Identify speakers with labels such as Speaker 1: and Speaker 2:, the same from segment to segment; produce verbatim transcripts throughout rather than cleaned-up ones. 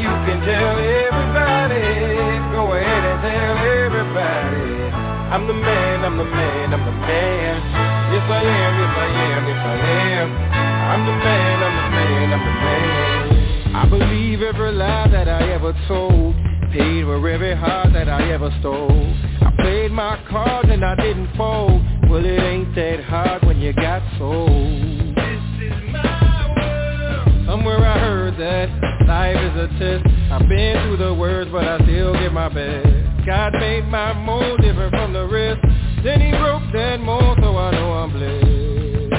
Speaker 1: you can tell everybody. Go ahead and tell everybody. I'm the man, I'm the man, I'm the man. Yes I am, yes I am, yes I am. I'm the man, I'm the man, I'm the man. I believe every lie that I ever told. Paid for every heart that I ever stole. I played my cards and I didn't fold. Well, it ain't that hard when you got sold. This is my world. Somewhere I heard that life is a test. I've been through the worst, but I still give my best. God made my mold different from the rest. Then he broke that mold, so I know I'm blessed.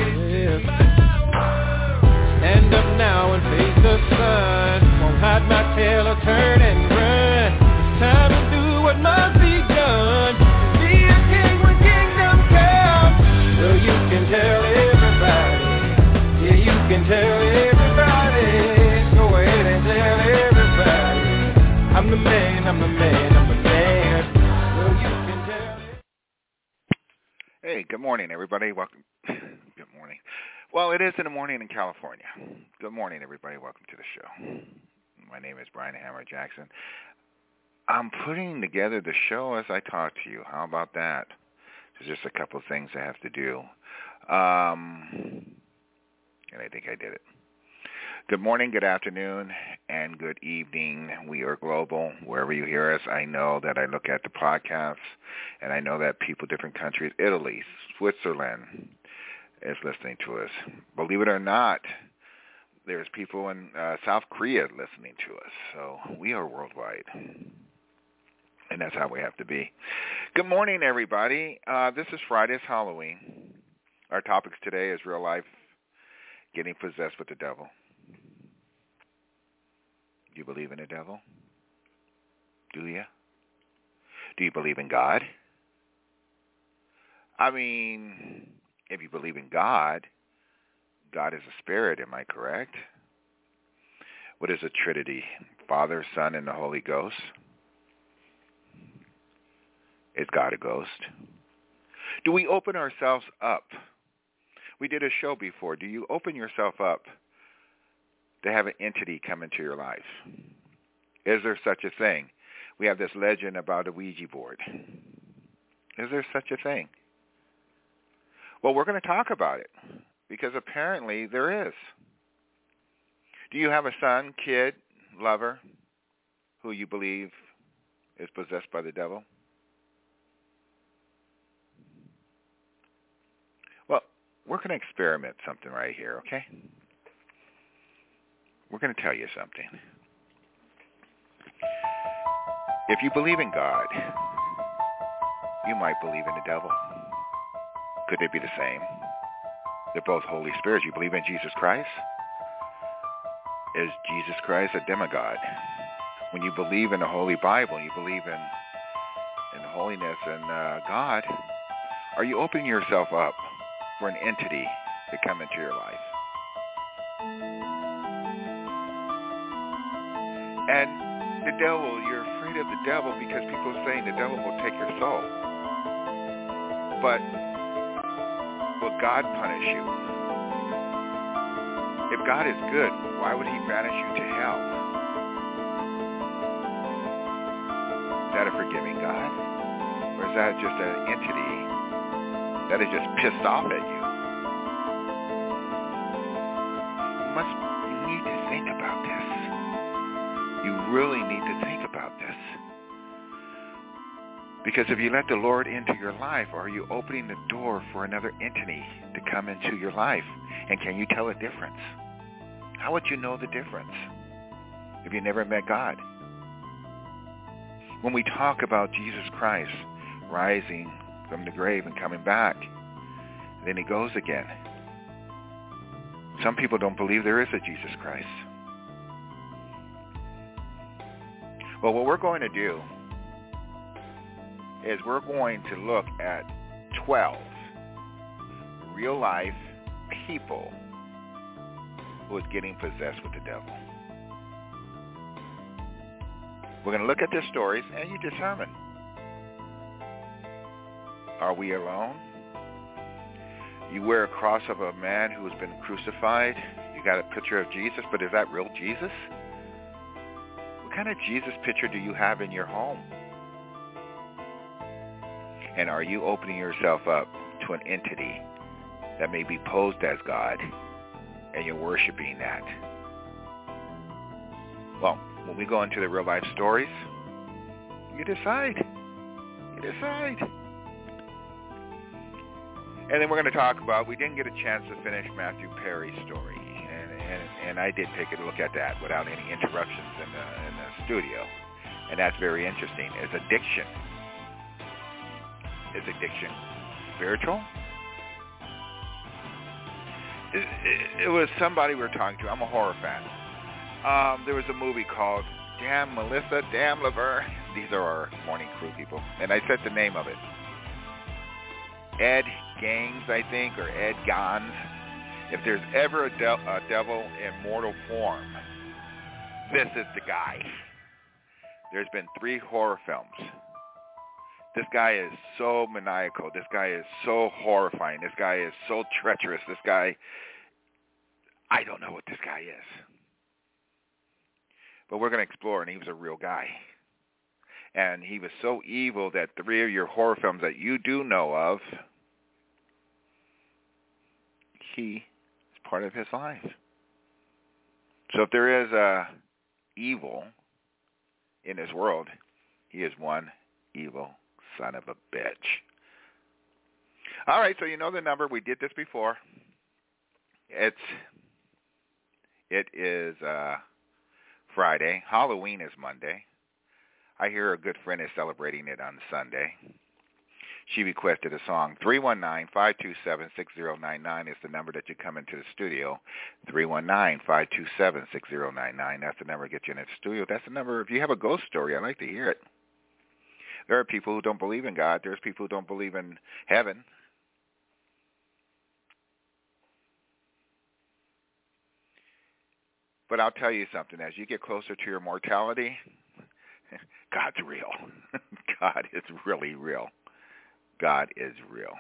Speaker 1: Stand up now and face the sun. Won't hide my tail or turn and run. It's time to do what must be done. Be a king when kingdom comes. Well, you can tell everybody. Yeah, you can tell everybody. Go ahead and tell everybody. I'm the man, I'm the man, I'm the man. Well, you can tell it.
Speaker 2: Hey, good morning, everybody. Welcome. Good morning. Well, it is in the morning in California. Good morning, everybody. Welcome to the show. My name is Brian Hammer Jackson. I'm putting together the show as I talk to you. How about that? There's just a couple of things I have to do. Um, and I think I did it. Good morning, good afternoon, and good evening. We are global. Wherever you hear us, I know that I look at the podcasts, and I know that people, different countries, Italy, Switzerland, is listening to us. Believe it or not, there's people in uh, South Korea listening to us. So we are worldwide, and that's how we have to be. Good morning, everybody. Uh, this is Friday's Halloween. Our topics today is real life, getting possessed with the devil. Do you believe in the devil? Do you? Do you believe in God? I mean, if you believe in God, God is a spirit, am I correct? What is a Trinity? Father, Son, and the Holy Ghost? Is God a ghost? Do we open ourselves up? We did a show before. Do you open yourself up to have an entity come into your life? Is there such a thing? We have this legend about a Ouija board. Is there such a thing? Well, we're going to talk about it because apparently there is. Do you have a son, kid, lover who you believe is possessed by the devil? Well, we're going to experiment something right here, okay? We're going to tell you something. If you believe in God, you might believe in the devil. Could they be the same? They're both Holy Spirits. You believe in Jesus Christ? Is Jesus Christ a demigod? When you believe in the Holy Bible, you believe in in holiness and uh, God, are you opening yourself up for an entity to come into your life? And the devil, you're afraid of the devil because people are saying the devil will take your soul. But will God punish you? If God is good, why would he banish you to hell? Is that a forgiving God? Or is that just an entity that is just pissed off at you? You must you need to think about this. You really need to think about this. Because if you let the Lord into your life, are you opening the door for another entity to come into your life? And can you tell a difference? How would you know the difference if you never met God? When we talk about Jesus Christ rising from the grave and coming back, then he goes again. Some people don't believe there is a Jesus Christ. Well, what we're going to do is we're going to look at twelve real-life people who is getting possessed with the devil. We're going to look at their stories, and you determine. Are we alone? You wear a cross of a man who has been crucified. You got a picture of Jesus, but is that real Jesus? kind of Jesus picture do you have in your home? And are you opening yourself up to an entity that may be posed as God, and you're worshiping that? Well, when we go into the real life stories, you decide. You decide. And then we're going to talk about, we didn't get a chance to finish Matthew Perry's story, and, and, and I did take a look at that without any interruptions in the, in the studio. And that's very interesting. Is addiction, is addiction spiritual? It, it, it was somebody we were talking to. I'm a horror fan. Um, there was a movie called Damn Melissa, Damn Laverne. These are our morning crew people. And I said the name of it. Ed Gaines, I think, or Ed Gans. If there's ever a, de- a devil in mortal form, this is the guy. There's been three horror films. This guy is so maniacal. This guy is so horrifying. This guy is so treacherous. This guy, I don't know what this guy is. But we're going to explore, and he was a real guy. And he was so evil that three of your horror films that you do know of, he is part of his life. So if there is a evil in this world, he is one evil son of a bitch. All right, so you know the number. We did this before. It's, it is uh, Friday. Halloween is Monday. I hear a good friend is celebrating it on Sunday. She requested a song. three one nine, five two seven, six zero nine nine is the number that you come into the studio. three one nine, five two seven, six zero nine nine. That's the number to get you into the studio. That's the number. If you have a ghost story, I'd like to hear it. There are people who don't believe in God. There's people who don't believe in heaven. But I'll tell you something. As you get closer to your mortality, God's real. God is really real. God is real.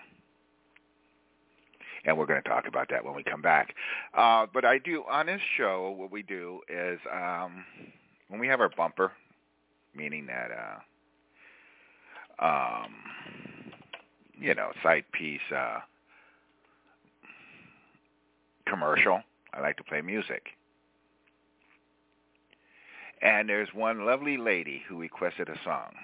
Speaker 2: And we're going to talk about that when we come back. Uh, but I do, on this show, what we do is um, when we have our bumper, meaning that, uh, um, you know, side piece uh, commercial, I like to play music. And there's one lovely lady who requested a song.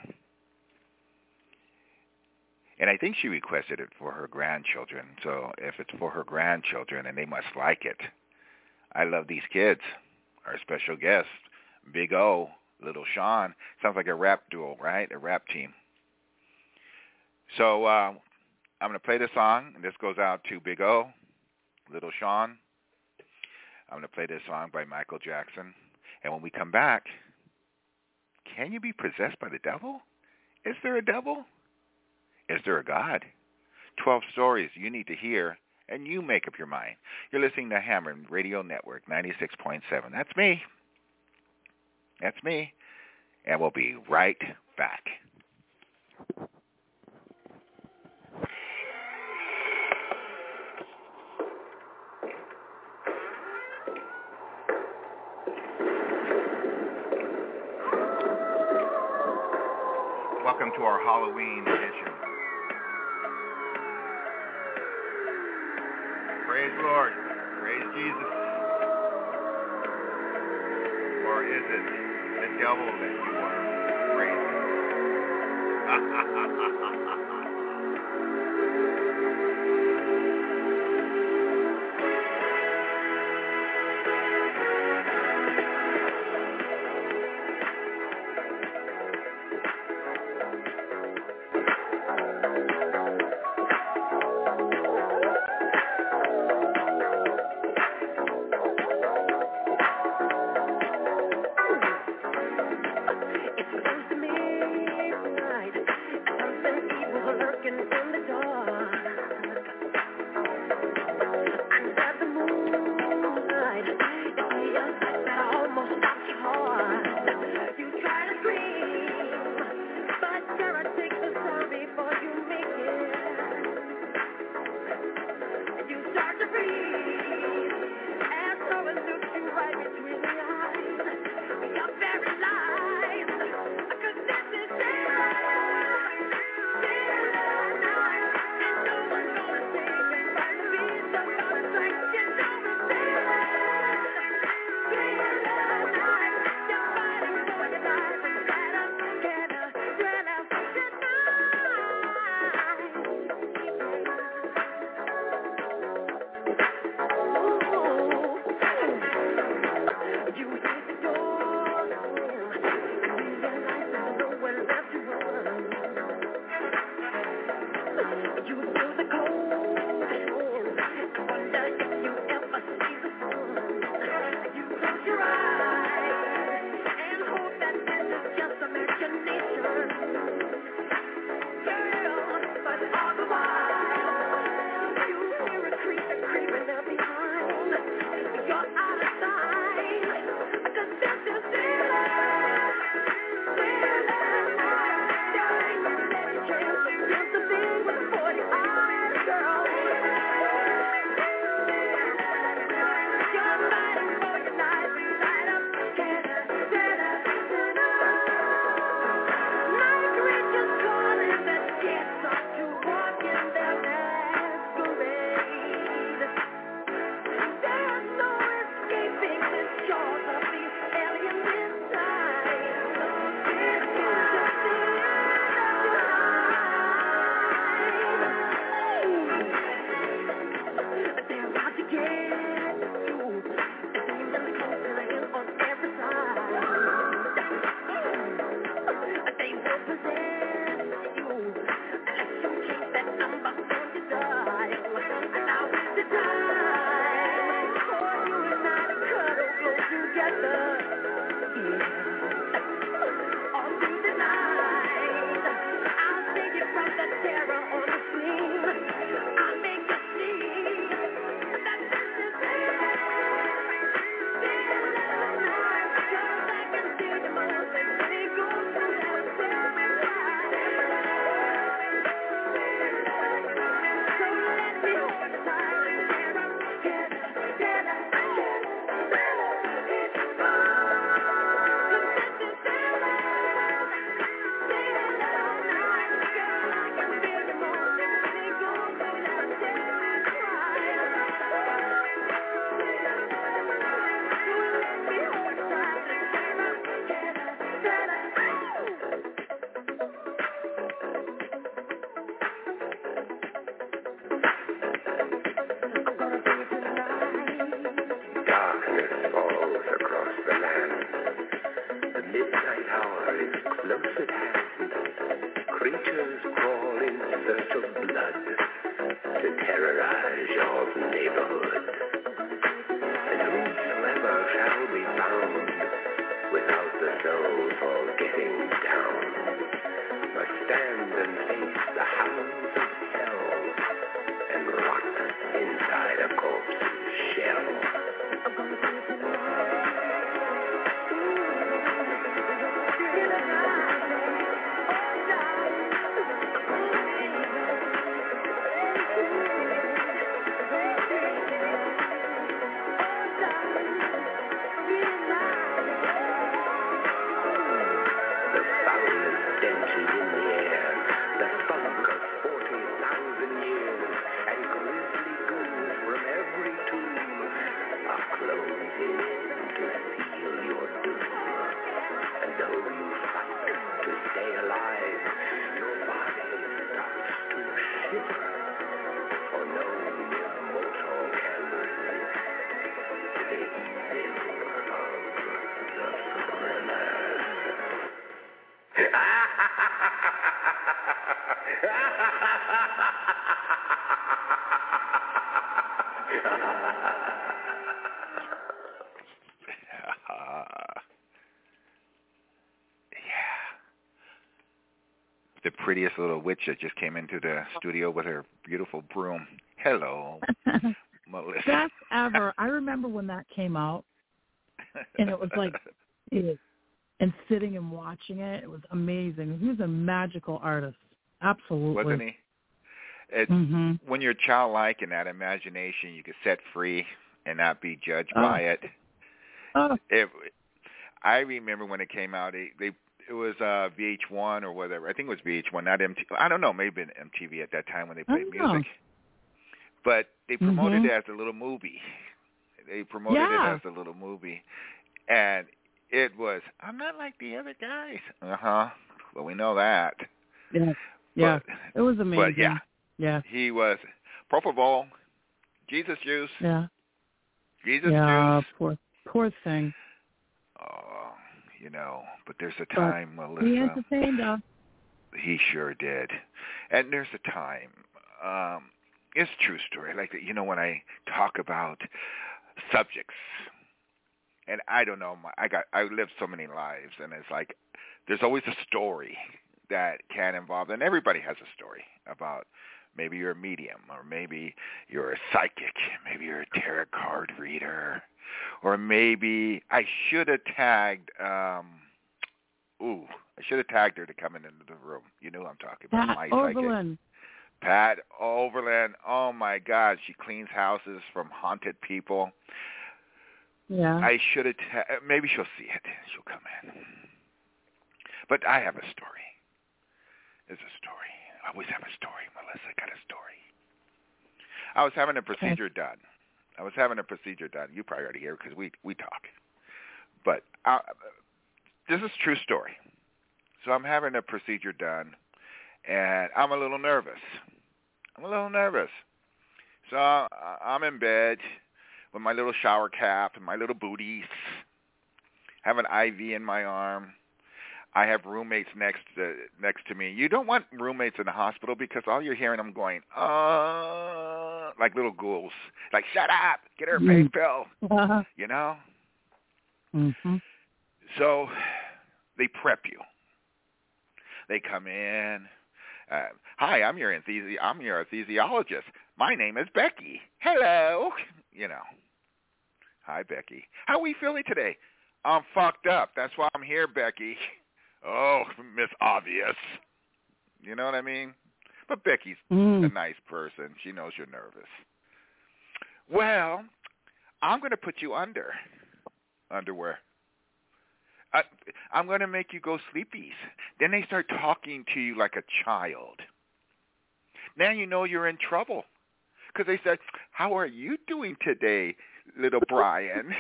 Speaker 2: And I think she requested it for her grandchildren. So if it's for her grandchildren, and they must like it. I love these kids. Our special guest, Big O, Little Sean. Sounds like a rap duo, right? A rap team. So uh, I'm going to play the song. And this goes out to Big O, Little Sean. I'm going to play this song by Michael Jackson. And when we come back, can you be possessed by the devil? Is there a devil? Is there a God? Twelve stories you need to hear, and you make up your mind. You're listening to Hammer Radio Network ninety-six point seven. That's me. That's me. And we'll be right back. Welcome to our Halloween edition. Praise the Lord. Praise Jesus. Or is it the devil that you are praising?
Speaker 3: It's supposed to be right. Something evil midnight hour is close at hand. Creatures crawl in search of blood to terrorize your neighborhood. And whosoever shall be found without the soul for getting down must stand and face the hounds of hell and rot inside a corpse's shell.
Speaker 2: The prettiest little witch that just came into the studio with her beautiful broom. Hello, Melissa.
Speaker 4: Best ever. I remember when that came out, and it was like, it, and sitting and watching it, it was amazing. He was a magical artist. Absolutely.
Speaker 2: Wasn't he? It's, mm-hmm. When you're childlike and that imagination, you get set free and not be judged oh. by it.
Speaker 4: Oh.
Speaker 2: It. I remember when it came out, it, they it was uh, V H one or whatever. I think it was V H one, not M T V. I don't know, maybe M T V at that time when they played music. Know. But they promoted mm-hmm. it as a little movie. They promoted
Speaker 4: yeah.
Speaker 2: it as a little movie. And it was, I'm not like the other guys. Uh-huh. Well, we know that.
Speaker 4: Yeah. Yeah.
Speaker 2: But,
Speaker 4: it was amazing.
Speaker 2: But yeah.
Speaker 4: Yeah.
Speaker 2: He was Propofol, Jesus Juice.
Speaker 4: Yeah.
Speaker 2: Jesus
Speaker 4: yeah,
Speaker 2: Juice.
Speaker 4: Poor, poor thing.
Speaker 2: Oh, you know, but there's a time,
Speaker 4: but
Speaker 2: Melissa.
Speaker 4: He entertained us.
Speaker 2: He sure did. And there's a time. Um, it's a true story. Like, you know, when I talk about subjects, and I don't know, my, I got, I lived so many lives, and it's like, there's always a story that can involve, and everybody has a story about maybe you're a medium, or maybe you're a psychic, maybe you're a tarot card reader, or maybe I should have tagged, um, ooh, I should have tagged her to come into the room. You know who I'm talking about.
Speaker 4: Pat
Speaker 2: my
Speaker 4: Overland.
Speaker 2: Psychic. Pat Overland. Oh, my God. She cleans houses from haunted people.
Speaker 4: Yeah.
Speaker 2: I should have ta- maybe she'll see it. She'll come in. But I have a story. It's a story. I always have a story, Melissa. I got a story. I was having a procedure okay. done. I was having a procedure done. You probably already hear it because we, we talk. But I, this is a true story. So I'm having a procedure done, and I'm a little nervous. I'm a little nervous. So I'm in bed with my little shower cap and my little booties. Have an I V in my arm. I have roommates next to next to me. You don't want roommates in the hospital because all you're hearing them going, uh, like little ghouls. Like, shut up, get her a pain pill,
Speaker 4: uh-huh.
Speaker 2: you know?
Speaker 4: Mm-hmm.
Speaker 2: So they prep you. They come in. Uh, Hi, I'm your anesthes- I'm your anesthesiologist. My name is Becky. Hello. You know. Hi, Becky. How are we feeling today? I'm fucked up. That's why I'm here, Becky. Oh, Miss Obvious. You know what I mean? But Becky's
Speaker 4: mm.
Speaker 2: a nice person. She knows you're nervous. Well, I'm going to put you under. Underwear. I, I'm going to make you go sleepies. Then they start talking to you like a child. Now you know you're in trouble. Because they said, how are you doing today, little Brian?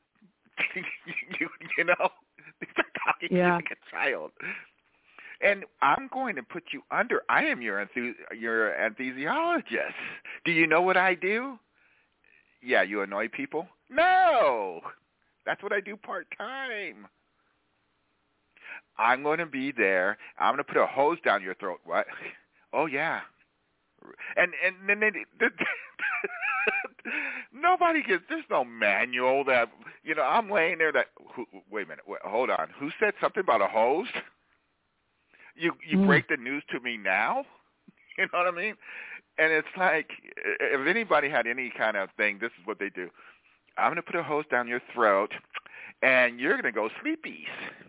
Speaker 2: you, you know? They start talking
Speaker 4: yeah.
Speaker 2: to you like a child. And I'm going to put you under. I am your, anthe- your anesthesiologist. Do you know what I do? Yeah, you annoy people? No! That's what I do part-time. I'm going to be there. I'm going to put a hose down your throat. What? Oh, yeah. And and then they, they, nobody gets, there's no manual that, you know, I'm laying there that, who, wait a minute, wait, hold on. Who said something about a hose? You you mm. break the news to me now? You know what I mean? And it's like, if anybody had any kind of thing, this is what they do. I'm going to put a hose down your throat, and you're going to go sleepies.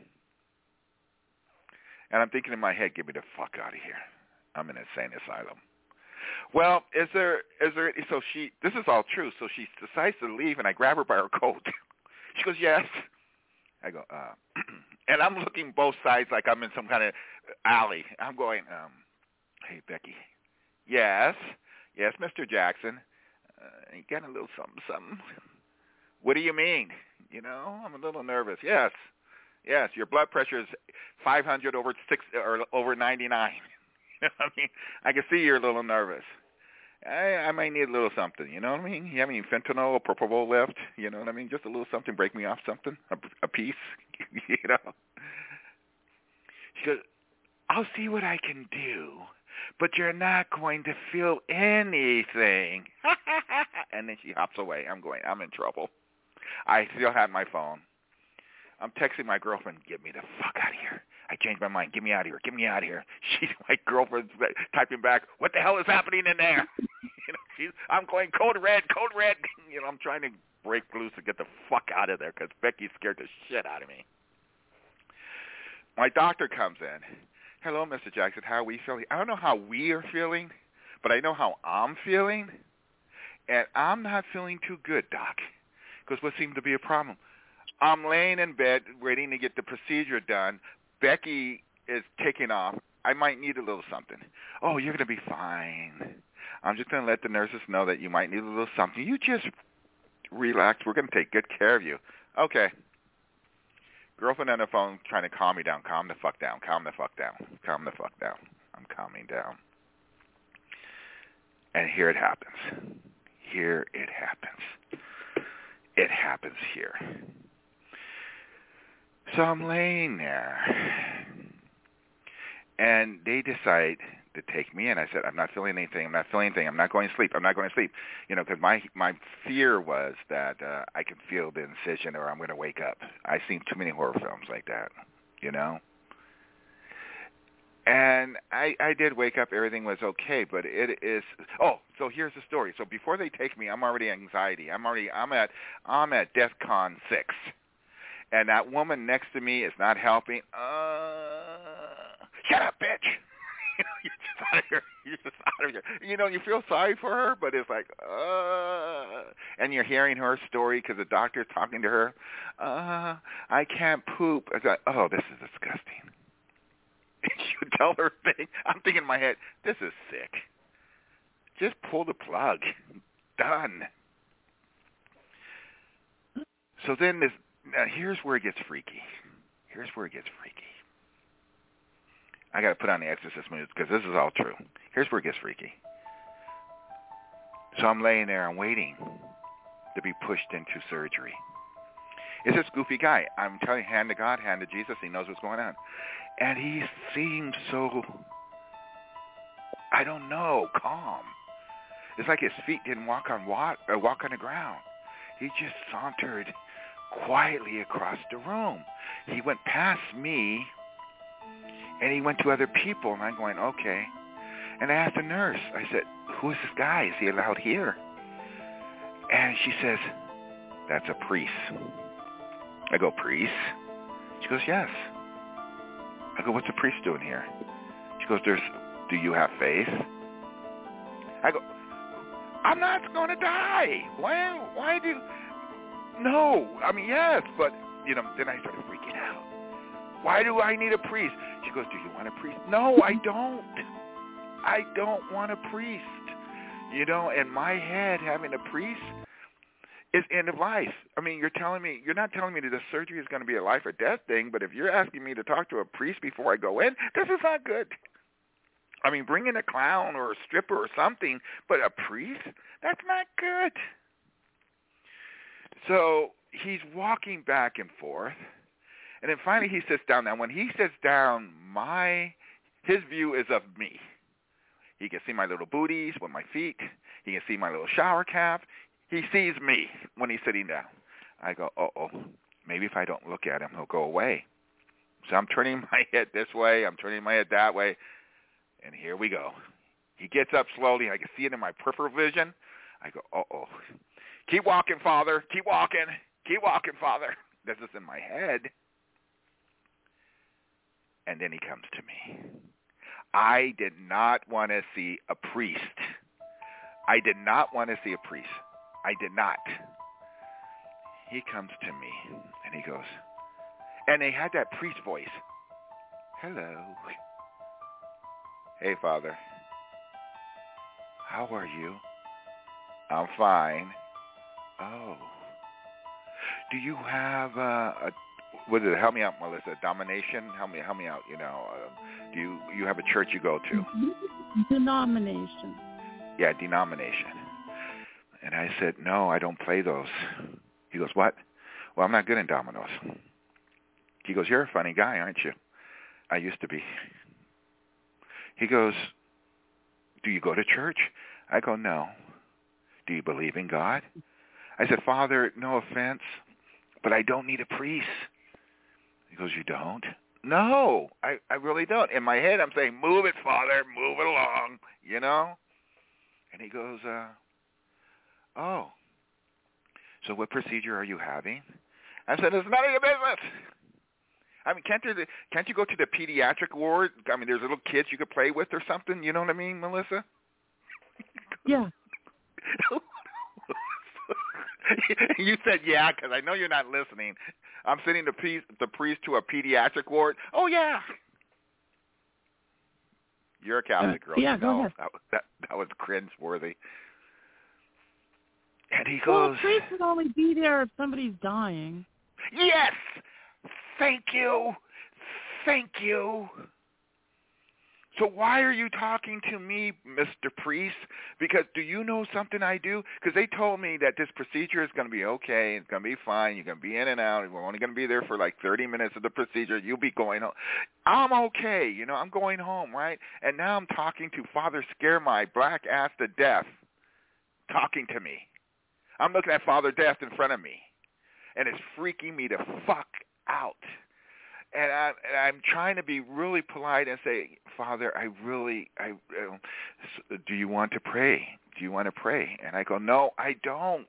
Speaker 2: And I'm thinking in my head, get me the fuck out of here. I'm in an insane asylum. Well, is there, is there, so she, this is all true. So she decides to leave, and I grab her by her coat. She goes, yes. I go, uh, and I'm looking both sides like I'm in some kind of alley. I'm going, um, hey, Becky. Yes. Yes, Mister Jackson. Uh, you got a little something, something. What do you mean? You know, I'm a little nervous. Yes. Yes, your blood pressure is five hundred over six or over ninety-nine. You know what I mean? I can see you're a little nervous. I, I might need a little something. You know what I mean? You have any fentanyl or propofol left? You know what I mean? Just a little something, break me off something, a, a piece. You know? She goes, I'll see what I can do, but you're not going to feel anything. And then she hops away. I'm going, I'm in trouble. I still have my phone. I'm texting my girlfriend, get me the fuck out of here. I changed my mind. Get me out of here. Get me out of here. She's my girlfriend's typing back, what the hell is happening in there? You know, she's, I'm going code red, code red. You know, I'm trying to break loose and get the fuck out of there because Becky's scared the shit out of me. My doctor comes in. Hello, Mister Jackson. How are we feeling? I don't know how we are feeling, but I know how I'm feeling. And I'm not feeling too good, Doc, because what seemed to be a problem? I'm laying in bed waiting to get the procedure done. Becky is taking off. I might need a little something. Oh, you're going to be fine. I'm just going to let the nurses know that you might need a little something. You just relax. We're going to take good care of you. Okay. Girlfriend on the phone trying to calm me down. Calm the fuck down. Calm the fuck down. Calm the fuck down. I'm calming down. And here it happens. Here it happens. It happens here. So I'm laying there, and they decide to take me in. I said, I'm not feeling anything. I'm not feeling anything. I'm not going to sleep. I'm not going to sleep. You know, because my, my fear was that uh, I can feel the incision or I'm going to wake up. I've seen too many horror films like that, you know. And I, I did wake up. Everything was okay, but it is. Oh, so here's the story. So before they take me, I'm already anxiety. I'm already. I'm at. I'm at DEFCON six. And that woman next to me is not helping. Uh, shut up, bitch! You know, you're just out of here. You're just out of here. You know, you feel sorry for her, but it's like, uh, and you're hearing her story because the doctor's talking to her. Uh, I can't poop. It's like, oh, this is disgusting. You tell her thing. I'm thinking in my head, this is sick. Just pull the plug. Done. So then this. Now, here's where it gets freaky. Here's where it gets freaky. I got to put on the Exorcist moves because this is all true. Here's where it gets freaky. So I'm laying there and waiting to be pushed into surgery. It's this goofy guy. I'm telling you, hand to God, hand to Jesus. He knows what's going on. And he seems so, I don't know, calm. It's like his feet didn't walk on water, or walk on the ground. He just sauntered quietly across the room. He went past me, and he went to other people, and I'm going, okay. And I asked the nurse, I said, who is this guy? Is he allowed here? And she says, that's a priest. I go, priest? She goes, yes. I go, what's a priest doing here? She goes, "There's. Do you have faith?" I go, I'm not going to die. Why, why do... No, I mean, yes, but, you know, then I started freaking out. Why do I need a priest? She goes, do you want a priest? No, I don't. I don't want a priest. You know, in my head, having a priest is end of life. I mean, you're telling me, you're not telling me that the surgery is going to be a life or death thing, but if you're asking me to talk to a priest before I go in, this is not good. I mean, bring in a clown or a stripper or something, but a priest? That's not good. So he's walking back and forth, And then finally he sits down. Now, when he sits down, my his view is of me. He can see my little booties with my feet. He can see my little shower cap. He sees me when he's sitting down. I go, uh-oh, maybe if I don't look at him, he'll go away. So I'm turning my head this way. I'm turning my head that way. And here we go. He gets up slowly. I can see it in my peripheral vision. I go, uh-oh. Keep walking, Father. Keep walking. Keep walking, Father. This is in my head. And then he comes to me. I did not want to see a priest. I did not want to see a priest. I did not. He comes to me, and he goes, and they had that priest voice. Hello. Hey, Father. How are you? I'm fine. Oh. Do you have uh, a, what is it? Help me out, Melissa. Domination? Help me, help me out. You know, uh, do you you have a church you go to?
Speaker 4: Denomination.
Speaker 2: Yeah, denomination. And I said, no, I don't play those. He goes, what? Well, I'm not good in dominoes. He goes, you're a funny guy, aren't you? I used to be. He goes, do you go to church? I go, no. Do you believe in God? I said, Father, no offense, but I don't need a priest. He goes, you don't? No, I, I really don't. In my head, I'm saying, move it, Father, move it along, you know? And he goes, uh, oh, so what procedure are you having? I said, it's none of your business. I mean, can't, there, can't you go to the pediatric ward? I mean, there's little kids you could play with or something. You know what I mean, Melissa?
Speaker 4: Yeah.
Speaker 2: You said, yeah, because I know you're not listening. I'm sending the priest, the priest to a pediatric ward. Oh, yeah. You're a Catholic girl.
Speaker 4: Uh, yeah,
Speaker 2: you
Speaker 4: go
Speaker 2: know.
Speaker 4: ahead.
Speaker 2: That, that, that was cringe-worthy. And he
Speaker 4: Well,
Speaker 2: goes,
Speaker 4: a priest would only be there if somebody's dying.
Speaker 2: yes, thank you, thank you. So why are you talking to me, Mister Priest? Because do you know something I do? Because they told me that this procedure is going to be okay. It's going to be fine. You're going to be in and out. We're only going to be there for like thirty minutes of the procedure. You'll be going home. I'm okay. You know, I'm going home, right? And now I'm talking to Father Scare My Black Ass to Death talking to me. I'm looking at Father Death in front of me, and it's freaking me the fuck out. And, I, and I'm trying to be really polite and say, Father, I really, I, uh, do you want to pray? Do you want to pray? And I go, no, I don't.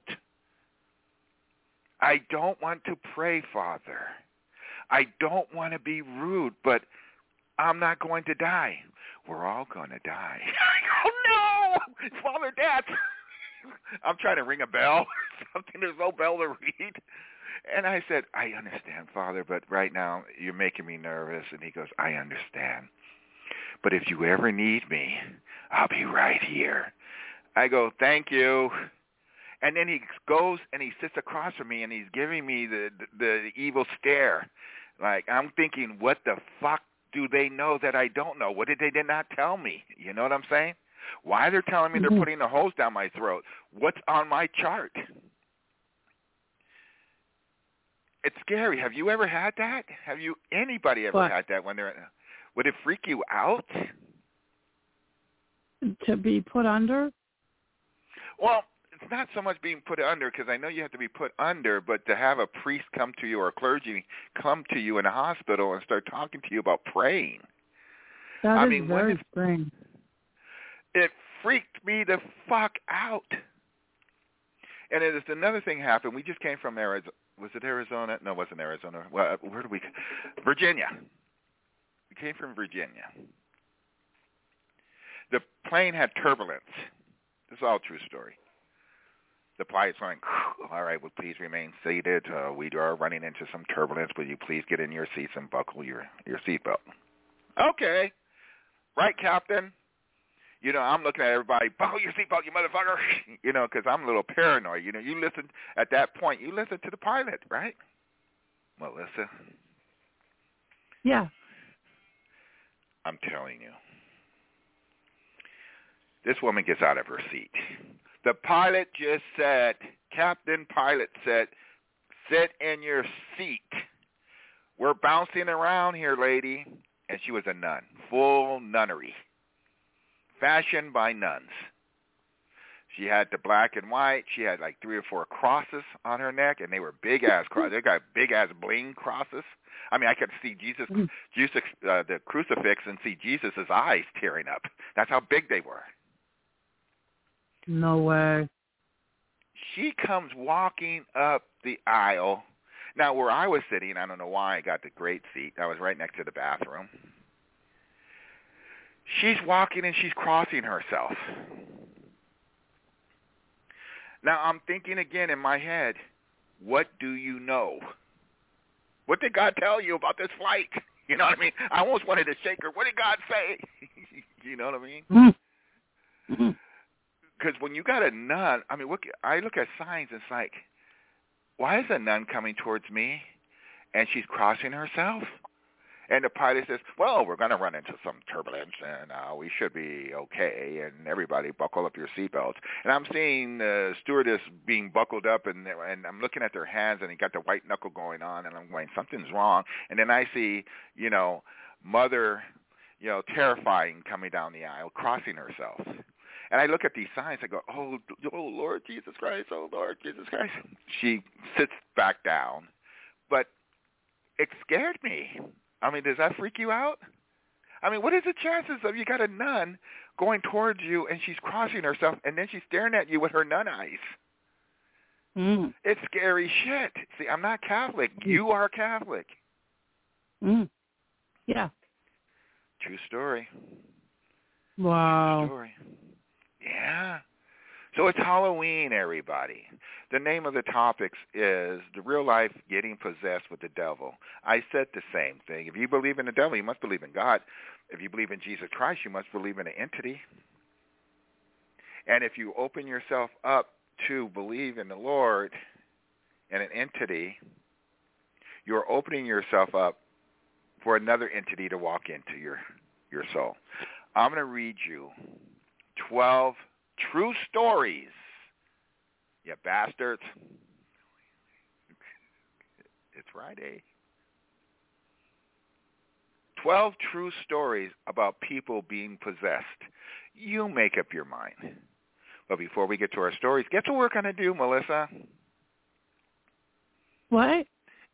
Speaker 2: I don't want to pray, Father. I don't want to be rude, but I'm not going to die. We're all going to die. I go, no, it's Father Death. I'm trying to ring a bell, something. There's no bell to read. And I said, I understand, Father, but right now you're making me nervous. And he goes, I understand. But if you ever need me, I'll be right here. I go, thank you. And then he goes and he sits across from me and he's giving me the, the, the evil stare. Like, I'm thinking, what the fuck do they know that I don't know? What did they did not tell me? You know what I'm saying? Why they're telling me they're
Speaker 4: Mm-hmm.
Speaker 2: putting a hose down my throat? What's on my chart? It's scary. Have you ever had that? Have you anybody ever
Speaker 4: What?
Speaker 2: had that when they're? Would it freak you out?
Speaker 4: To be put under?
Speaker 2: Well, it's not so much being put under, because I know you have to be put under, but to have a priest come to you or a clergy come to you in a hospital and start talking to you about praying.
Speaker 4: That
Speaker 2: I
Speaker 4: is
Speaker 2: mean, when
Speaker 4: very
Speaker 2: it's-
Speaker 4: strange.
Speaker 2: It freaked me the fuck out. And it is another thing happened. We just came from Arizona. Was it Arizona? No, it wasn't Arizona. Well, where did we? Virginia. We came from Virginia. The plane had turbulence. This is all a true story. The pilot's going, all right, well, please remain seated. Uh, we are running into some turbulence. Will you please get in your seats and buckle your, your seatbelt? Okay. Right, Captain. You know, I'm looking at everybody, buckle your seatbelt, you motherfucker. You know, because I'm a little paranoid. You know, you listen, at that point, you listen to the pilot, right? Melissa,
Speaker 4: Yeah.
Speaker 2: I'm telling you. This woman gets out of her seat. The pilot just said, Captain Pilot said, sit in your seat. We're bouncing around here, lady. And she was a nun, full nunnery, fashioned by nuns. She had the black and white. She had like three or four crosses on her neck, and they were big-ass crosses. They got big-ass bling crosses. I mean, I could see Jesus, Jesus uh, the crucifix, and see Jesus' eyes tearing up. That's how big they were.
Speaker 4: No way.
Speaker 2: She comes walking up the aisle. Now, where I was sitting, I don't know why I got the great seat. I was right next to the bathroom. She's walking and she's crossing herself. Now, I'm thinking again in my head, what do you know? What did God tell you about this flight? You know what I mean? I almost wanted to shake her. What did God say? You know what I mean?
Speaker 4: Mm-hmm.
Speaker 2: Because when you got a nun, I mean, look, I look at signs, and it's like, why is a nun coming towards me? And she's crossing herself? And the pilot says, well, we're going to run into some turbulence, and uh, we should be okay, and everybody buckle up your seatbelts. And I'm seeing the stewardess being buckled up, and, and I'm looking at their hands, and they got the white knuckle going on, and I'm going, something's wrong. And then I see, you know, Mother, you know, terrifying coming down the aisle, crossing herself. And I look at these signs, I go, oh, oh, Lord Jesus Christ, oh, Lord Jesus Christ. She sits back down, but it scared me. I mean, does that freak you out? I mean, what is the chances of you got a nun going towards you and she's crossing herself and then she's staring at you with her nun eyes?
Speaker 4: Mm.
Speaker 2: It's scary shit. See, I'm not Catholic. You are Catholic.
Speaker 4: Mm. Yeah.
Speaker 2: True story.
Speaker 4: Wow.
Speaker 2: True story. Yeah. So it's Halloween, everybody. The name of the topics is the real life getting possessed with the devil. I said the same thing. If you believe in the devil, you must believe in God. If you believe in Jesus Christ, you must believe in an entity. And if you open yourself up to believe in the Lord and an entity, you're opening yourself up for another entity to walk into your, your soul. I'm going to read you twelve true stories, you bastards. It's Friday. Twelve true stories about people being possessed. You make up your mind. But before we get to our stories, get to work on it, do, Melissa.
Speaker 4: What?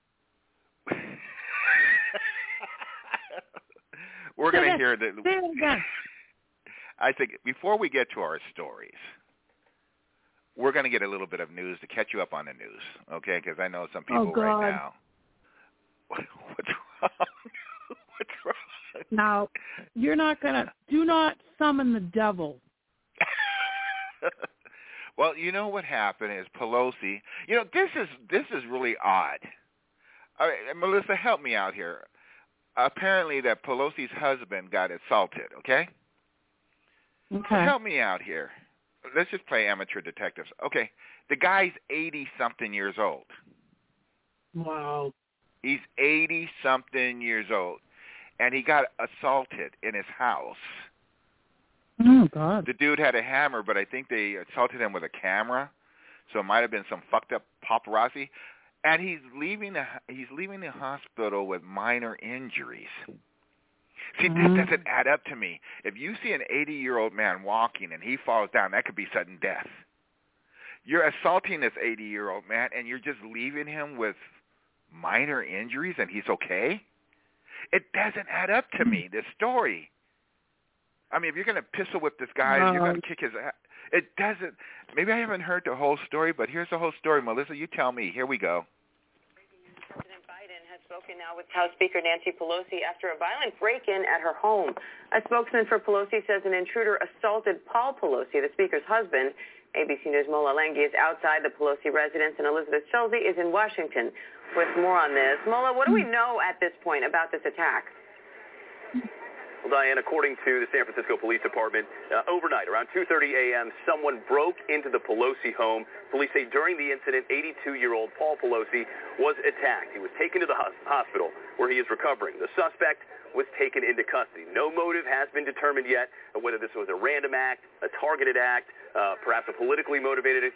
Speaker 2: We're going to hear
Speaker 4: that. Say it again.
Speaker 2: I think before we get to our stories, we're going to get a little bit of news to catch you up on the news, okay? Because I know some people
Speaker 4: oh,
Speaker 2: right now. What, what's wrong? What's wrong?
Speaker 4: Now, you're not going to, do not summon the devil.
Speaker 2: Well, you know what happened is Pelosi, you know, this is this is really odd. All right, Melissa, help me out here. Apparently that Pelosi's husband got assaulted, okay?
Speaker 4: Okay.
Speaker 2: Help me out here. Let's just play amateur detectives. Okay, the guy's eighty-something years old.
Speaker 4: Wow.
Speaker 2: He's eighty-something years old, and he got assaulted in his house.
Speaker 4: Oh, God.
Speaker 2: The dude had a hammer, but I think they assaulted him with a camera, so it might have been some fucked up paparazzi. And he's leaving the he's leaving the hospital with minor injuries. See,
Speaker 4: mm-hmm.
Speaker 2: this doesn't add up to me. If you see an eighty-year-old man walking and he falls down, that could be sudden death. You're assaulting this eighty-year-old man, and you're just leaving him with minor injuries, and he's okay? It doesn't add up to me, this story. I mean, if you're going to pistol whip this guy,
Speaker 4: no.
Speaker 2: if you're going to kick his ass, it doesn't. Maybe I haven't heard the whole story, but here's the whole story. Melissa, you tell me. Here we go.
Speaker 5: President Biden has spoken now with House Speaker Nancy Pelosi after a violent break-in at her home. A spokesman for Pelosi says an intruder assaulted Paul Pelosi, the Speaker's husband. A B C News' Mola Lenghi is outside the Pelosi residence, and Elizabeth Schulze is in Washington with more on this. Mola, what do we know at this point about this attack?
Speaker 6: Well, Diane, according to the San Francisco Police Department, uh, overnight, around two thirty a.m., someone broke into the Pelosi home. Police say during the incident, eighty-two-year-old Paul Pelosi was attacked. He was taken to the hospital where he is recovering. The suspect was taken into custody. No motive has been determined yet, whether this was a random act, a targeted act, uh, perhaps a politically motivated attack.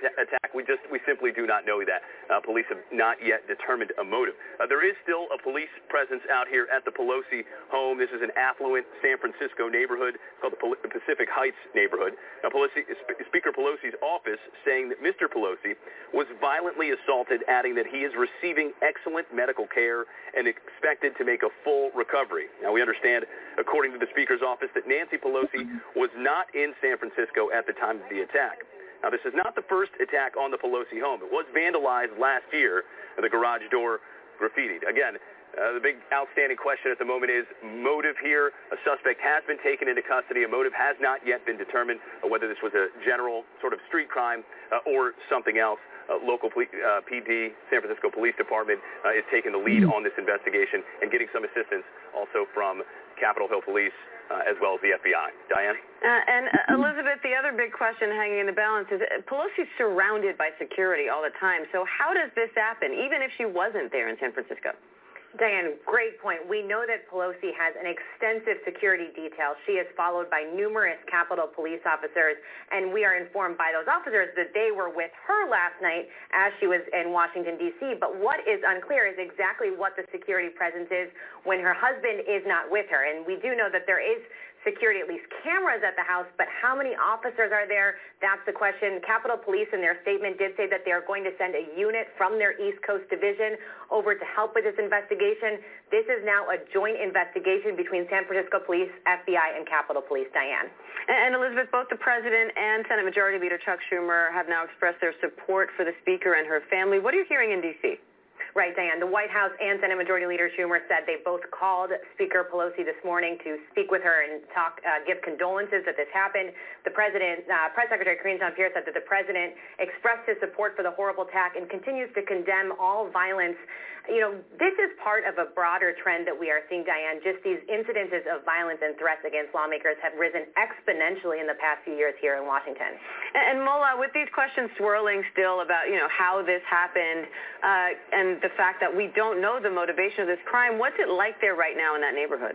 Speaker 6: We just, we simply do not know that. Uh, police have not yet determined a motive. Uh, there is still a police presence out here at the Pelosi home. This is an affluent San Francisco neighborhood called the Pacific Heights neighborhood. Now, Pelosi, Speaker Pelosi's office saying that Mister Pelosi was violently assaulted, adding that he is receiving excellent medical care and expected to make a full recovery. Now, we understand, according to the Speaker's office, that Nancy Pelosi was not in San Francisco at the time of the attack. Now, this is not the first attack on the Pelosi home. It was vandalized last year, the garage door graffitied. Again, uh, the big outstanding question at the moment is motive here. A suspect has been taken into custody. A motive has not yet been determined, uh, whether this was a general sort of street crime uh, or something else. Uh, local poli- uh, P D, San Francisco Police Department, uh, is taking the lead on this investigation and getting some assistance also from Capitol Hill Police, Uh, as well as the F B I. Diane?
Speaker 5: Uh, and uh, Elizabeth, the other big question hanging in the balance is uh, Pelosi's surrounded by security all the time. So how does this happen, even if she wasn't there in San Francisco?
Speaker 7: Diane, great point. We know that Pelosi has an extensive security detail. She is followed by numerous Capitol Police officers, and we are informed by those officers that they were with her last night as she was in Washington, D C But what is unclear is exactly what the security presence is when her husband is not with her. And we do know that there is security, at least cameras at the house, but how many officers are there? That's the question. Capitol Police in their statement did say that they are going to send a unit from their East Coast division over to help with this investigation. This is now a joint investigation between San Francisco Police, F B I, and Capitol Police. Diane.
Speaker 5: And, and Elizabeth, both the President and Senate Majority Leader Chuck Schumer have now expressed their support for the Speaker and her family. What are you hearing in D C?
Speaker 7: Right, Diane. The White House and Senate Majority Leader Schumer said they both called Speaker Pelosi this morning to speak with her and talk, uh, give condolences that this happened. The President, uh, Press Secretary Karine Jean-Pierre said that the President expressed his support for the horrible attack and continues to condemn all violence. You know, this is part of a broader trend that we are seeing, Diane. Just these incidences of violence and threats against lawmakers have risen exponentially in the past few years here in Washington.
Speaker 5: And, and Mola, with these questions swirling still about, you know, how this happened uh, and the fact that we don't know the motivation of this crime, what's it like there right now in that neighborhood?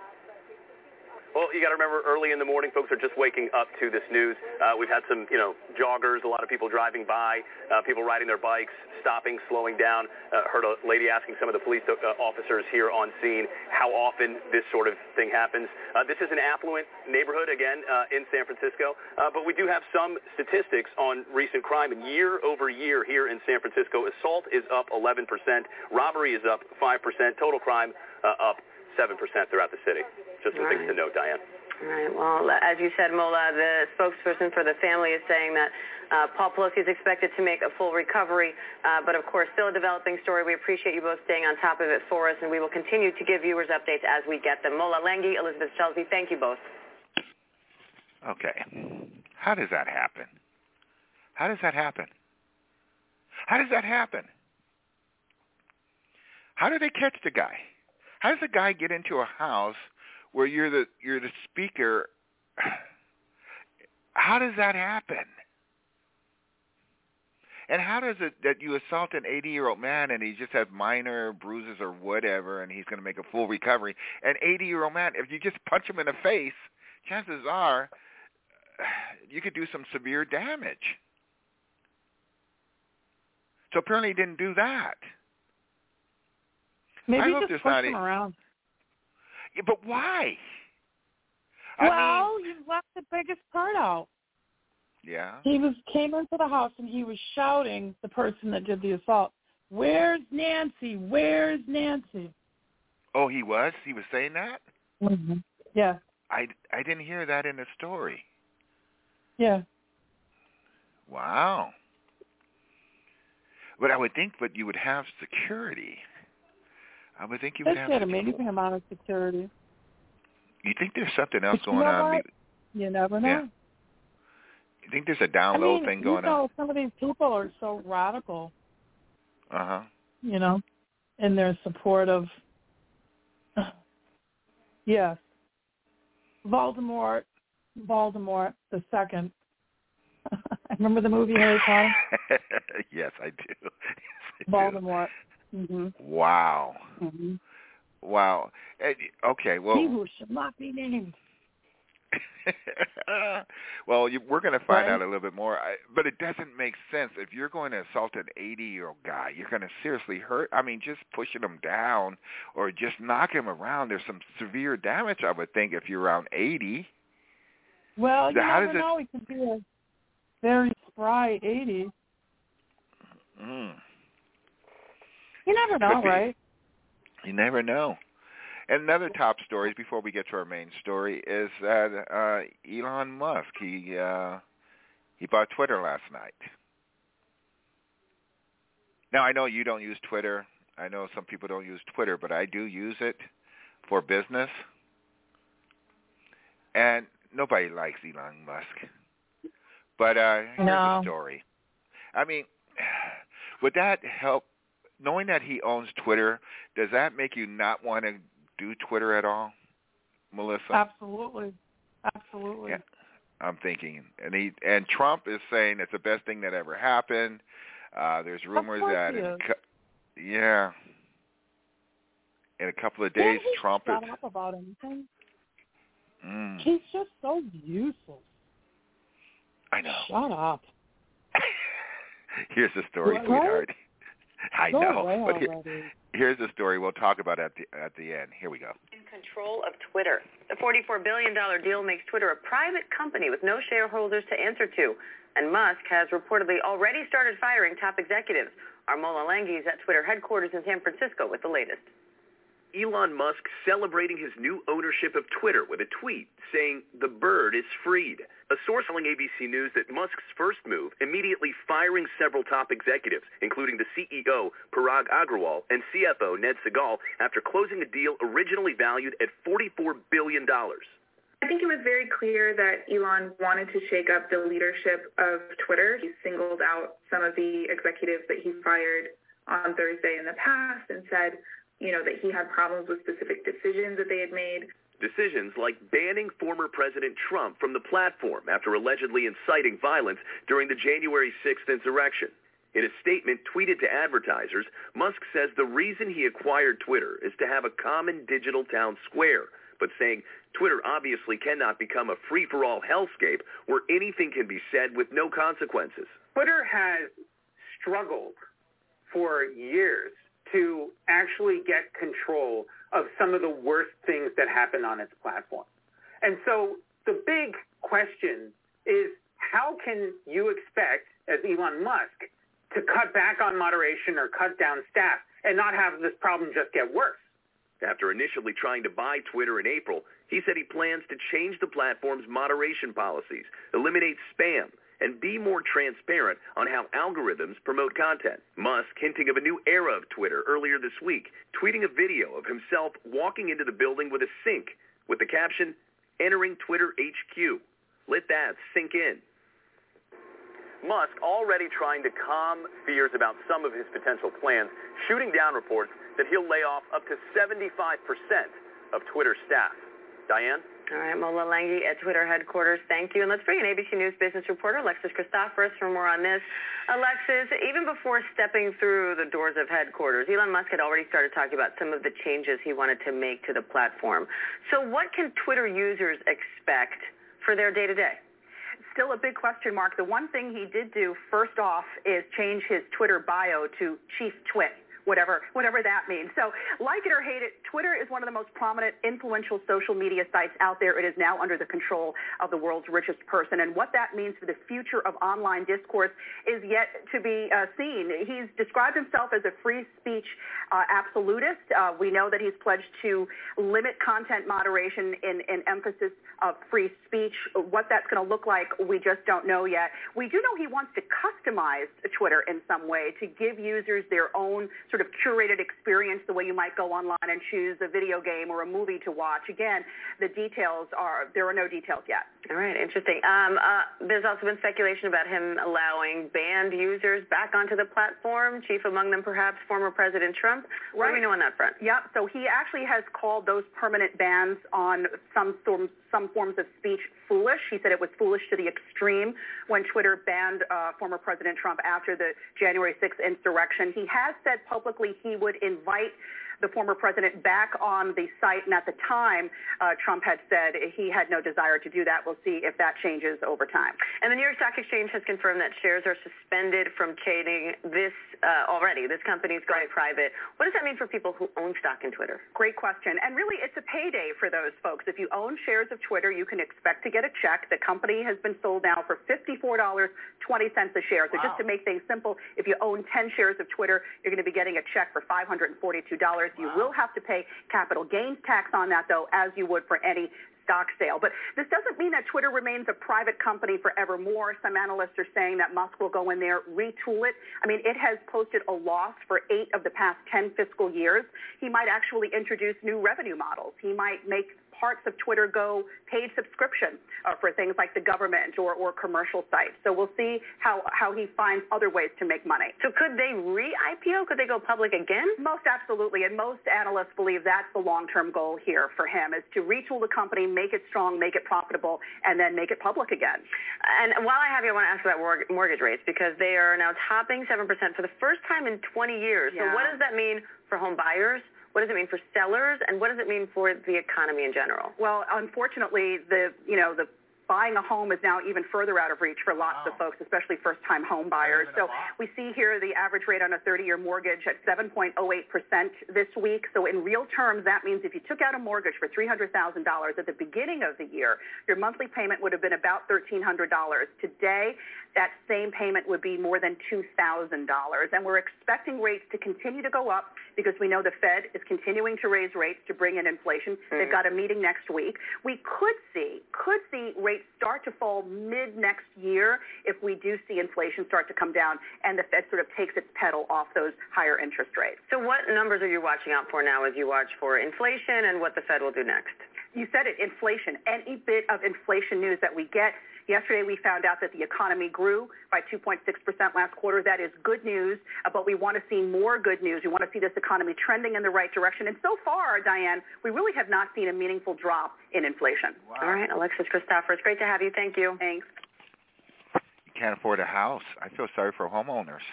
Speaker 6: Well, you got to remember, early in the morning, folks are just waking up to this news. Uh, we've had some, you know, joggers, a lot of people driving by, uh, people riding their bikes, stopping, slowing down. Uh, heard a lady asking some of the police uh, officers here on scene how often this sort of thing happens. Uh, this is an affluent neighborhood, again, uh, in San Francisco, uh, but we do have some statistics on recent crime. And year over year here in San Francisco, assault is up eleven percent, robbery is up five percent, total crime uh, up seven percent throughout the city. Just some
Speaker 5: All
Speaker 6: things
Speaker 5: right.
Speaker 6: to note, Diane.
Speaker 5: All right. Well, as you said, Mola, the spokesperson for the family is saying that uh, Paul Pelosi is expected to make a full recovery, uh, but of course, still a developing story. We appreciate you both staying on top of it for us, and we will continue to give viewers updates as we get them. Mola Lenghi, Elizabeth Chelsea, thank you both.
Speaker 2: Okay. How does that happen? How does that happen? How does that happen? How do they catch the guy? How does the guy get into a house where you're the you're the speaker? How does that happen? And how does it that you assault an eighty-year-old man and he just has minor bruises or whatever and he's going to make a full recovery? An eighty-year-old man, if you just punch him in the face, chances are you could do some severe damage. So apparently he didn't do that.
Speaker 4: Maybe
Speaker 2: I hope
Speaker 4: just
Speaker 2: there's
Speaker 4: push
Speaker 2: not
Speaker 4: him
Speaker 2: a-
Speaker 4: around.
Speaker 2: Yeah, but why? I
Speaker 4: Well,
Speaker 2: mean,
Speaker 4: you left the biggest part out.
Speaker 2: yeah.
Speaker 4: He was came into the house and he was shouting, the person that did the assault, "Where's Nancy? Where's Nancy?"
Speaker 2: Oh, he was? He was saying that?
Speaker 4: Mm-hmm. Yeah,
Speaker 2: I, I didn't hear that in the story.
Speaker 4: yeah.
Speaker 2: Wow. But I would think that you would have security. I would think you would
Speaker 4: They
Speaker 2: have
Speaker 4: get
Speaker 2: security.
Speaker 4: amazing amount of security.
Speaker 2: You think there's something else
Speaker 4: But you
Speaker 2: going
Speaker 4: know
Speaker 2: on?
Speaker 4: what? You never know.
Speaker 2: Yeah. You think there's a down
Speaker 4: I
Speaker 2: low
Speaker 4: mean,
Speaker 2: thing
Speaker 4: you
Speaker 2: going
Speaker 4: know, some of these people are so radical,
Speaker 2: on? Uh-huh.
Speaker 4: you know, in their support of, yes, Voldemort, Voldemort the second. Remember the movie Harry Potter?
Speaker 2: Yes, I do. Yes, I do.
Speaker 4: Voldemort. Mm-hmm.
Speaker 2: Wow.
Speaker 4: Mm-hmm.
Speaker 2: Wow. Eh, Okay, well,
Speaker 4: He who shall not be named.
Speaker 2: Well, you, we're going to find
Speaker 4: Right.
Speaker 2: out a little bit more. I, but it doesn't make sense. If you're going to assault an eighty-year-old guy, you're going to seriously hurt. I mean, just pushing him down or just knock him around, there's some severe damage, I would think, if you're around eighty.
Speaker 4: Well, you
Speaker 2: So how
Speaker 4: never
Speaker 2: does it-
Speaker 4: know. He could be a very spry eighty.
Speaker 2: Mm.
Speaker 4: You never know,
Speaker 2: Could be.
Speaker 4: right?
Speaker 2: You never know. And another top stories before we get to our main story is that uh, Elon Musk, he uh, he bought Twitter last night. Now, I know you don't use Twitter. I know some people don't use Twitter, but I do use it for business. And nobody likes Elon Musk. But uh, here's
Speaker 4: No.
Speaker 2: the story. I mean, would that help? Knowing that he owns Twitter, does that make you not want to do Twitter at all, Melissa?
Speaker 4: Absolutely. Absolutely.
Speaker 2: Yeah, I'm thinking. And he and Trump is saying it's the best thing that ever happened. Uh, there's rumors
Speaker 4: course
Speaker 2: that,
Speaker 4: he
Speaker 2: in
Speaker 4: is.
Speaker 2: cu- yeah, in a couple of
Speaker 4: Can't
Speaker 2: days,
Speaker 4: he
Speaker 2: Trump
Speaker 4: shut
Speaker 2: is.
Speaker 4: up about anything?
Speaker 2: Mm,
Speaker 4: He's just so useless.
Speaker 2: I know.
Speaker 4: Shut up.
Speaker 2: Here's the story,
Speaker 4: Right?
Speaker 2: sweetheart. I
Speaker 4: Go
Speaker 2: know.
Speaker 4: away
Speaker 2: But here,
Speaker 4: already.
Speaker 2: here's the story we'll talk about at the at the end. Here we go.
Speaker 5: In control of Twitter. The forty-four billion dollars deal makes Twitter a private company with no shareholders to answer to. And Musk has reportedly already started firing top executives. Our Mola Lenghi is at Twitter headquarters in San Francisco with the latest.
Speaker 6: Elon Musk celebrating his new ownership of Twitter with a tweet saying the bird is freed. A source telling A B C News that Musk's first move, immediately firing several top executives, including the C E O Parag Agrawal and C F O Ned Segal, after closing a deal originally valued at forty-four billion dollars.
Speaker 8: I think it was very clear that Elon wanted to shake up the leadership of Twitter. He singled out some of the executives that he fired on Thursday in the past and said, you know, that he had problems with specific decisions that they had made.
Speaker 6: Decisions like banning former President Trump from the platform after allegedly inciting violence during the January sixth insurrection. In a statement tweeted to advertisers, Musk says the reason he acquired Twitter is to have a common digital town square, but saying Twitter obviously cannot become a free-for-all hellscape where anything can be said with no consequences.
Speaker 9: Twitter has struggled for years to actually get control of some of the worst things that happen on its platform. And so the big question is, how can you expect, as Elon Musk, to cut back on moderation or cut down staff and not have this problem just get worse?
Speaker 6: After initially trying to buy Twitter in April, he said he plans to change the platform's moderation policies, eliminate spam, and be more transparent on how algorithms promote content. Musk hinting of a new era of Twitter earlier this week, tweeting a video of himself walking into the building with a sink with the caption, "Entering Twitter H Q." Let that sink in. Musk already trying to calm fears about some of his potential plans, shooting down reports that he'll lay off up to seventy-five percent of Twitter staff. Diane?
Speaker 5: All right, Mola Lenghi at Twitter headquarters. Thank you. And let's bring in A B C News business reporter Alexis Christoforous for more on this. Alexis, even before stepping through the doors of headquarters, Elon Musk had already started talking about some of the changes he wanted to make to the platform. So what can Twitter users expect for their day-to-day?
Speaker 10: Still a big question mark. The one thing he did do first off is change his Twitter bio to Chief Twit. Whatever, whatever that means. So, like it or hate it, Twitter is one of the most prominent, influential social media sites out there. It is now under the control of the world's richest person. And what that means for the future of online discourse is yet to be uh, seen. He's described himself as a free speech uh, absolutist. Uh, we know that he's pledged to limit content moderation in, in emphasis of free speech. What that's going to look like, we just don't know yet. We do know he wants to customize Twitter in some way to give users their own sort of curated experience, the way you might go online and choose a video game or a movie to watch. Again, the details are, there are no details yet.
Speaker 5: All right, interesting. Um, uh, there's also been speculation about him allowing banned users back onto the platform, chief among them perhaps former President Trump. What
Speaker 10: Right.
Speaker 5: do we know on that front?
Speaker 10: Yep, so he actually has called those permanent bans on some forms, some forms of speech foolish. He said it was foolish to the extreme when Twitter banned uh, former President Trump after the January sixth insurrection. He has said publicly he would invite the former president back on the site, and at the time, uh, Trump had said he had no desire to do that. We'll see if that changes over time.
Speaker 5: And the New York Stock Exchange has confirmed that shares are suspended from trading this uh, already. This company is going private. What does that mean for people who own stock in Twitter?
Speaker 10: Great question. And really, it's a payday for those folks. If you own shares of Twitter, you can expect to get a check. The company has been sold now for fifty-four dollars and twenty cents a share. So wow. Just to make things simple, if you own ten shares of Twitter, you're going to be getting a check for five hundred forty-two dollars. Wow. You will have to pay capital gains tax on that, though, as you would for any stock sale. But this doesn't mean that Twitter remains a private company forevermore. Some analysts are saying that Musk will go in there, retool it. I mean, it has posted a loss for eight of the past ten fiscal years. He might actually introduce new revenue models. He might make parts of Twitter go paid subscription uh, for things like the government or, or commercial sites. So we'll see how, how he finds other ways to make money.
Speaker 5: So could they re-I P O? Could they go public again?
Speaker 10: Most absolutely. And most analysts believe that's the long-term goal here for him, is to retool the company, make it strong, make it profitable, and then make it public again.
Speaker 5: And while I have you, I want to ask about mortgage rates, because they are now topping seven percent for the first time in twenty years.
Speaker 10: Yeah.
Speaker 5: So what does that mean for home buyers? What does it mean for sellers, and what does it mean for the economy in general?
Speaker 10: Well, unfortunately, the you know the buying a home is now even further out of reach for lots wow. of folks, especially first-time home buyers. So we see here the average rate on a thirty-year mortgage at seven point oh eight percent this week. So in real terms, that means if you took out a mortgage for three hundred thousand dollars at the beginning of the year, your monthly payment would have been about thirteen hundred dollars. Today, that same payment would be more than two thousand dollars. And we're expecting rates to continue to go up because we know the Fed is continuing to raise rates to bring in inflation. Mm-hmm. They've got a meeting next week. We could see, could see rates start to fall mid next year if we do see inflation start to come down and the Fed sort of takes its pedal off those higher interest rates.
Speaker 5: So what numbers are you watching out for now as you watch for inflation and what the Fed will do next?
Speaker 10: You said it, inflation. Any bit of inflation news that we get. Yesterday, we found out that the economy grew by two point six percent last quarter. That is good news, uh, but we want to see more good news. We want to see this economy trending in the right direction. And so far, Diane, we really have not seen a meaningful drop in inflation.
Speaker 5: Wow. All right, Alexis Christopher, it's great to have you. Thank you.
Speaker 10: Thanks.
Speaker 2: You can't afford a house. I feel sorry for homeowners.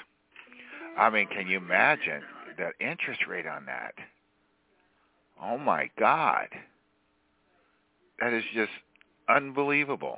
Speaker 2: I mean, can you imagine the interest rate on that? Oh, my God. That is just unbelievable.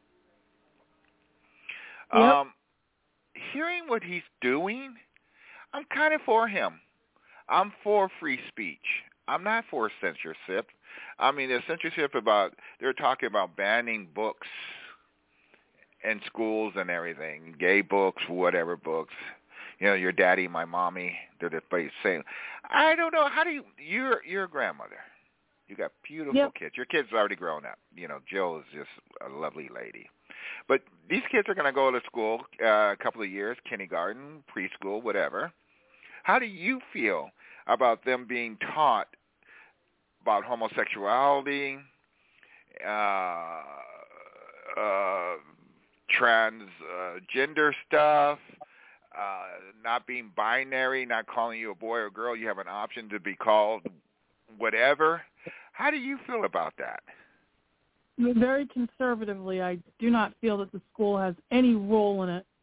Speaker 2: Yep. Um, hearing what he's doing, I'm kind of for him. I'm for free speech. I'm not for censorship. I mean, there's censorship about, they're talking about banning books in schools and everything, gay books, whatever books. You know, your daddy, my mommy, they're the same. I don't know. How do you, you're, you're a grandmother. You got beautiful yep. kids. Your kids already grown up. You know, Jill is just a lovely lady. But these kids are going to go to school uh, a couple of years, kindergarten, preschool, whatever. How do you feel about them being taught about homosexuality, uh, uh, transgender stuff, uh, not being binary, not calling you a boy or girl? You have an option to be called whatever. How do you feel about that?
Speaker 4: Very conservatively, I do not feel that the school has any role in it.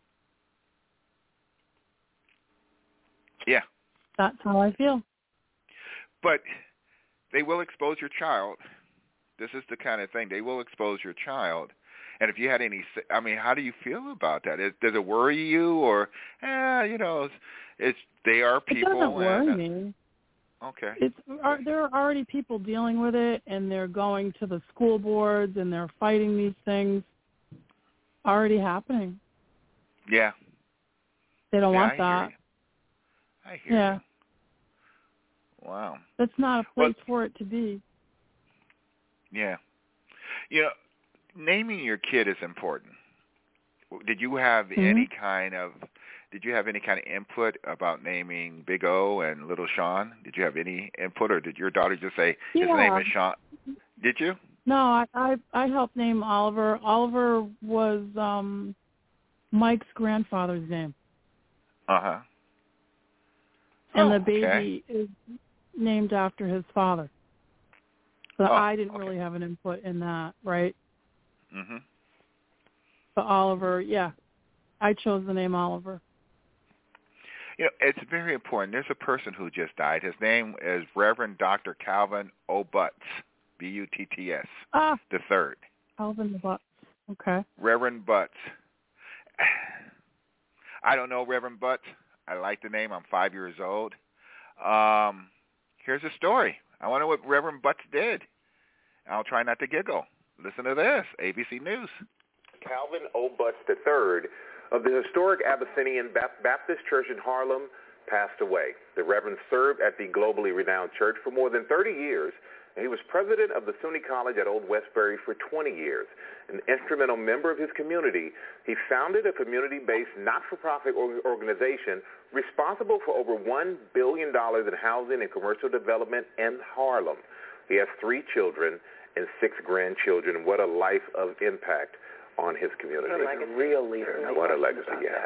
Speaker 2: Yeah.
Speaker 4: That's how I feel.
Speaker 2: But they will expose your child. This is the kind of thing. They will expose your child. And if you had any, I mean, how do you feel about that? Is, does it worry you, or, eh, you know, it's, it's they are people.
Speaker 4: It doesn't worry
Speaker 2: and,
Speaker 4: me.
Speaker 2: Okay.
Speaker 4: It's are, there are already people dealing with it, and they're going to the school boards, and they're fighting these things. Already happening.
Speaker 2: Yeah.
Speaker 4: They don't
Speaker 2: yeah,
Speaker 4: want
Speaker 2: I
Speaker 4: that.
Speaker 2: Hear you. I hear
Speaker 4: yeah.
Speaker 2: you. Wow.
Speaker 4: That's not a place
Speaker 2: well,
Speaker 4: for it to be.
Speaker 2: Yeah. You know, naming your kid is important. Did you have mm-hmm. any kind of Did you have any kind of input about naming Big O and Little Sean? Did you have any input, or did your daughter just say his
Speaker 4: yeah.
Speaker 2: name is Sean? Did you?
Speaker 4: No, I, I I helped name Oliver. Oliver was um, Mike's grandfather's name.
Speaker 2: Uh huh.
Speaker 4: And
Speaker 2: oh,
Speaker 4: the baby
Speaker 2: okay.
Speaker 4: is named after his father. So
Speaker 2: oh,
Speaker 4: I didn't
Speaker 2: okay.
Speaker 4: really have an input in that, right?
Speaker 2: Mhm.
Speaker 4: But Oliver, yeah, I chose the name Oliver.
Speaker 2: You know, it's very important. There's a person who just died. His name is Reverend Doctor Calvin O. Butts, B U T T S,
Speaker 4: Ah,
Speaker 2: the third.
Speaker 4: Calvin Butts. Okay.
Speaker 2: Reverend Butts. I don't know Reverend Butts. I like the name. I'm five years old. Um, here's a story. I wonder what Reverend Butts did. I'll try not to giggle. Listen to this, A B C News.
Speaker 11: Calvin O. Butts the third of the historic Abyssinian Baptist Church in Harlem passed away. The Reverend served at the globally renowned church for more than thirty years, and he was president of the SUNY College at Old Westbury for twenty years. An instrumental member of his community, he founded a community-based not-for-profit organization responsible for over one billion dollars in housing and commercial development in Harlem. He has three children and six grandchildren. What a life of impact on his community.
Speaker 5: What a real leader. No
Speaker 11: what a legacy, yeah.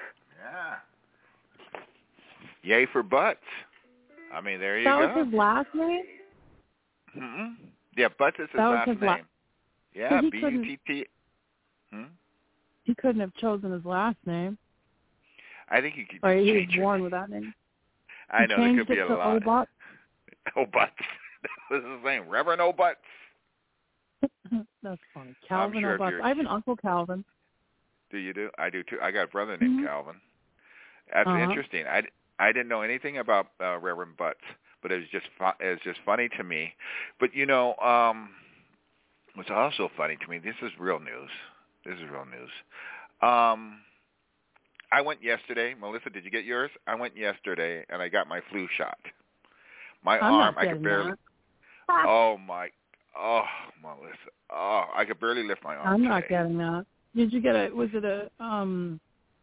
Speaker 2: Yeah. Yay for Butts. I mean, there you
Speaker 4: that
Speaker 2: go.
Speaker 4: That was his last name?
Speaker 2: Mm-hmm. Yeah, Butts is his
Speaker 4: that
Speaker 2: last
Speaker 4: was his
Speaker 2: name.
Speaker 4: La-
Speaker 2: yeah,
Speaker 4: so
Speaker 2: B U T T. Hmm?
Speaker 4: He couldn't have chosen his last name.
Speaker 2: I think he could
Speaker 4: or he was
Speaker 2: change
Speaker 4: born
Speaker 2: it.
Speaker 4: with that name.
Speaker 2: I
Speaker 4: he
Speaker 2: know, there could be
Speaker 4: it
Speaker 2: a
Speaker 4: to
Speaker 2: lot.
Speaker 4: O-Butts?
Speaker 2: O-Butts. That was his name, Reverend O-Butts.
Speaker 4: That's funny. Calvin
Speaker 2: sure
Speaker 4: O-Butts. I have an Uncle Calvin.
Speaker 2: Do you do? I do too. I got a brother named
Speaker 4: Mm-hmm.
Speaker 2: Calvin. That's
Speaker 4: uh-huh.
Speaker 2: interesting. I, I didn't know anything about uh, Reverend Butts, but it was just fu- it was just funny to me. But you know, um, what's also funny to me? This is real news. This is real news. Um, I went yesterday. Melissa, did you get yours? I went yesterday and I got my flu shot. My
Speaker 4: I'm
Speaker 2: arm,
Speaker 4: not
Speaker 2: I could barely.
Speaker 4: That.
Speaker 2: Oh my, oh Melissa, oh I could barely lift my arm.
Speaker 4: I'm
Speaker 2: today.
Speaker 4: not getting that. Did you get a? Was it a um,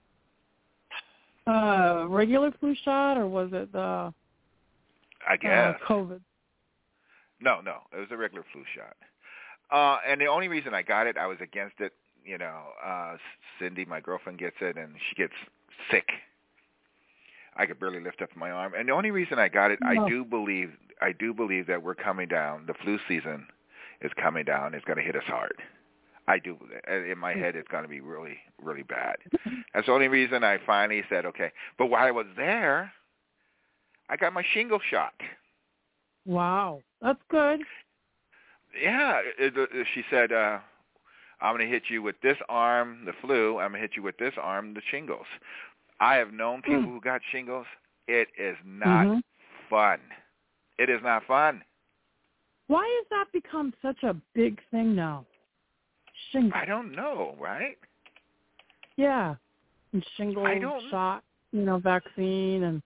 Speaker 4: uh, regular flu shot or was it the?
Speaker 2: I guess
Speaker 4: uh, COVID.
Speaker 2: No, no, it was a regular flu shot. Uh, and the only reason I got it, I was against it. You know, uh, Cindy, my girlfriend, gets it, and she gets sick. I could barely lift up my arm. And the only reason I got it, no. I do believe, I do believe that we're coming down. The flu season is coming down. It's going to hit us hard. I do. In my head, it's going to be really, really bad. That's the only reason I finally said, okay. But while I was there, I got my shingle shot.
Speaker 4: Wow, that's good.
Speaker 2: Yeah, it, it, she said, uh, I'm going to hit you with this arm, the flu. I'm going to hit you with this arm, the shingles. I have known people mm. who got shingles. It is not
Speaker 4: mm-hmm.
Speaker 2: fun. It is not fun.
Speaker 4: Why has that become such a big thing now? Shingles.
Speaker 2: I don't know, right?
Speaker 4: Yeah. And shingles,
Speaker 2: I don't...
Speaker 4: shot, you know, vaccine. and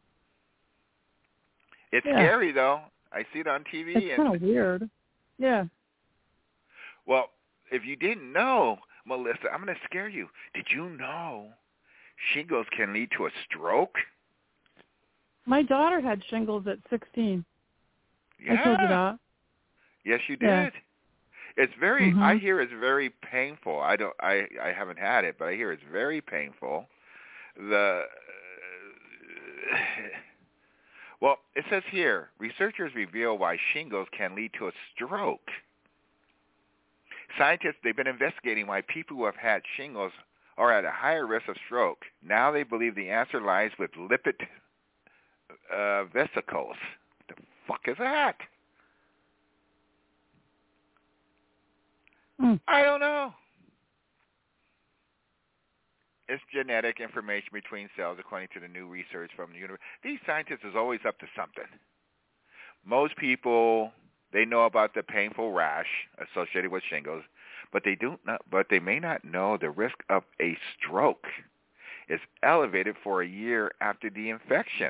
Speaker 2: It's
Speaker 4: yeah.
Speaker 2: scary, though. I see it on T V.
Speaker 4: It's kind of weird. Yeah.
Speaker 2: Well, if you didn't know, Melissa, I'm going to scare you. Did you know shingles can lead to a stroke?
Speaker 4: My daughter had shingles at sixteen.
Speaker 2: Yeah.
Speaker 4: I told you that.
Speaker 2: Yes, you did.
Speaker 4: Yeah.
Speaker 2: It's very.
Speaker 4: Mm-hmm.
Speaker 2: I hear it's very painful. I don't. I. I haven't had it, but I hear it's very painful. The. Uh, well, it says here, researchers reveal why shingles can lead to a stroke. Scientists, they've been investigating why people who have had shingles are at a higher risk of stroke. Now they believe the answer lies with lipid uh, vesicles. What the fuck is that?
Speaker 4: Mm.
Speaker 2: I don't know. It's genetic information between cells, according to the new research from the university. These scientists is always up to something. Most people, they know about the painful rash associated with shingles, but they do not. But they may not know the risk of a stroke is elevated for a year after the infection.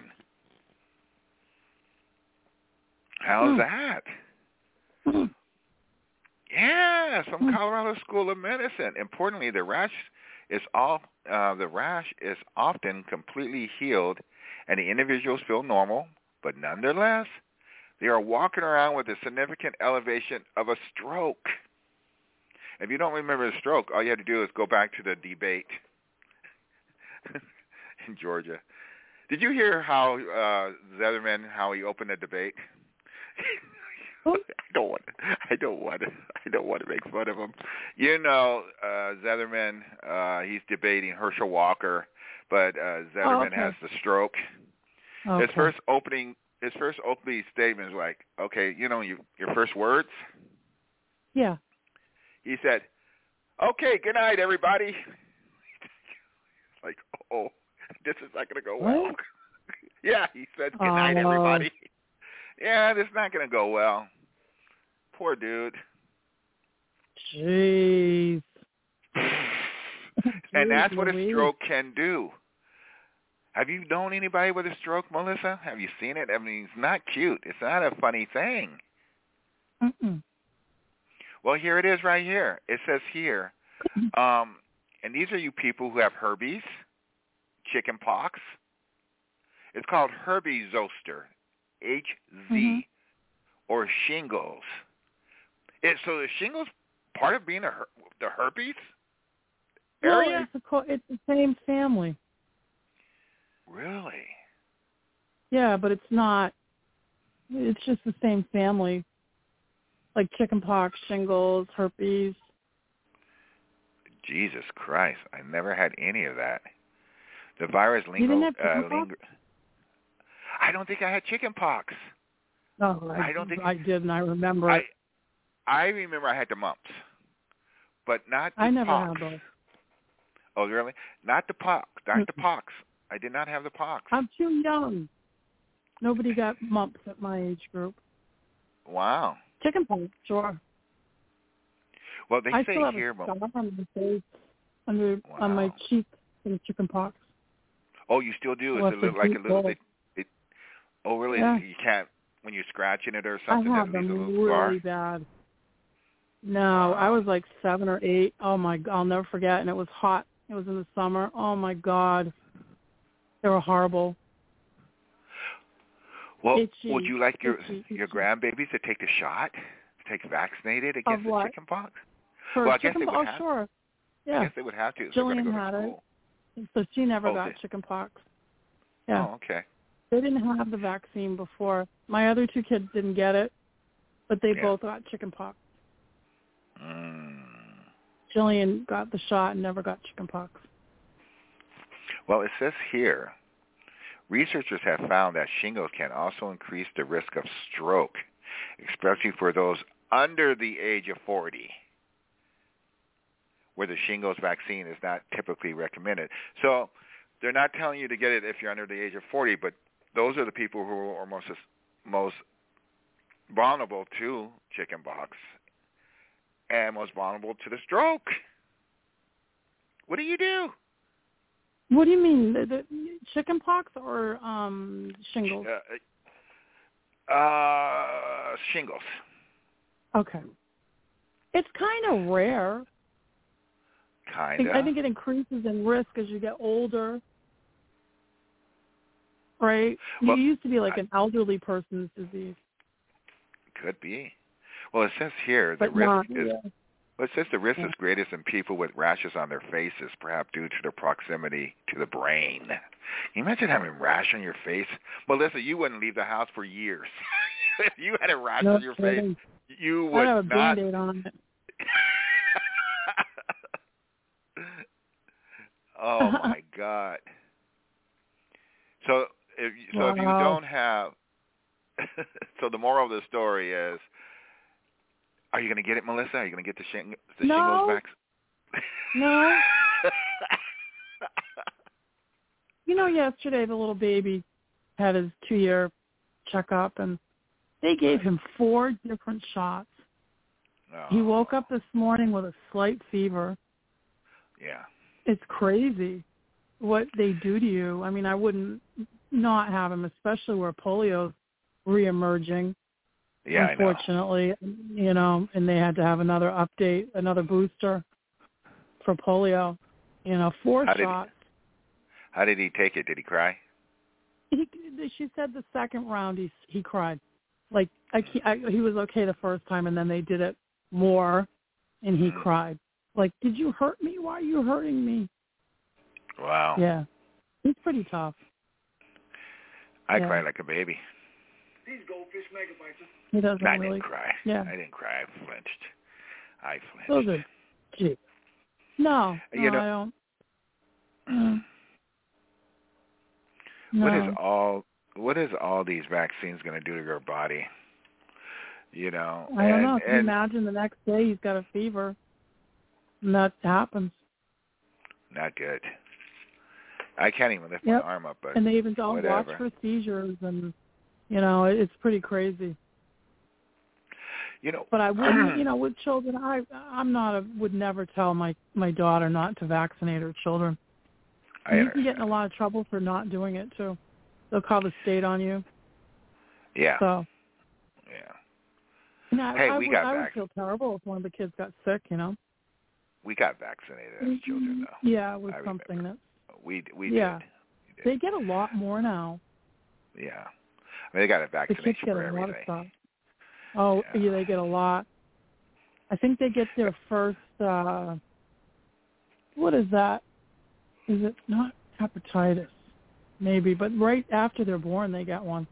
Speaker 2: How's mm. that?
Speaker 4: Mm.
Speaker 2: Yeah, from Colorado School of Medicine. Importantly, the rash is all uh, the rash is often completely healed, and the individuals feel normal. But nonetheless, they are walking around with a significant elevation of a stroke. If you don't remember the stroke, all you have to do is go back to the debate in Georgia. Did you hear how uh, Zetterman, how he opened the debate? I don't want. To, I don't want to. I don't want to make fun of him. You know, uh, Zetterman. Uh, he's debating Herschel Walker but uh, Zetterman
Speaker 4: oh, okay.
Speaker 2: has the stroke.
Speaker 4: Okay.
Speaker 2: His first opening, his first opening statement is like, okay, you know, you, your first words.
Speaker 4: Yeah.
Speaker 2: He said, "Okay, good night, everybody." Like, oh, this is not going to go well. Yeah, he said, "Good night,
Speaker 4: oh.
Speaker 2: everybody." Yeah, this is not going to go well. Poor dude.
Speaker 4: Jeez.
Speaker 2: And that's what
Speaker 4: Louise.
Speaker 2: a stroke can do. Have you known anybody with a stroke, Melissa? Have you seen it? I mean, it's not cute. It's not a funny thing.
Speaker 4: Mm-mm.
Speaker 2: Well, here it is right here. It says here, um, and these are you people who have herpes, chicken pox. It's called herpes zoster, H Z, mm-hmm. or shingles. It, so is shingles part of being a her- the herpes area?
Speaker 4: No, it's, a, it's the same family.
Speaker 2: Really?
Speaker 4: Yeah, but it's not. It's just the same family. Like chickenpox, shingles, herpes.
Speaker 2: Jesus Christ. I never had any of that. The virus lingo,
Speaker 4: you didn't have
Speaker 2: uh,
Speaker 4: chickenpox?
Speaker 2: linger. I don't think I had chickenpox.
Speaker 4: No, I,
Speaker 2: I don't think
Speaker 4: I did, and I remember
Speaker 2: I,
Speaker 4: it.
Speaker 2: I remember I had the mumps, but not the
Speaker 4: I never
Speaker 2: pox.
Speaker 4: had those.
Speaker 2: Oh, really? Not the pox. Not
Speaker 4: Mm-mm.
Speaker 2: the pox. I did not have the pox.
Speaker 4: I'm too young. Nobody got mumps at my age group.
Speaker 2: Wow.
Speaker 4: Chickenpox, sure.
Speaker 2: Well, they
Speaker 4: I
Speaker 2: say
Speaker 4: still have
Speaker 2: here,
Speaker 4: a scar on my face, under
Speaker 2: wow.
Speaker 4: on my cheek from chickenpox.
Speaker 2: Oh, you still do?
Speaker 4: Well,
Speaker 2: It's a little, like a little bit. It, oh, really?
Speaker 4: Yeah.
Speaker 2: You can't when you're scratching it or something.
Speaker 4: I have
Speaker 2: that leaves
Speaker 4: them
Speaker 2: a little
Speaker 4: really
Speaker 2: scar?
Speaker 4: bad. No,
Speaker 2: Wow.
Speaker 4: I was like seven or eight. Oh my! I'll never forget. And it was hot. It was in the summer. Oh my God, they were horrible.
Speaker 2: Well,
Speaker 4: Itchy,
Speaker 2: would you like your
Speaker 4: itchy,
Speaker 2: your
Speaker 4: itchy.
Speaker 2: grandbabies to take the shot, to take vaccinated against the
Speaker 4: what?
Speaker 2: chickenpox?
Speaker 4: For
Speaker 2: well, I guess they
Speaker 4: chickenpox?
Speaker 2: would
Speaker 4: Oh,
Speaker 2: have.
Speaker 4: sure. Yeah.
Speaker 2: I guess they would have to. If they're going to
Speaker 4: Jillian
Speaker 2: go
Speaker 4: had
Speaker 2: to school.
Speaker 4: it, so she never
Speaker 2: Oh,
Speaker 4: got
Speaker 2: did-
Speaker 4: chickenpox. Yeah.
Speaker 2: Oh, okay.
Speaker 4: They didn't have the vaccine before. My other two kids didn't get it, but they
Speaker 2: Yeah.
Speaker 4: both got chickenpox.
Speaker 2: Mm.
Speaker 4: Jillian got the shot and never got chickenpox.
Speaker 2: Well, it says here, researchers have found that shingles can also increase the risk of stroke, especially for those under the age of forty, where the shingles vaccine is not typically recommended. So they're not telling you to get it if you're under the age of forty, but those are the people who are most most vulnerable to chickenpox and most vulnerable to the stroke. What do you do?
Speaker 4: What do you mean? The, the chickenpox or um, shingles?
Speaker 2: Uh, uh, shingles.
Speaker 4: Okay. It's kind of rare.
Speaker 2: Kind of.
Speaker 4: I think it increases in risk as you get older. Right?
Speaker 2: Well,
Speaker 4: it used to be like an elderly person's disease.
Speaker 2: Could be. Well, it says here the
Speaker 4: But
Speaker 2: risk
Speaker 4: not,
Speaker 2: is.
Speaker 4: yeah.
Speaker 2: Well, it says the risk
Speaker 4: Yeah.
Speaker 2: is greatest in people with rashes on their faces, perhaps due to their proximity to the brain. Can you imagine having a rash on your face? Melissa, you wouldn't leave the house for years. If you had a rash
Speaker 4: No
Speaker 2: on your
Speaker 4: kidding.
Speaker 2: face, you
Speaker 4: I
Speaker 2: would
Speaker 4: have a
Speaker 2: not.
Speaker 4: Band-Aid on it.
Speaker 2: Oh my God! So if so,
Speaker 4: wow.
Speaker 2: if you don't have, so the moral of the story is, are you going to get it, Melissa? Are you going to get the, shing, the
Speaker 4: no.
Speaker 2: shingles vaccine?
Speaker 4: No. You know, yesterday the little baby had his two-year checkup, and they gave him four different shots.
Speaker 2: Oh.
Speaker 4: He woke up this morning with a slight fever.
Speaker 2: Yeah.
Speaker 4: It's crazy what they do to you. I mean, I wouldn't not have him, especially where polio's reemerging.
Speaker 2: Yeah,
Speaker 4: unfortunately,
Speaker 2: I know.
Speaker 4: you know, and they had to have another update, another booster for polio. You know, four
Speaker 2: how
Speaker 4: shots.
Speaker 2: Did he, how did he take it? Did he cry?
Speaker 4: He, she said the second round he he cried. Like I, I, he was okay the first time, and then they did it more, and he
Speaker 2: mm.
Speaker 4: cried. Like, did you hurt me? Why are you hurting me?
Speaker 2: Wow.
Speaker 4: Yeah, he's pretty tough.
Speaker 2: I
Speaker 4: yeah.
Speaker 2: cried like a baby.
Speaker 12: These goldfish megabytes.
Speaker 4: He doesn't
Speaker 2: I
Speaker 4: really.
Speaker 2: didn't cry.
Speaker 4: Yeah.
Speaker 2: I didn't cry. I flinched. I flinched.
Speaker 4: Those are, gee. No, no,
Speaker 2: you know,
Speaker 4: I don't. Mm. No.
Speaker 2: What is all what is all these vaccines going to do to your body? You know,
Speaker 4: I don't
Speaker 2: and,
Speaker 4: know. Can you
Speaker 2: and
Speaker 4: imagine the next day he's got a fever, and that happens.
Speaker 2: not good. I can't even lift
Speaker 4: Yep.
Speaker 2: my arm up, but
Speaker 4: and they even don't
Speaker 2: whatever.
Speaker 4: watch for seizures, and you know, it's pretty crazy.
Speaker 2: You know,
Speaker 4: but I wouldn't, you know, with children, I I'm not a would never tell my my daughter not to vaccinate her children.
Speaker 2: I
Speaker 4: you can get in a lot of trouble for not doing it too. They'll call the state on you.
Speaker 2: Yeah.
Speaker 4: So.
Speaker 2: Yeah.
Speaker 4: And I,
Speaker 2: hey,
Speaker 4: I,
Speaker 2: we
Speaker 4: would,
Speaker 2: got
Speaker 4: I
Speaker 2: vac-
Speaker 4: would feel terrible if one of the kids got sick. You know.
Speaker 2: We got vaccinated as children, though.
Speaker 4: Yeah, it was
Speaker 2: I
Speaker 4: something
Speaker 2: remember.
Speaker 4: that.
Speaker 2: We we
Speaker 4: yeah.
Speaker 2: did. We did.
Speaker 4: They get a lot more now.
Speaker 2: Yeah. I mean, they got a vaccination
Speaker 4: the kids get
Speaker 2: for
Speaker 4: a
Speaker 2: everything.
Speaker 4: lot of stuff. Oh,
Speaker 2: yeah.
Speaker 4: yeah, they get a lot. I think they get their first, uh, what is that? Is it not hepatitis? Maybe, but right after they're born, they get one.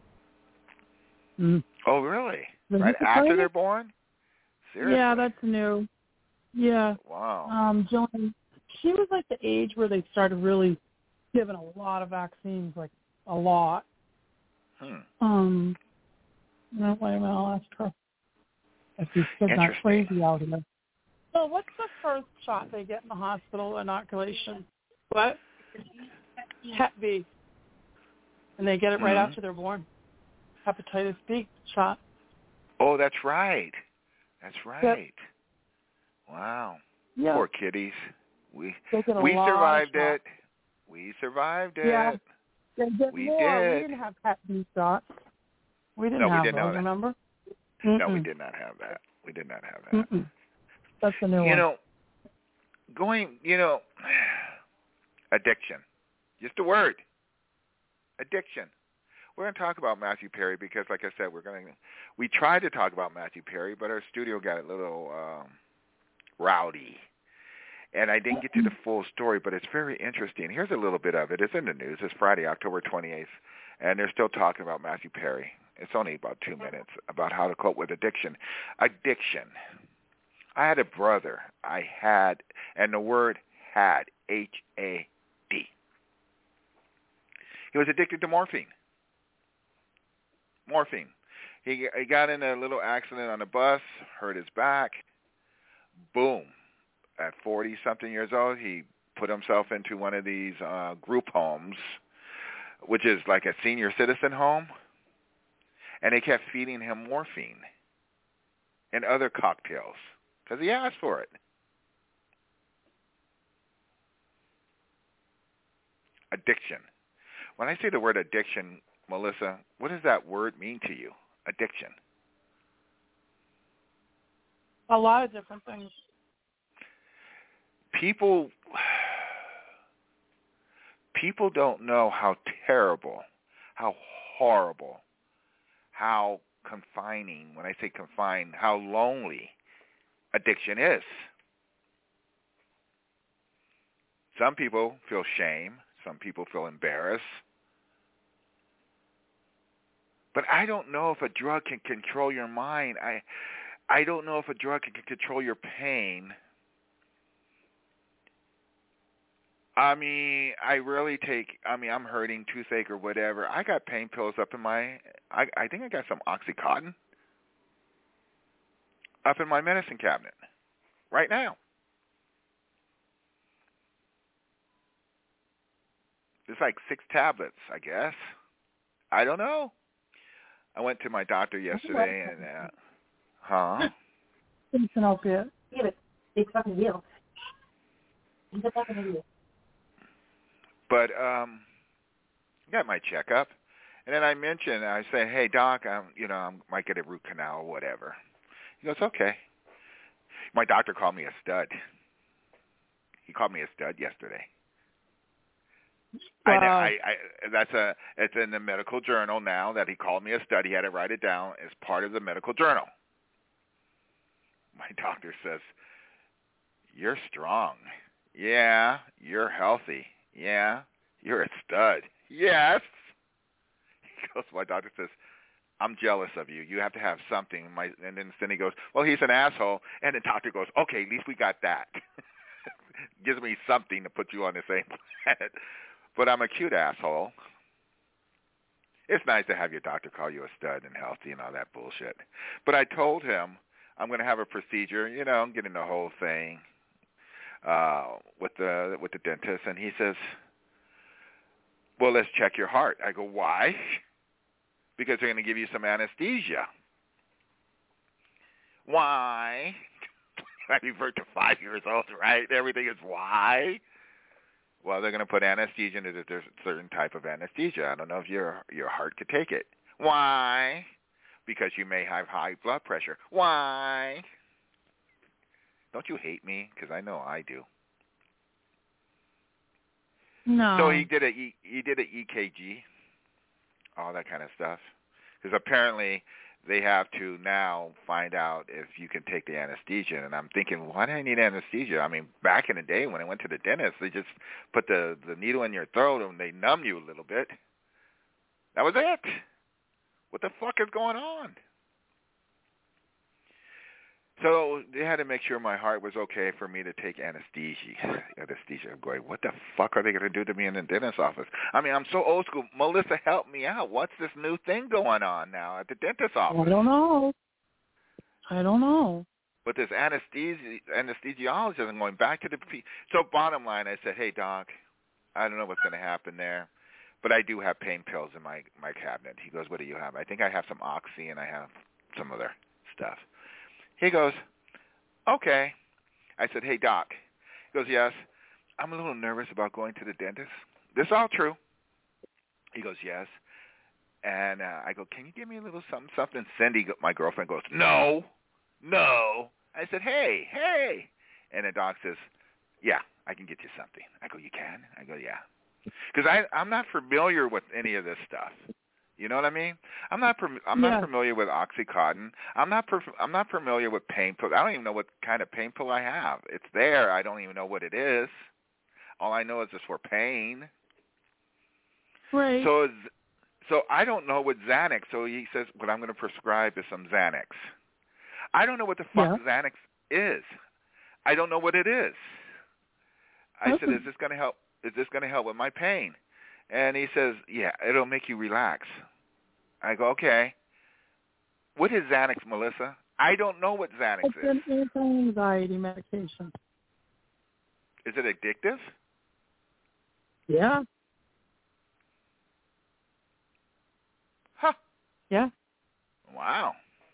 Speaker 4: Mm.
Speaker 2: Oh, really?
Speaker 4: The
Speaker 2: right
Speaker 4: hepatitis?
Speaker 2: after they're born? Seriously?
Speaker 4: Yeah, that's new. Yeah.
Speaker 2: Wow.
Speaker 4: Um, Jillian, she was like the age where they started really giving a lot of vaccines, like a lot.
Speaker 2: Hmm.
Speaker 4: Um, no, wait a minute, I'll ask her. If these kids not crazy out here. So what's the first shot they get in the hospital, inoculation? What? Hep B. And they get it right
Speaker 2: mm-hmm.
Speaker 4: after they're born. Hepatitis B shot.
Speaker 2: Oh, that's right. That's right.
Speaker 4: Yep.
Speaker 2: Wow.
Speaker 4: Yep.
Speaker 2: Poor kiddies. We
Speaker 4: we
Speaker 2: survived it. We survived it.
Speaker 4: Yeah. They get
Speaker 2: we
Speaker 4: more.
Speaker 2: did.
Speaker 4: We didn't have Hep B shots. We didn't
Speaker 2: no,
Speaker 4: have
Speaker 2: we didn't
Speaker 4: those,
Speaker 2: know that.
Speaker 4: remember?
Speaker 2: No,
Speaker 4: Mm-mm.
Speaker 2: we did not have that. We did not have that.
Speaker 4: Mm-mm. That's the new
Speaker 2: you
Speaker 4: one.
Speaker 2: You know, going, you know, addiction. Just a word. Addiction. We're going to talk about Matthew Perry because, like I said, we're going to, we tried to talk about Matthew Perry, but our studio got a little um, rowdy. And I didn't get to the full story, but it's very interesting. Here's a little bit of it. It's in the news. It's Friday, October twenty-eighth, and they're still talking about Matthew Perry. It's only about two minutes about how to cope with addiction. Addiction. I had a brother. I had, and the word had, H A D. He was addicted to morphine. Morphine. He, he got in a little accident on a bus, hurt his back. Boom. At forty-something years old, he put himself into one of these uh, group homes, which is like a senior citizen home, and they kept feeding him morphine and other cocktails because he asked for it. Addiction. When I say the word addiction, Melissa, what does that word mean to you? Addiction.
Speaker 4: A lot of different things.
Speaker 2: People, people don't know how terrible, how horrible, how confining, when I say confined, how lonely addiction is. Some people feel shame. Some people feel embarrassed. But I don't know if a drug can control your mind. I, I don't know if a drug can control your pain. I mean, I really take, I mean, I'm hurting, toothache or whatever. I got pain pills up in my, I, I think I got some Oxycontin up in my medicine cabinet right now. It's like six tablets, I guess. I don't know. I went to my doctor yesterday and, uh, huh?
Speaker 4: It's an opiate.
Speaker 2: But um, I got my checkup, and then I mentioned, I said, "Hey, doc, I'm, you know, I might get a root canal or whatever." He goes, "Okay." My doctor called me a stud. He called me a stud yesterday.
Speaker 4: Wow.
Speaker 2: I, I, I, that's a, it's in the medical journal now that he called me a stud. He had to write it down as part of the medical journal. My doctor says, "You're strong. Yeah, you're healthy. Yeah, you're a stud." Yes. He goes, my doctor says, "I'm jealous of you. You have to have something." My, and then, then he goes, "Well, he's an asshole." And the doctor goes, "Okay, at least we got that." Gives me something to put you on the same planet. But I'm a cute asshole. It's nice to have your doctor call you a stud and healthy and all that bullshit. But I told him I'm going to have a procedure, you know, I'm getting the whole thing uh, with the with the dentist, and he says, well, let's check your heart. I go, why? Because they're going to give you some anesthesia. Why? I revert to five years old, right? Everything is why. Well, they're going to put anesthesia into there's a certain type of anesthesia. I don't know if your your heart could take it. Why? Because you may have high blood pressure. Why? Don't you hate me? Because I know I do.
Speaker 4: No.
Speaker 2: So he did a he, he did a E K G, all that kind of stuff. Because apparently they have to now find out if you can take the anesthesia. And I'm thinking, why do I need anesthesia? I mean, back in the day when I went to the dentist, they just put the, the needle in your throat and they numb you a little bit. That was it. What the fuck is going on? So they had to make sure my heart was okay for me to take anesthesia. Anesthesia. I'm going, what the fuck are they going to do to me in the dentist's office? I mean, I'm so old school. Melissa, help me out. What's this new thing going on now at the dentist's office?
Speaker 4: I don't know. I don't know.
Speaker 2: But this anesthesi- anesthesiologist, I'm going back to the... P- so bottom line, I said, hey, doc, I don't know what's going to happen there, but I do have pain pills in my, my cabinet. He goes, what do you have? I think I have some Oxy and I have some other stuff. He goes, okay. I said, hey, doc. He goes, yes. I'm a little nervous about going to the dentist. This is all true. He goes, yes. And uh, I go, can you give me a little something, something? Cindy, my girlfriend, goes, no, no. I said, hey, hey. And the doc says, yeah, I can get you something. I go, you can? I go, yeah. Because I'm not familiar with any of this stuff. You know what I mean? I'm not. I'm
Speaker 4: yeah.
Speaker 2: not familiar with OxyContin. I'm not. I'm not familiar with pain pills. I don't even know what kind of pain pill I have. It's there. I don't even know what it is. All I know is it's for pain.
Speaker 4: Right.
Speaker 2: So, it's, so I don't know what Xanax. So he says, what I'm going to prescribe is some Xanax. I don't know what the fuck
Speaker 4: yeah.
Speaker 2: Xanax is. I don't know what it is. I
Speaker 4: okay.
Speaker 2: said, is this going to help? Is this going to help with my pain? And he says, yeah, it'll make you relax. I go, okay. What is Xanax, Melissa? I don't know what Xanax
Speaker 4: it's
Speaker 2: is.
Speaker 4: It's an anti-anxiety medication.
Speaker 2: Is it addictive?
Speaker 4: Yeah.
Speaker 2: Huh.
Speaker 4: Yeah.
Speaker 2: Wow.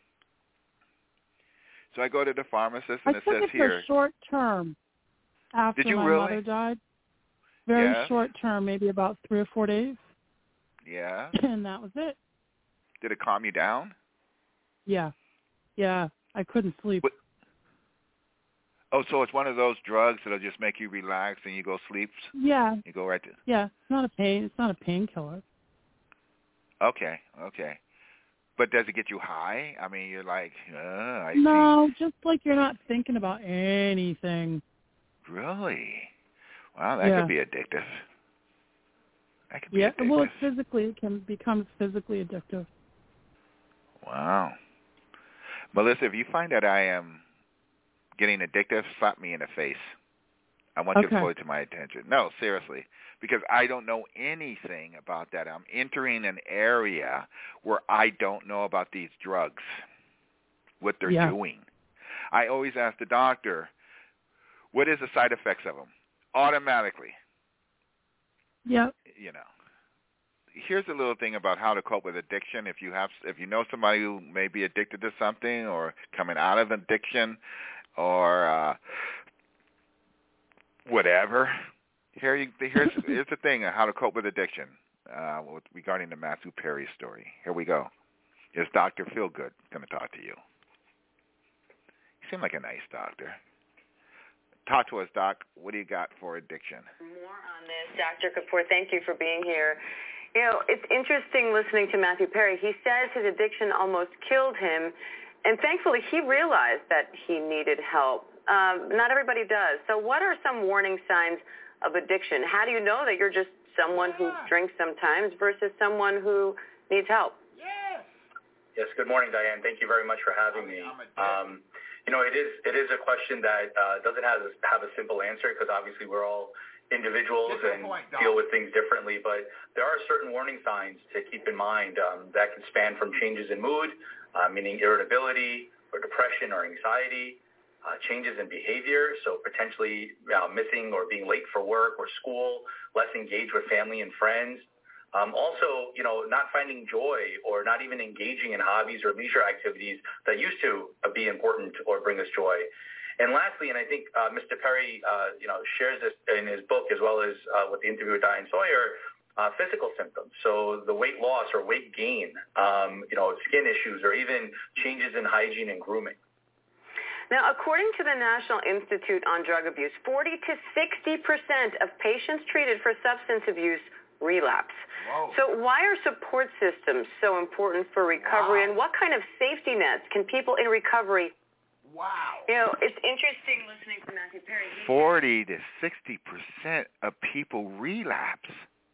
Speaker 2: So I go to the pharmacist and
Speaker 4: I
Speaker 2: it
Speaker 4: took
Speaker 2: says
Speaker 4: it
Speaker 2: here.
Speaker 4: for short term after
Speaker 2: Did you
Speaker 4: my
Speaker 2: really?
Speaker 4: mother died. Very
Speaker 2: yes.
Speaker 4: short term, maybe about three or four days.
Speaker 2: Yeah.
Speaker 4: And that was it.
Speaker 2: Did it calm you down?
Speaker 4: Yeah. Yeah. I couldn't sleep.
Speaker 2: What? Oh, so it's one of those drugs that'll just make you relax and you go sleep?
Speaker 4: Yeah.
Speaker 2: You go right to...
Speaker 4: Yeah. It's not a pain. It's not a painkiller.
Speaker 2: Okay. Okay. But does it get you high? I mean, you're like, uh, I
Speaker 4: No,
Speaker 2: see.
Speaker 4: just like you're not thinking about anything.
Speaker 2: Really? Wow, that
Speaker 4: yeah.
Speaker 2: could be addictive. That could be
Speaker 4: yeah,
Speaker 2: addictive.
Speaker 4: well, it's physically, it can become physically addictive.
Speaker 2: Wow. Melissa, if you find that I am getting addictive, slap me in the face. I want
Speaker 4: okay.
Speaker 2: you to pull it to my attention. No, seriously, because I don't know anything about that. I'm entering an area where I don't know about these drugs, what they're
Speaker 4: yeah.
Speaker 2: doing. I always ask the doctor, what is the side effects of them? Automatically.
Speaker 4: Yeah.
Speaker 2: You know. Here's a little thing about how to cope with addiction. If you have, if you know somebody who may be addicted to something or coming out of addiction or uh, whatever, here you, here's here's the thing on how to cope with addiction uh, with, regarding the Matthew Perry story. Here we go. Is Doctor Feelgood going to talk to you? You seem like a nice doctor. Talk to us, Doc. What do you got for addiction?
Speaker 5: More on this, Doctor Kapoor. Thank you for being here. You know, it's interesting listening to Matthew Perry. He says his addiction almost killed him, and thankfully he realized that he needed help. Um, not everybody does. So what are some warning signs of addiction? How do you know that you're just someone who drinks sometimes versus someone who needs help?
Speaker 13: Yes. Yes, good morning, Diane. Thank you very much for having me. Um, you know, it is it is a question that uh, doesn't have a, have a simple answer because obviously we're all individuals and deal with things differently, but there are certain warning signs to keep in mind um, that can span from changes in mood, uh, meaning irritability or depression or anxiety, uh, changes in behavior, so potentially uh, missing or being late for work or school, less engaged with family and friends. Um, also, you know, not finding joy or not even engaging in hobbies or leisure activities that used to be important or bring us joy. And lastly, and I think uh, Mister Perry, uh, you know, shares this in his book as well as uh, with the interview with Diane Sawyer, uh, physical symptoms. So the weight loss or weight gain, um, you know, skin issues or even changes in hygiene and grooming.
Speaker 5: Now, according to the National Institute on Drug Abuse, forty to sixty percent of patients treated for substance abuse relapse. Whoa. So why are support systems so important for recovery, wow. and what kind of safety nets can people in recovery?
Speaker 2: Wow.
Speaker 5: You know, it's interesting listening to Matthew Perry.
Speaker 2: forty to sixty percent of people relapse.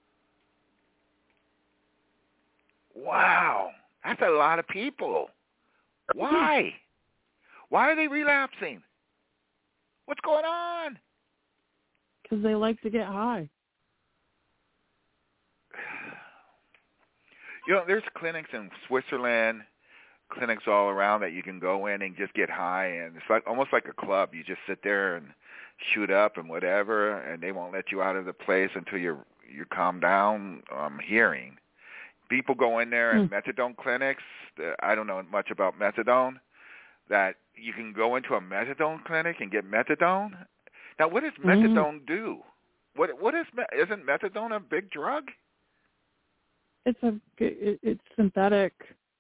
Speaker 2: Wow. That's a lot of people. Why? Why are they relapsing? What's going on?
Speaker 4: Because they like to get high.
Speaker 2: You know, there's clinics in Switzerland, clinics all around that you can go in and just get high, and it's like almost like a club. You just sit there and shoot up and whatever, and they won't let you out of the place until you're you calm down. I'm hearing people go in there in mm. methadone clinics. I don't know much about methadone. That you can go into a methadone clinic and get methadone. Now, what does methadone mm. do? What what is isn't methadone a big drug?
Speaker 4: It's a it, it's synthetic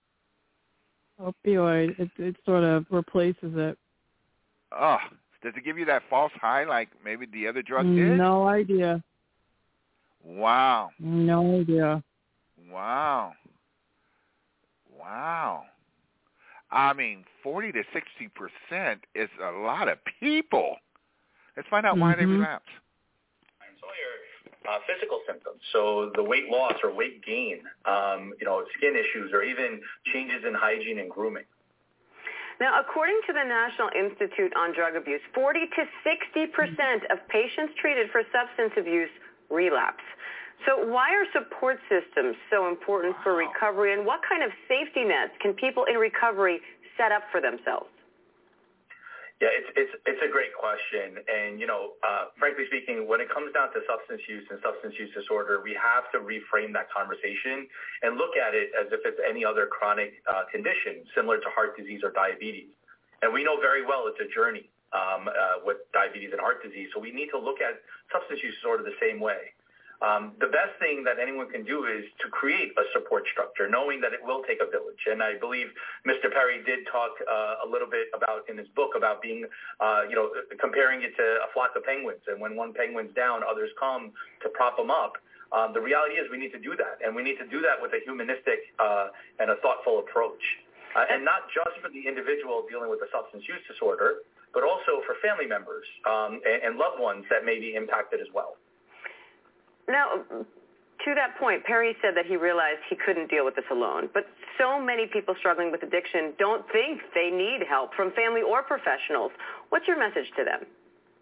Speaker 4: opioid. It it sort of replaces it.
Speaker 2: Oh, does it give you that false high like maybe the other drug did?
Speaker 4: No idea.
Speaker 2: Wow.
Speaker 4: No idea.
Speaker 2: Wow. Wow. I mean, forty to sixty percent is a lot of people. Let's find out mm-hmm. why they relapse.
Speaker 13: Uh, physical symptoms, so the weight loss or weight gain, um, you know, skin issues, or even changes in hygiene and grooming.
Speaker 5: Now, according to the National Institute on Drug Abuse, forty to sixty percent of patients treated for substance abuse relapse. So why are support systems so important wow. for recovery, and what kind of safety nets can people in recovery set up for themselves?
Speaker 13: Yeah, it's it's it's a great question, and you know, uh, frankly speaking, when it comes down to substance use and substance use disorder, we have to reframe that conversation and look at it as if it's any other chronic uh, condition, similar to heart disease or diabetes. And we know very well it's a journey um, uh, with diabetes and heart disease, so we need to look at substance use disorder the same way. Um, the best thing that anyone can do is to create a support structure, knowing that it will take a village. And I believe Mister Perry did talk uh, a little bit about in his book about being, uh, you know, comparing it to a flock of penguins. And when one penguin's down, others come to prop them up. Um, the reality is we need to do that. And we need to do that with a humanistic uh, and a thoughtful approach. Uh, and not just for the individual dealing with a substance use disorder, but also for family members um, and, and loved ones that may be impacted as well.
Speaker 5: Now, to that point, Perry said that he realized he couldn't deal with this alone. But so many people struggling with addiction don't think they need help from family or professionals. What's your message to them?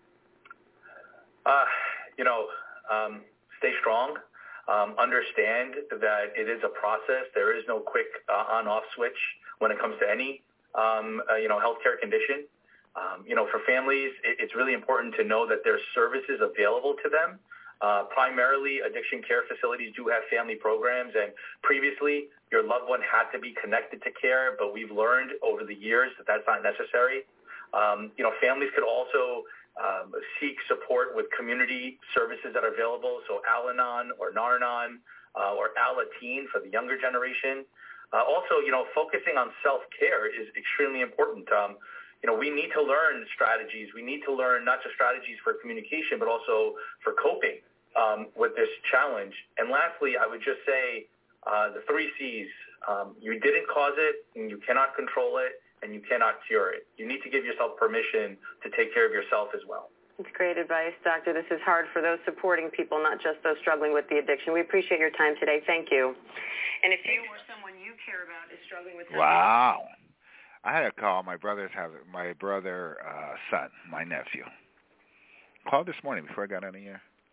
Speaker 13: Uh, you know, um, stay strong. Um, understand that it is a process. There is no quick uh, on-off switch when it comes to any, um, uh, you know, healthcare condition. Um, you know, for families, it, it's really important to know that there's services available to them. Uh, primarily, addiction care facilities do have family programs, and previously your loved one had to be connected to care, but we've learned over the years that that's not necessary. Um, you know, families could also um, seek support with community services that are available, so Al-Anon or Nar-Anon uh, or Alateen for the younger generation. Uh, also, you know, focusing on self-care is extremely important. Um, You know, we need to learn strategies. We need to learn not just strategies for communication, but also for coping um, with this challenge. And lastly, I would just say uh, the three C's. Um, you didn't cause it, and you cannot control it, and you cannot cure it. You need to give yourself permission to take care of yourself as well.
Speaker 5: That's great advice, Doctor. This is hard for those supporting people, not just those struggling with the addiction. We appreciate your time today. Thank you. And if you or someone you care about is struggling with something...
Speaker 2: Wow. I had a call. My brother's have my brother uh, son, my nephew, called this morning before I got on the air.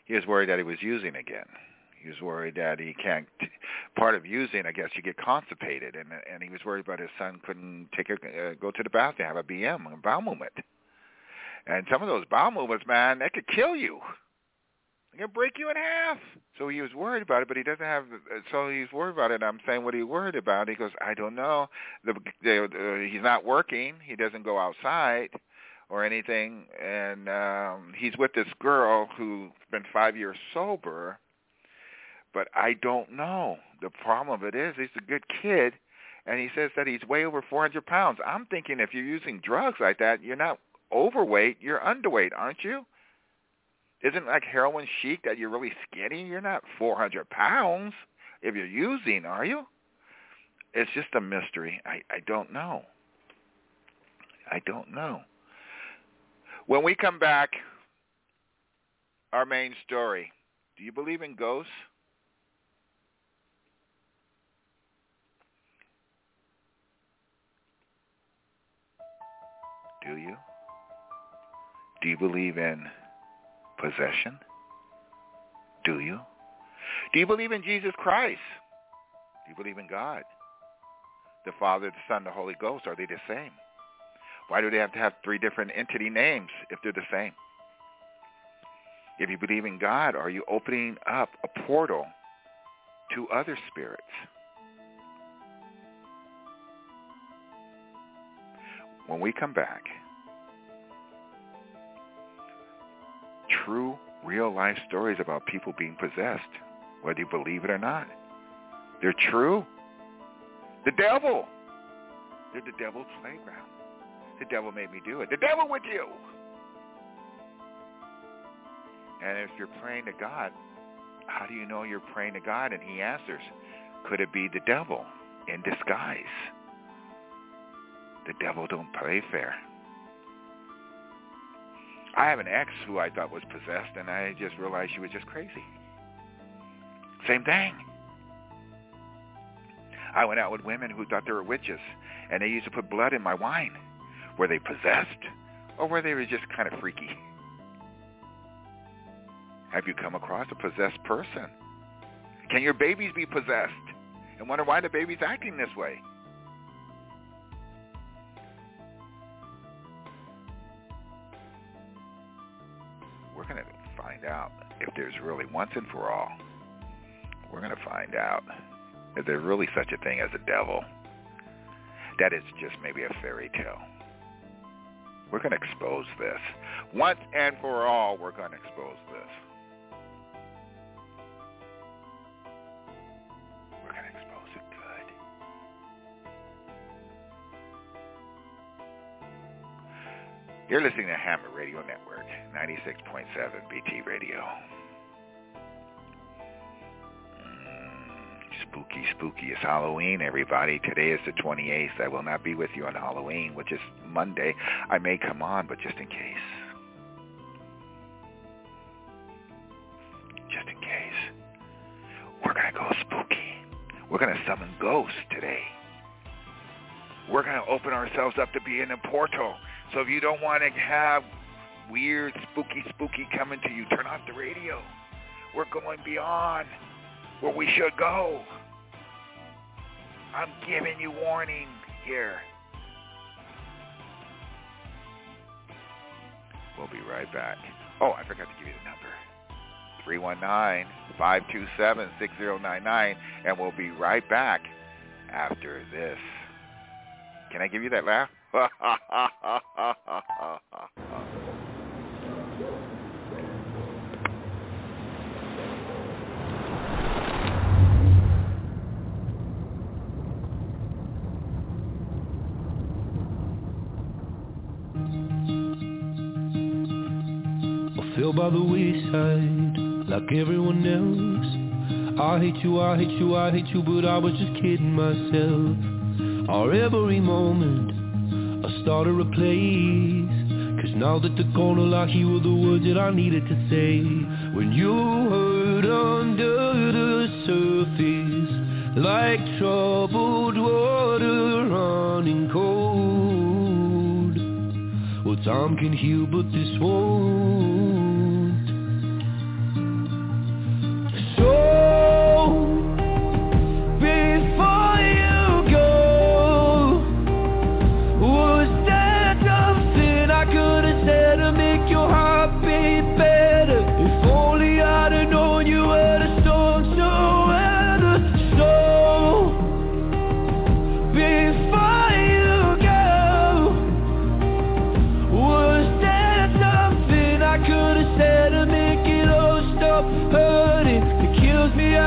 Speaker 2: He was worried that he was using again. He was worried that he can't. Part of using, I guess, you get constipated, and and he was worried about his son couldn't take a uh, go to the bathroom, have a B M, a bowel movement. And some of those bowel movements, man, that could kill you. It can break you in half. So he was worried about it, but he doesn't have. So he's worried about it. And I'm saying, what are you worried about? He goes, I don't know. The, the, uh, he's not working. He doesn't go outside or anything, and um, he's with this girl who's been five years sober. But I don't know. The problem of it is he's a good kid, and he says that he's way over four hundred pounds. I'm thinking if you're using drugs like that, you're not overweight, you're underweight, aren't you? Isn't it like heroin chic that you're really skinny? You're not four hundred pounds if you're using, are you? It's just a mystery. I, I don't know. I don't know. When we come back, our main story. Do you believe in ghosts? Do you? Do you believe in possession? Do you? Do you believe in Jesus Christ? Do you believe in God? The Father, the Son, the Holy Ghost, are they the same? Why do they have to have three different entity names if they're the same? If you believe in God, are you opening up a portal to other spirits? When we come back, true, real-life stories about people being possessed, whether you believe it or not. They're true. The devil. They're the devil's playground. The devil made me do it. The devil with you. And if you're praying to God, how do you know you're praying to God? And he answers, could it be the devil in disguise? The devil don't play fair. I have an ex who I thought was possessed, and I just realized she was just crazy. Same thing. I went out with women who thought they were witches, and they used to put blood in my wine. Were they possessed, or were they just kind of freaky? Have you come across a possessed person? Can your babies be possessed? And wonder why the baby's acting this way? We're going to find out if there's really once and for all. We're going to find out if there's really such a thing as a devil. That is just maybe a fairy tale. We're going to expose this. Once and for all, we're going to expose this. We're going to expose it good. You're listening to Hammer Radio Network, ninety-six point seven B T Radio. Spooky, spooky. It's Halloween, everybody. Today is the twenty-eighth. I will not be with you on Halloween, which is Monday. I may come on, but just in case. Just in case. We're going to go spooky. We're going to summon ghosts today. We're going to open ourselves up to be in a portal. So if you don't want to have weird, spooky, spooky coming to you, turn off the radio. We're going beyond where we should go. I'm giving you warning here. We'll be right back. Oh, I forgot to give you the number. three one nine, five two seven, six zero nine nine, and we'll be right back after this. Can I give you that laugh?
Speaker 14: Fell by the wayside like everyone else. I hate you, I hate you, I hate you, but I was just kidding myself. Our every moment I started a place, cause now that they're gone, I hear the words that I needed to say. When you hurt under the surface, like troubled water running cold. Well, time can heal, but this won't.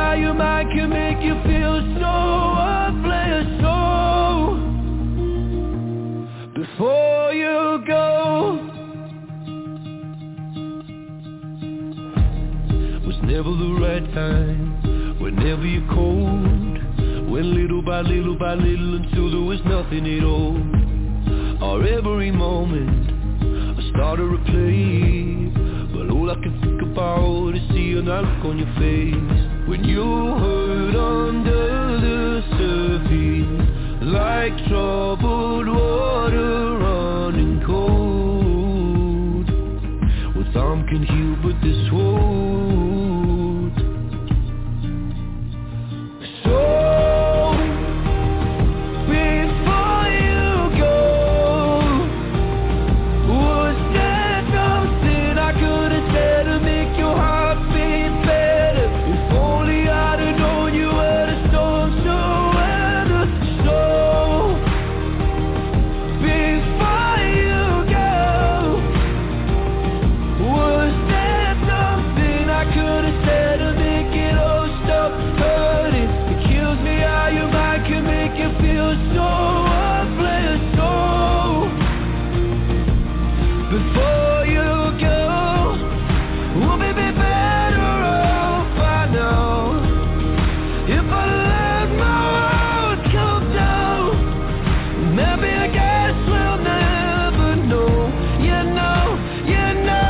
Speaker 14: how your mind can make you feel so afraid. So before you go, was never the right time, whenever you're cold, went little by little by little until there was nothing at all. Or every moment I started to play, but all I can think about is seeing that look on your face when you hurt under the surface, like troubled water running cold. Well, time can heal, but this won't. So before you go, was there something I could have said to make your heart beat better? If only I'd have known you were the storm to weather. So before you go, was there something I could have said to make it all stop hurting? It kills me how your mind can make you feel so helpless. So before you go, we'll be better off, I know, if I let my world come down. Maybe I guess we'll never know. You know, you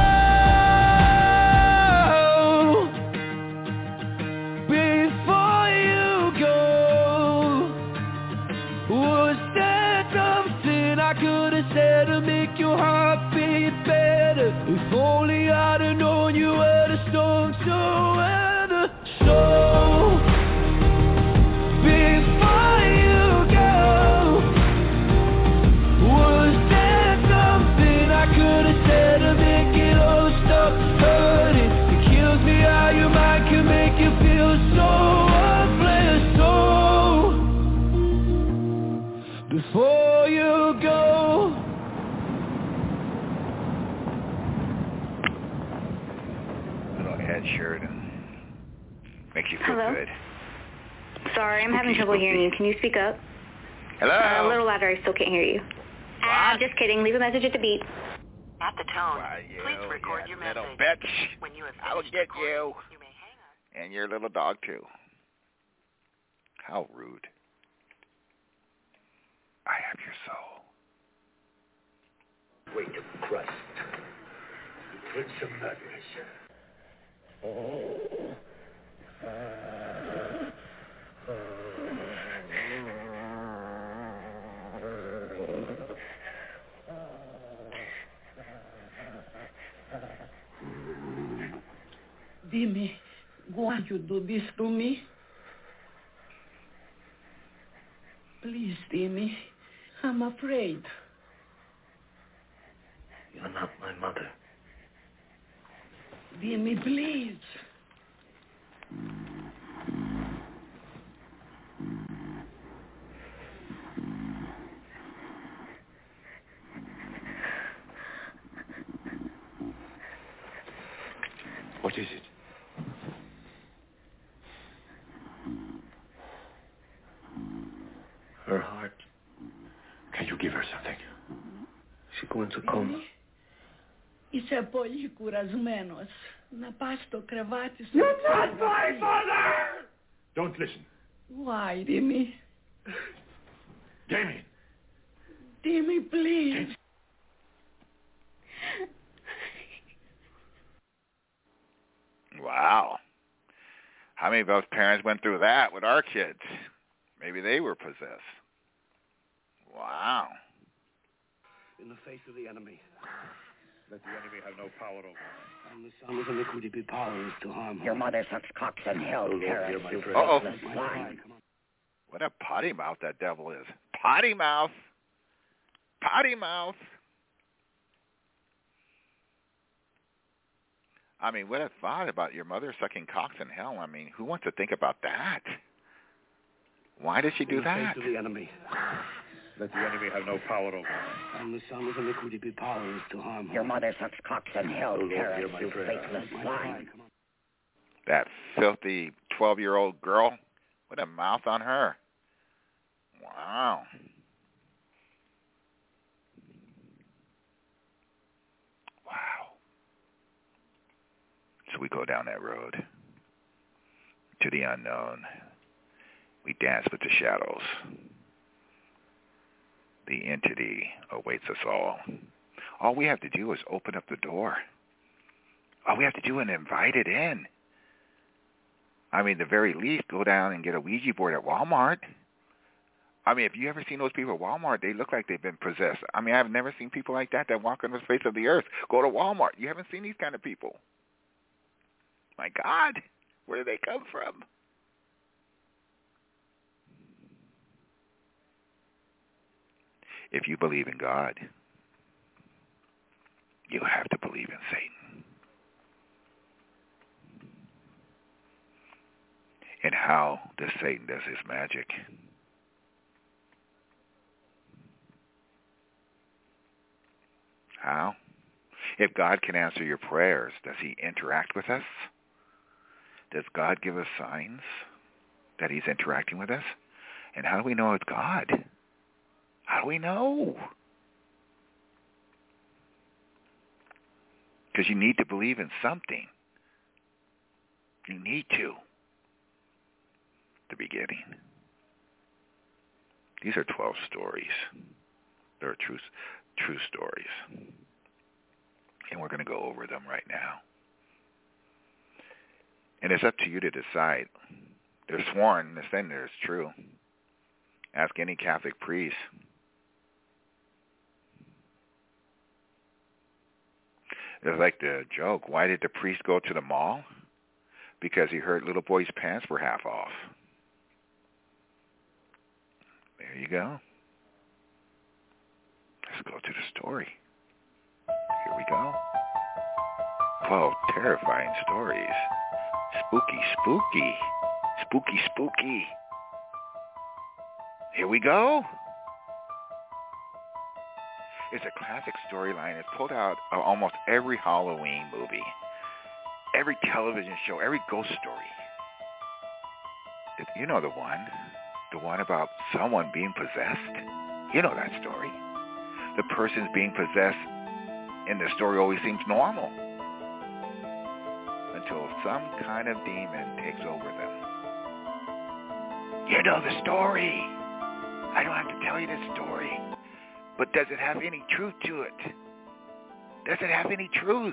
Speaker 14: know. Before you go, was there something I could have said to make your heart beat better? If only I'd have known you were the storm to weather. So before you go, was there something I could have said to make it all stop hurting? It kills me how your mind can make you feel so helpless. So before you go.
Speaker 2: Little Ed Sheridan. Make you feel
Speaker 15: Hello?
Speaker 2: good.
Speaker 15: Sorry, I'm having trouble hearing you. Can you speak up?
Speaker 2: Hello?
Speaker 15: Uh, a little louder. I still can't hear you. Ah, just kidding. Leave a message at the beep.
Speaker 16: At the tone,
Speaker 2: Why, you,
Speaker 16: please record
Speaker 2: you
Speaker 16: your
Speaker 2: little
Speaker 16: message.
Speaker 2: bitch.
Speaker 16: When you have
Speaker 2: I'll
Speaker 16: finished
Speaker 2: get
Speaker 16: recording,
Speaker 2: you.
Speaker 16: you may hang up.
Speaker 2: And your little dog, too. How rude. I have your soul.
Speaker 3: Weight of crust. The Prince of Murderers.
Speaker 17: Dime, won't you do this to me? Please, Dime. I'm afraid.
Speaker 3: You're not my mother.
Speaker 17: Dime, please.
Speaker 3: What is it? Her heart. Can you give her something? She's going to coma.
Speaker 17: Isso é polícuras na pasto crevatis.
Speaker 3: You're not my mother! Don't listen.
Speaker 17: Why, Dime?
Speaker 3: Damien.
Speaker 17: Dime, please.
Speaker 2: Wow. How many of those parents went through that with our kids? Maybe they were possessed. Wow.
Speaker 3: In the face of the enemy.
Speaker 18: Let the enemy have no power over us.
Speaker 3: And the son with iniquity be powerless to harm her.
Speaker 19: Your mother sucks cocks in hell,
Speaker 3: Oh,
Speaker 19: Terrence,
Speaker 3: Lord,
Speaker 19: you
Speaker 2: Uh-oh.
Speaker 19: faithless swine.
Speaker 2: What a potty mouth that devil is. Potty mouth. Potty mouth. I mean, what a thought about your mother sucking cocks in hell. I mean, who wants to think about that? Why did she do
Speaker 3: In the
Speaker 2: that?
Speaker 3: face of the enemy.
Speaker 18: Let the enemy have no power over us.
Speaker 3: And the son with iniquity be powerless to harm her.
Speaker 19: Your mother sucks cocks in hell,
Speaker 3: Oh, Lord,
Speaker 19: Terrence,
Speaker 3: hear my
Speaker 19: you
Speaker 3: prayer.
Speaker 19: faithless
Speaker 3: My
Speaker 19: swine.
Speaker 3: cry, come on.
Speaker 2: That filthy, twelve-year-old girl with a mouth on her. Wow. Wow. So we go down that road to the unknown. We dance with the shadows. The entity awaits us all. All we have to do is open up the door. All we have to do is invite it in. I mean, the very least, go down and get a Ouija board at Walmart. I mean, if you ever seen those people at Walmart, they look like they've been possessed. I mean, I've never seen people like that that walk on the face of the earth. Go to Walmart. You haven't seen these kind of people. My God, where do they come from? If you believe in God, you have to believe in Satan. And how does Satan does his magic? How? If God can answer your prayers, does he interact with us? Does God give us signs that he's interacting with us? And how do we know it's God? How do we know? Because you need to believe in something. You need to. The beginning. These are twelve stories. They're true, true stories. And we're going to go over them right now. And it's up to you to decide. They're sworn. This thing there is true. Ask any Catholic priest. It's like the joke. Why did the priest go to the mall? Because he heard little boys' pants were half off. There you go. Let's go to the story. Here we go. Twelve terrifying stories. Spooky, spooky. Spooky, spooky. Here we go. It's a classic storyline. It's pulled out of almost every Halloween movie, every television show, every ghost story. It, you know the one. The one about someone being possessed. You know that story. The person's being possessed in the story always seems normal until some kind of demon takes over them. You know the story. I don't have to tell you the story. But does it have any truth to it? Does it have any truth?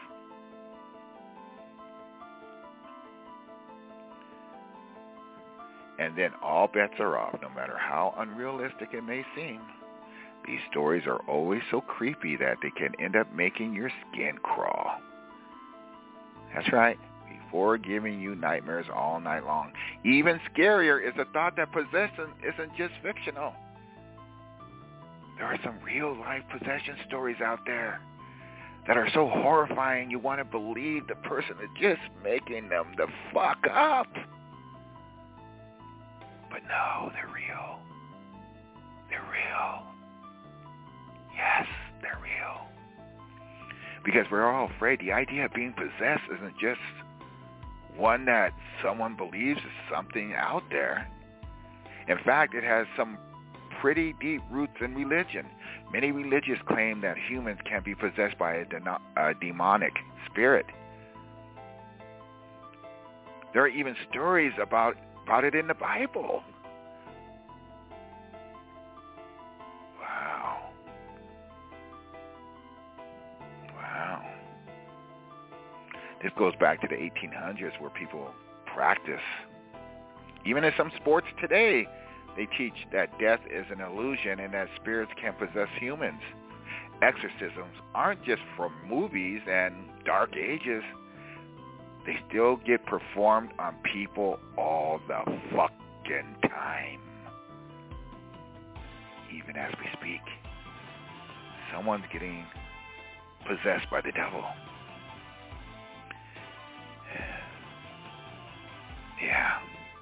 Speaker 2: And then all bets are off, no matter how unrealistic it may seem. These stories are always so creepy that they can end up making your skin crawl. That's right. Before giving you nightmares all night long. Even scarier is the thought that possession isn't just fictional. There are some real-life possession stories out there that are so horrifying you want to believe the person is just making them the fuck up. But no, they're real. They're real. Yes, they're real. Because we're all afraid the idea of being possessed isn't just one that someone believes is something out there. In fact, it has some pretty deep roots in religion. Many religions claim that humans can be possessed by a, de- a demonic spirit. There are even stories about, about it in the Bible. Wow. Wow. This goes back to the eighteen hundreds where people practice. Even in some sports today, they teach that death is an illusion and that spirits can possess humans. Exorcisms aren't just from movies and dark ages. They still get performed on people all the fucking time. Even as we speak, someone's getting possessed by the devil. Yeah.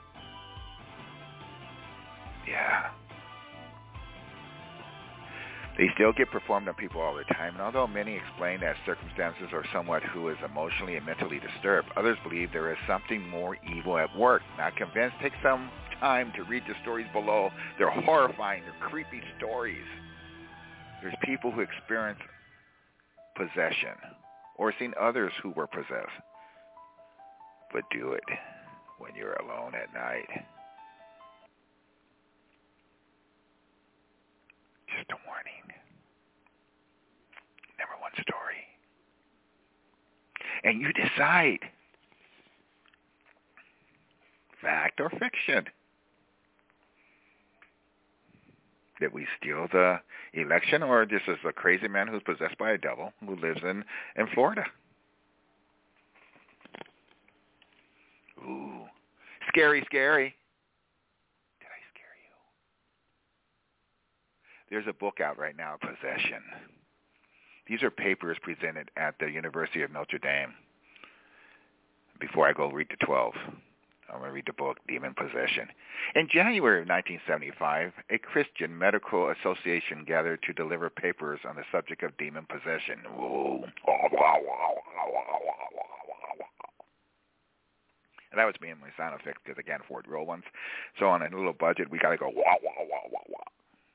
Speaker 2: Yeah. They still get performed on people all the time, and although many explain that circumstances are somewhat who is emotionally and mentally disturbed, others believe there is something more evil at work. Not convinced? Take some time to read the stories below. They're horrifying. They're creepy stories. There's people who experience possession or seen others who were possessed. But do it when you're alone at night. Just a warning. Number one story. And you decide, fact or fiction. Did we steal the election, or this is a crazy man who's possessed by a devil who lives in, in Florida? Ooh, scary, scary. Did I scare you? There's a book out right now, Possession. These are papers presented at the University of Notre Dame. Before I go read the twelve, I'm going to read the book, Demon Possession. In January of nineteen seventy-five, a Christian medical association gathered to deliver papers on the subject of demon possession. Whoa. And that was me and my sound effects because I can't afford real ones. So on a little budget, we got to go wah, wah, wah, wah, wah.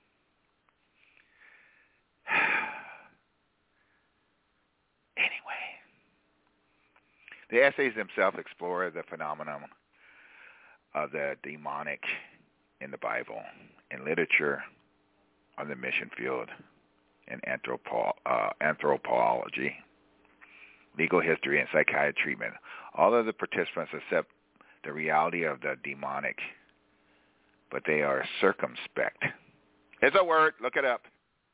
Speaker 2: Anyway, the essays themselves explore the phenomenon of the demonic in the Bible, in literature, on the mission field, in anthropo- uh, anthropology, legal history, and psychiatric treatment. All of the participants accept the reality of the demonic, but they are circumspect. It's a word. Look it up.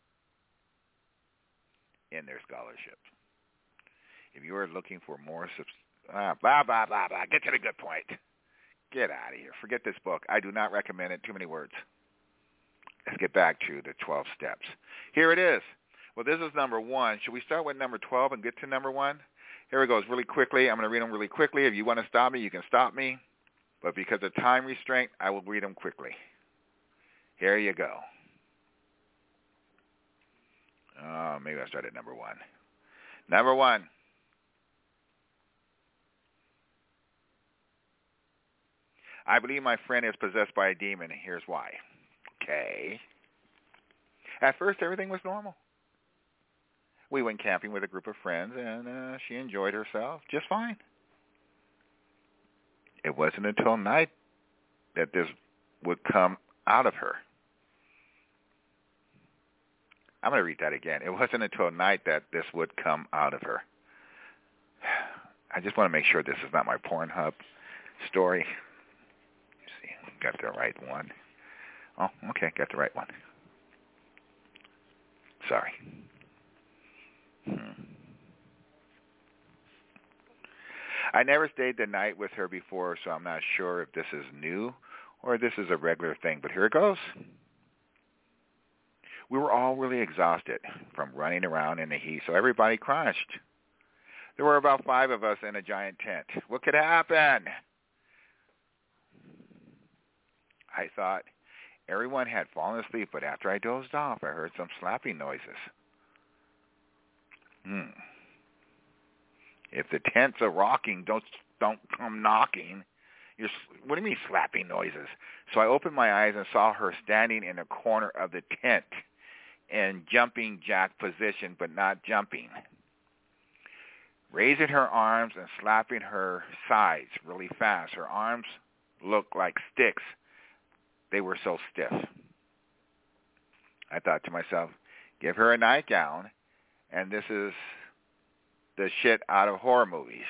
Speaker 2: In their scholarship. If you are looking for more, subs- ah, blah, blah, blah, blah, get to the good point. Get out of here. Forget this book. I do not recommend it. Too many words. Let's get back to the twelve steps. Here it is. Well, this is number one. Should we start with number twelve and get to number one? Here it goes really quickly. I'm going to read them really quickly. If you want to stop me, you can stop me. But because of time restraint, I will read them quickly. Here you go. Oh, maybe I'll start at number one. Number one. I believe my friend is possessed by a demon. Here's why. Okay. At first, everything was normal. We went camping with a group of friends, and uh, she enjoyed herself just fine. It wasn't until night that this would come out of her. I'm going to read that again. It wasn't until night that this would come out of her. I just want to make sure this is not my Pornhub story. Let's see, got the right one. Oh, okay, got the right one. Sorry. Hmm. I never stayed the night with her before, so I'm not sure if this is new or this is a regular thing, but here it goes. We were all really exhausted from running around in the heat, so everybody crunched. There were about five of us in a giant tent. What could happen? I thought everyone had fallen asleep, but after I dozed off, I heard some slapping noises. Hmm. If the tents are rocking, don't don't come knocking. You're, what do you mean slapping noises? So I opened my eyes and saw her standing in a corner of the tent in jumping jack position, but not jumping. Raising her arms and slapping her sides really fast. Her arms looked like sticks. They were so stiff. I thought to myself, give her a nightgown, and this is the shit out of horror movies.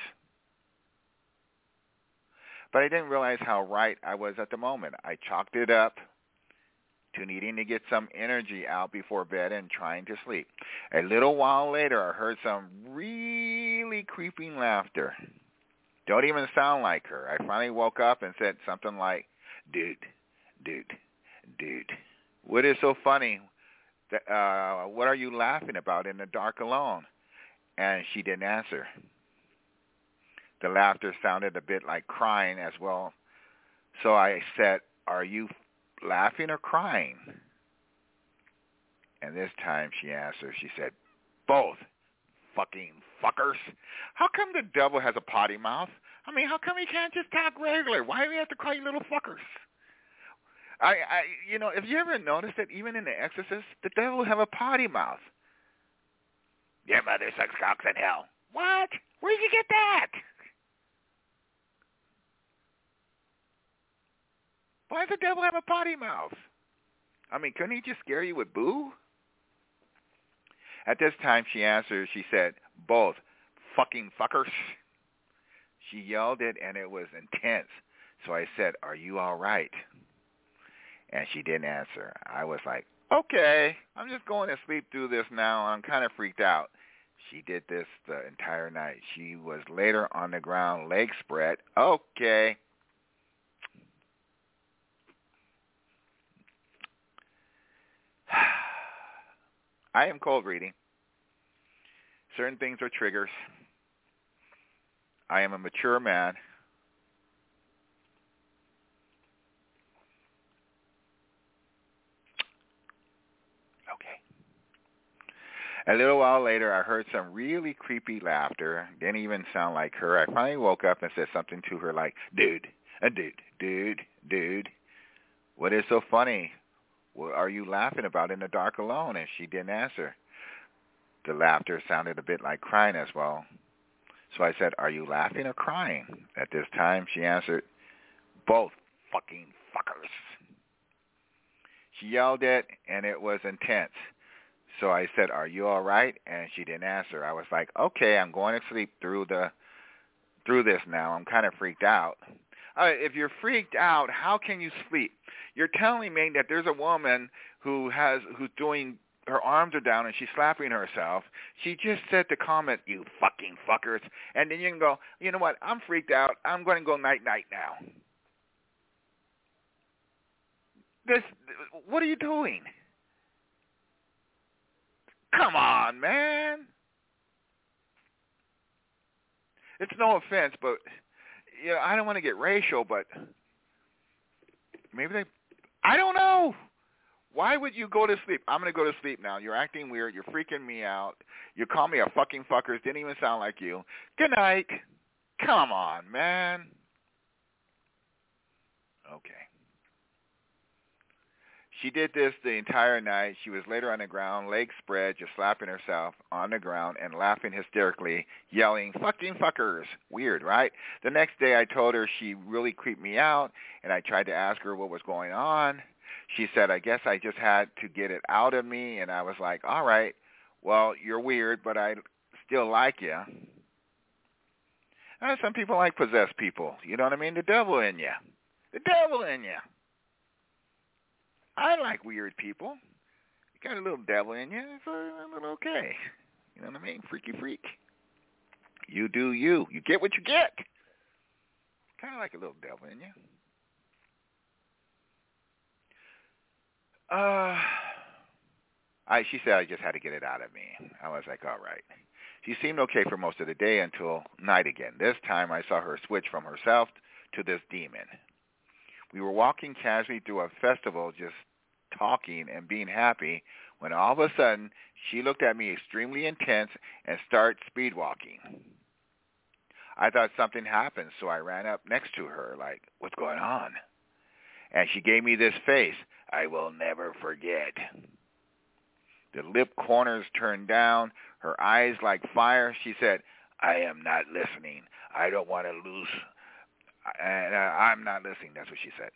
Speaker 2: But I didn't realize how right I was at the moment. I chalked it up to needing to get some energy out before bed and trying to sleep. A little while later, I heard some really creeping laughter. Don't even sound like her. I finally woke up and said something like, dude, dude, dude, what is so funny? Uh, what are you laughing about in the dark alone? And she didn't answer. The laughter sounded a bit like crying as well. So I said, are you laughing or crying? And this time she answered, she said, both fucking fuckers. How come the devil has a potty mouth? I mean, how come he can't just talk regular? Why do we have to call you little fuckers? I, I, you know, have you ever noticed that even in The Exorcist, the devil will have a potty mouth? Your mother sucks cocks in hell. What? Where did you get that? Why does the devil have a potty mouth? I mean, couldn't he just scare you with boo? At this time, she answered, she said, both fucking fuckers. She yelled it, and it was intense. So I said, are you all right? And she didn't answer. I was like, okay, I'm just going to sleep through this now. I'm kind of freaked out. She did this the entire night. She was later on the ground, legs spread. Okay. I am cold reading. Certain things are triggers. I am a mature man. Okay. A little while later, I heard some really creepy laughter. Didn't even sound like her. I finally woke up and said something to her like, dude, a dude, dude, dude. What is so funny? What are you laughing about in the dark alone? And she didn't answer. The laughter sounded a bit like crying as well. So I said, are you laughing or crying? At this time, she answered, both fucking fuckers. She yelled it, and it was intense. So I said, are you all right? And she didn't answer. I was like, okay, I'm going to sleep through the through this now. I'm kind of freaked out. Uh, if you're freaked out, how can you sleep? You're telling me that there's a woman who has who's doing, her arms are down and she's slapping herself. She just said the comment, you fucking fuckers. And then you can go, you know what, I'm freaked out. I'm going to go night-night now. This, what are you doing? Come on, man. It's no offense, but you know, I don't want to get racial, but maybe they, I don't know. Why would you go to sleep? I'm going to go to sleep now. You're acting weird. You're freaking me out. You call me a fucking fucker. Didn't even sound like you. Good night. Come on, man. Okay. She did this the entire night. She was later on the ground, legs spread, just slapping herself on the ground and laughing hysterically, yelling, fucking fuckers. Weird, right? The next day I told her she really creeped me out, and I tried to ask her what was going on. She said, I guess I just had to get it out of me, and I was like, all right, well, you're weird, but I still like you. And some people like possessed people. You know what I mean? The devil in you. The devil in you. I like weird people. You got a little devil in you. It's a, a little okay. You know what I mean? Freaky freak. You do you. You get what you get. Kind of like a little devil in you. Uh, I, she said I just had to get it out of me. I was like, all right. She seemed okay for most of the day until night again. This time I saw her switch from herself to this demon. We were walking casually through a festival, just talking and being happy, when all of a sudden she looked at me extremely intense and started speed walking. I thought something happened, so I ran up next to her like, what's going on? And she gave me this face, I will never forget. The lip corners turned down, her eyes like fire. She said, I am not listening. I don't want to lose. And uh, I'm not listening. That's what she said.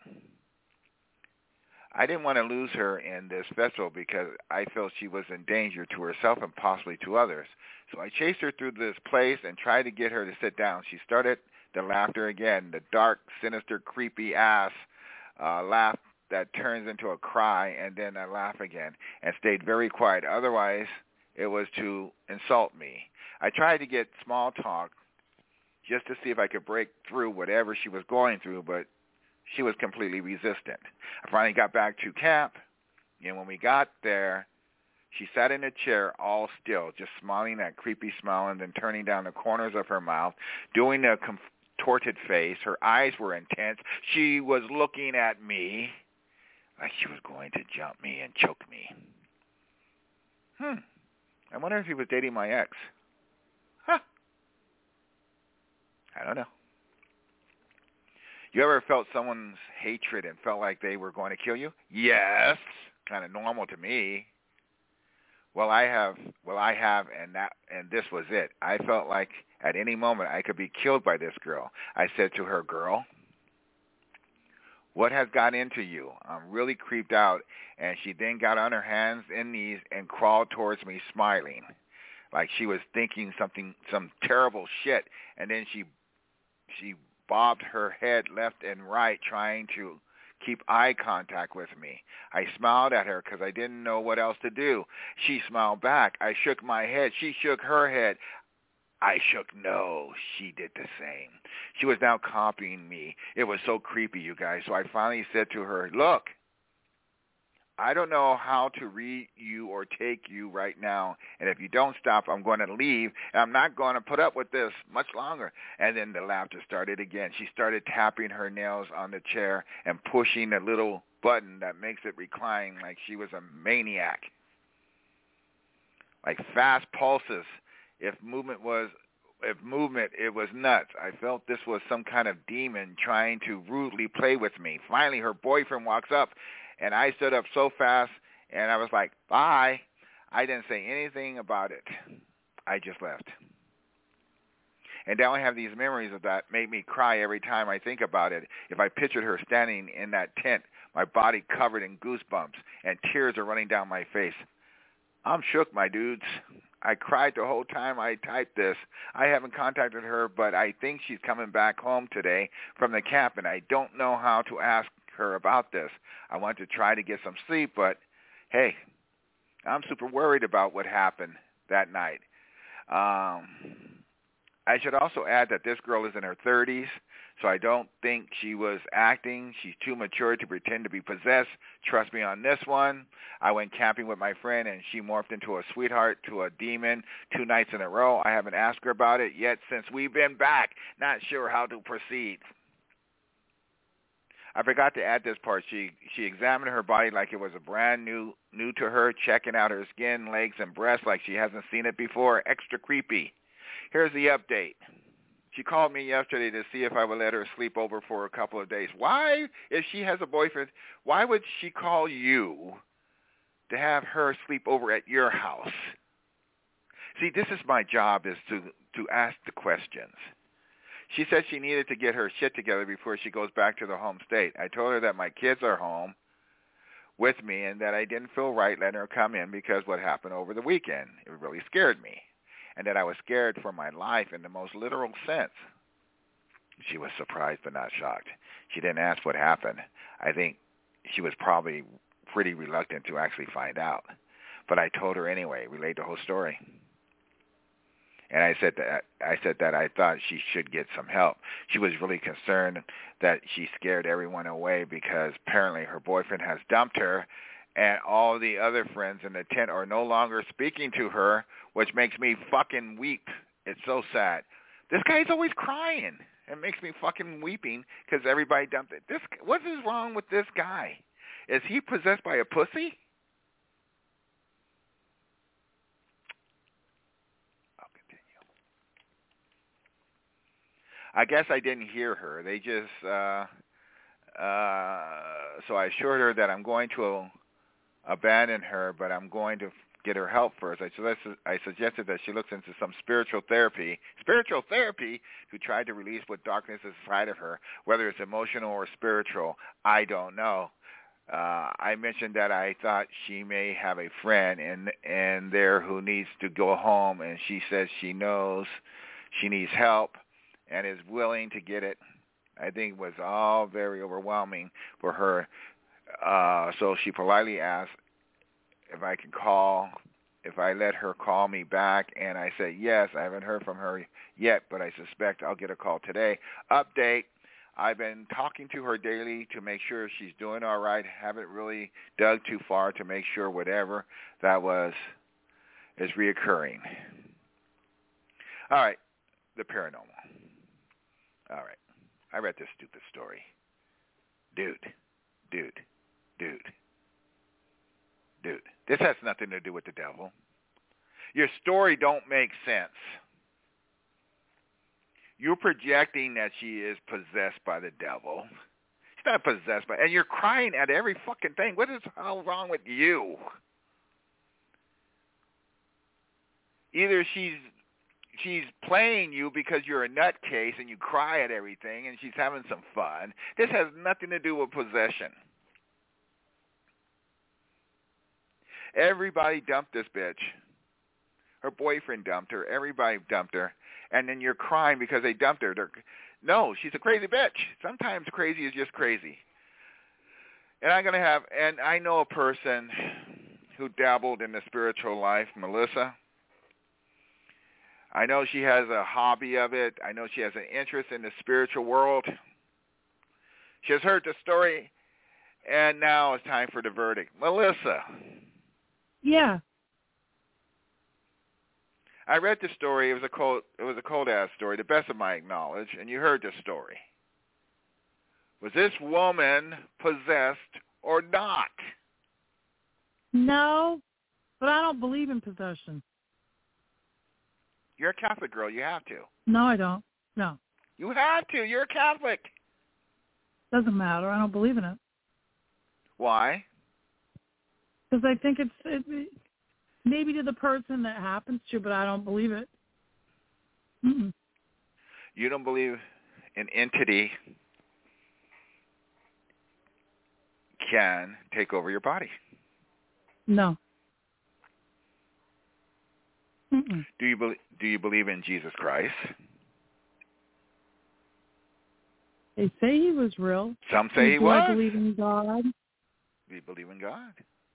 Speaker 2: I didn't want to lose her in this festival because I felt she was in danger to herself and possibly to others. So I chased her through this place and tried to get her to sit down. She started the laughter again, the dark, sinister, creepy ass uh, laugh that turns into a cry, and then a laugh again, and stayed very quiet. Otherwise, it was to insult me. I tried to get small talk just to see if I could break through whatever she was going through, but she was completely resistant. I finally got back to camp, and when we got there, she sat in a chair all still, just smiling that creepy smile and then turning down the corners of her mouth, doing a contorted face. Her eyes were intense. She was looking at me like she was going to jump me and choke me. Hmm. I wonder if he was dating my ex. Huh. I don't know. You ever felt someone's hatred and felt like they were going to kill you? Yes. Kind of normal to me. Well, I have, well, I have, and that, and this was it. I felt like at any moment I could be killed by this girl. I said to her, girl, what has got into you? I'm really creeped out. And she then got on her hands and knees and crawled towards me smiling, like she was thinking something, some terrible shit. And then she, she bobbed her head left and right, trying to keep eye contact with me. I smiled at her because I didn't know what else to do. She smiled back. I shook my head. She shook her head. I shook no. She did the same. She was now copying me. It was so creepy, you guys. So I finally said to her, look, I don't know how to read you or take you right now, and if you don't stop, I'm going to leave, and I'm not going to put up with this much longer. And then the laughter started again. She started tapping her nails on the chair and pushing a little button that makes it recline like she was a maniac, like fast pulses. If movement was, if movement, it was nuts. I felt this was some kind of demon trying to rudely play with me. Finally, her boyfriend walks up, and I stood up so fast, and I was like, bye. I didn't say anything about it. I just left. And now I have these memories of that make me cry every time I think about it. If I pictured her standing in that tent, my body covered in goosebumps, and tears are running down my face. I'm shook, my dudes. I cried the whole time I typed this. I haven't contacted her, but I think she's coming back home today from the camp, and I don't know how to ask her about this. I want to try to get some sleep, but hey, I'm super worried about what happened that night. Um, I should also add that this girl is in her thirties, so I don't think she was acting. She's too mature to pretend to be possessed. Trust me on this one. I went camping with my friend, and she morphed into a sweetheart to a demon two nights in a row. I haven't asked her about it yet since we've been back. Not sure how to proceed. I forgot to add this part. She she examined her body like it was a brand new new to her, checking out her skin, legs, and breasts like she hasn't seen it before. Extra creepy. Here's the update. She called me yesterday to see if I would let her sleep over for a couple of days. Why, if she has a boyfriend, why would she call you to have her sleep over at your house? See, this is my job, is to, to ask the questions. She said she needed to get her shit together before she goes back to the home state. I told her that my kids are home with me and that I didn't feel right letting her come in because what happened over the weekend. It really scared me. And that I was scared for my life in the most literal sense. She was surprised but not shocked. She didn't ask what happened. I think she was probably pretty reluctant to actually find out. But I told her anyway, relayed the whole story. And I said that I said that I thought she should get some help. She was really concerned that she scared everyone away because apparently her boyfriend has dumped her, and all the other friends in the tent are no longer speaking to her, which makes me fucking weep. It's so sad. This guy's always crying. It makes me fucking weeping because everybody dumped it. This, what is wrong with this guy? Is he possessed by a pussy? I'll continue. I guess I didn't hear her. They just, uh, uh, so I assured her that I'm going to abandon her, but I'm going to get her help first. I suggested, I suggested that she looks into some spiritual therapy, spiritual therapy, who tried to release what darkness is inside of her, whether it's emotional or spiritual. I don't know. Uh, I mentioned that I thought she may have a friend in, in there who needs to go home, and she says she knows she needs help and is willing to get it. I think it was all very overwhelming for her. Uh, so she politely asked if I can call, if I let her call me back, and I said, yes, I haven't heard from her yet, but I suspect I'll get a call today. Update, I've been talking to her daily to make sure she's doing all right. Haven't really dug too far to make sure whatever that was is reoccurring. All right, the paranormal. All right, I read this stupid story. Dude, dude, dude. Dude, this has nothing to do with the devil. Your story don't make sense. You're projecting that she is possessed by the devil. She's not possessed by, and you're crying at every fucking thing. What is all wrong with you? Either she's she's playing you because you're a nutcase and you cry at everything and she's having some fun. This has nothing to do with possession. Everybody dumped this bitch. Her boyfriend dumped her. Everybody dumped her. And then you're crying because they dumped her. They're, no, she's a crazy bitch. Sometimes crazy is just crazy. And I'm going to have, and I know a person who dabbled in the spiritual life, Melissa. I know she has a hobby of it. I know she has an interest in the spiritual world. She has heard the story, and now it's time for the verdict. Melissa.
Speaker 4: Yeah.
Speaker 2: I read the story. It was a cold. It was a cold ass story, the best of my knowledge. And you heard the story. Was this woman possessed or not?
Speaker 4: No, but I don't believe in possession.
Speaker 2: You're a Catholic girl. You have to.
Speaker 4: No, I don't. No.
Speaker 2: You have to. You're a Catholic.
Speaker 4: Doesn't matter. I don't believe in it.
Speaker 2: Why?
Speaker 4: Because I think it's it, maybe to the person that happens to, but I don't believe it. Mm-mm.
Speaker 2: You don't believe an entity can take over your body?
Speaker 4: No. Mm-mm.
Speaker 2: Do you believe? Do you believe in Jesus Christ?
Speaker 4: They say he was real.
Speaker 2: Some say he
Speaker 4: do
Speaker 2: was.
Speaker 4: I believe in God.
Speaker 2: Do you believe in God?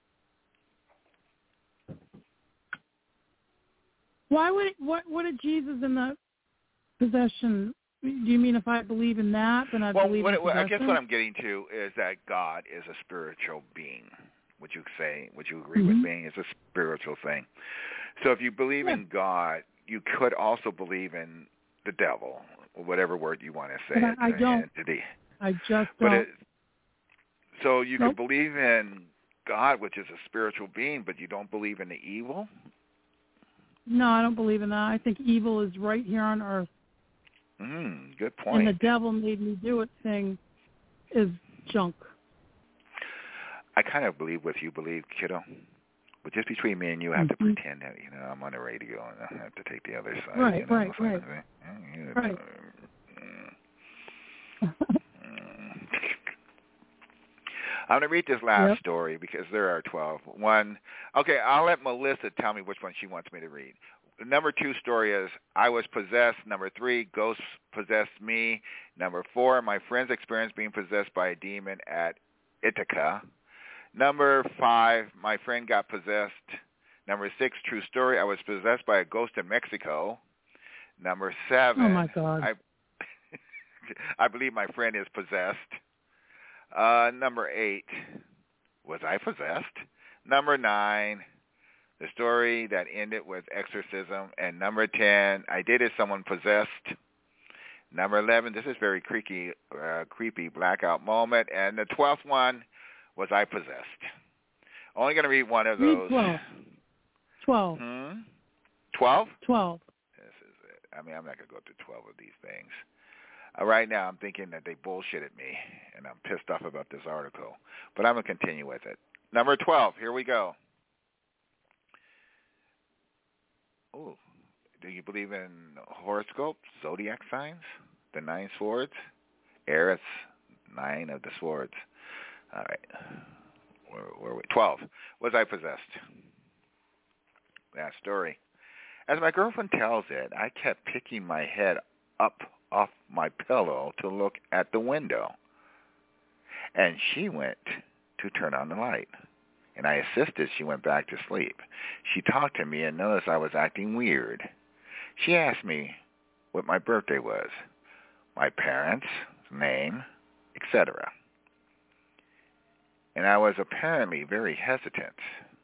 Speaker 4: Why would it, what what did Jesus in the possession? Do you mean if I believe in that, then I
Speaker 2: well,
Speaker 4: believe
Speaker 2: what,
Speaker 4: in
Speaker 2: what,
Speaker 4: possession?
Speaker 2: I guess what I'm getting to is that God is a spiritual being. Would you say? Would you agree
Speaker 4: mm-hmm.
Speaker 2: with me? It's a spiritual thing. So if you believe
Speaker 4: yeah.
Speaker 2: in God, you could also believe in the devil, or whatever word you want to say.
Speaker 4: But I, I don't.
Speaker 2: Entity.
Speaker 4: I just
Speaker 2: but
Speaker 4: don't.
Speaker 2: It, so you
Speaker 4: nope.
Speaker 2: could believe in God, which is a spiritual being, but you don't believe in the evil?
Speaker 4: No, I don't believe in that. I think evil is right here on earth.
Speaker 2: Mm, good point.
Speaker 4: And the devil made me do it thing is junk.
Speaker 2: I kind of believe what you believe, kiddo. But just between me and you, I have
Speaker 4: mm-hmm.
Speaker 2: to pretend that, you know, I'm on the radio and I have to take the other side.
Speaker 4: Right,
Speaker 2: you know,
Speaker 4: right, right.
Speaker 2: Like,
Speaker 4: right.
Speaker 2: I'm going to read this last
Speaker 4: yep.
Speaker 2: story because there are twelve. One, okay, I'll let Melissa tell me which one she wants me to read. The number two story is I was possessed. Number three, ghosts possessed me. Number four, my friend's experience being possessed by a demon at Ithaca. Number five, my friend got possessed. Number six, true story, I was possessed by a ghost in Mexico. Number seven,
Speaker 4: oh my God.
Speaker 2: I, I believe my friend is possessed. Uh, number eight, was I possessed? Number nine, the story that ended with exorcism. And number ten, I dated someone possessed. Number eleven, this is very creaky, uh, creepy blackout moment. And the twelfth one, was I possessed? Only going to read one of those.
Speaker 4: Read twelve. Twelve.
Speaker 2: Hmm? Twelve?
Speaker 4: Twelve.
Speaker 2: This is it. I mean, I'm not going to go through twelve of these things. Uh, right now, I'm thinking that they bullshitted me, and I'm pissed off about this article. But I'm going to continue with it. Number twelve, here we go. Oh, do you believe in horoscopes, zodiac signs, the nine swords? Eris, nine of the swords. All right. Where, where are we? twelve. Was I possessed? That story. As my girlfriend tells it, I kept picking my head up off my pillow to look at the window. And she went to turn on the light. And I assisted. She went back to sleep. She talked to me and noticed I was acting weird. She asked me what my birthday was, my parents' name, et cetera. And I was apparently very hesitant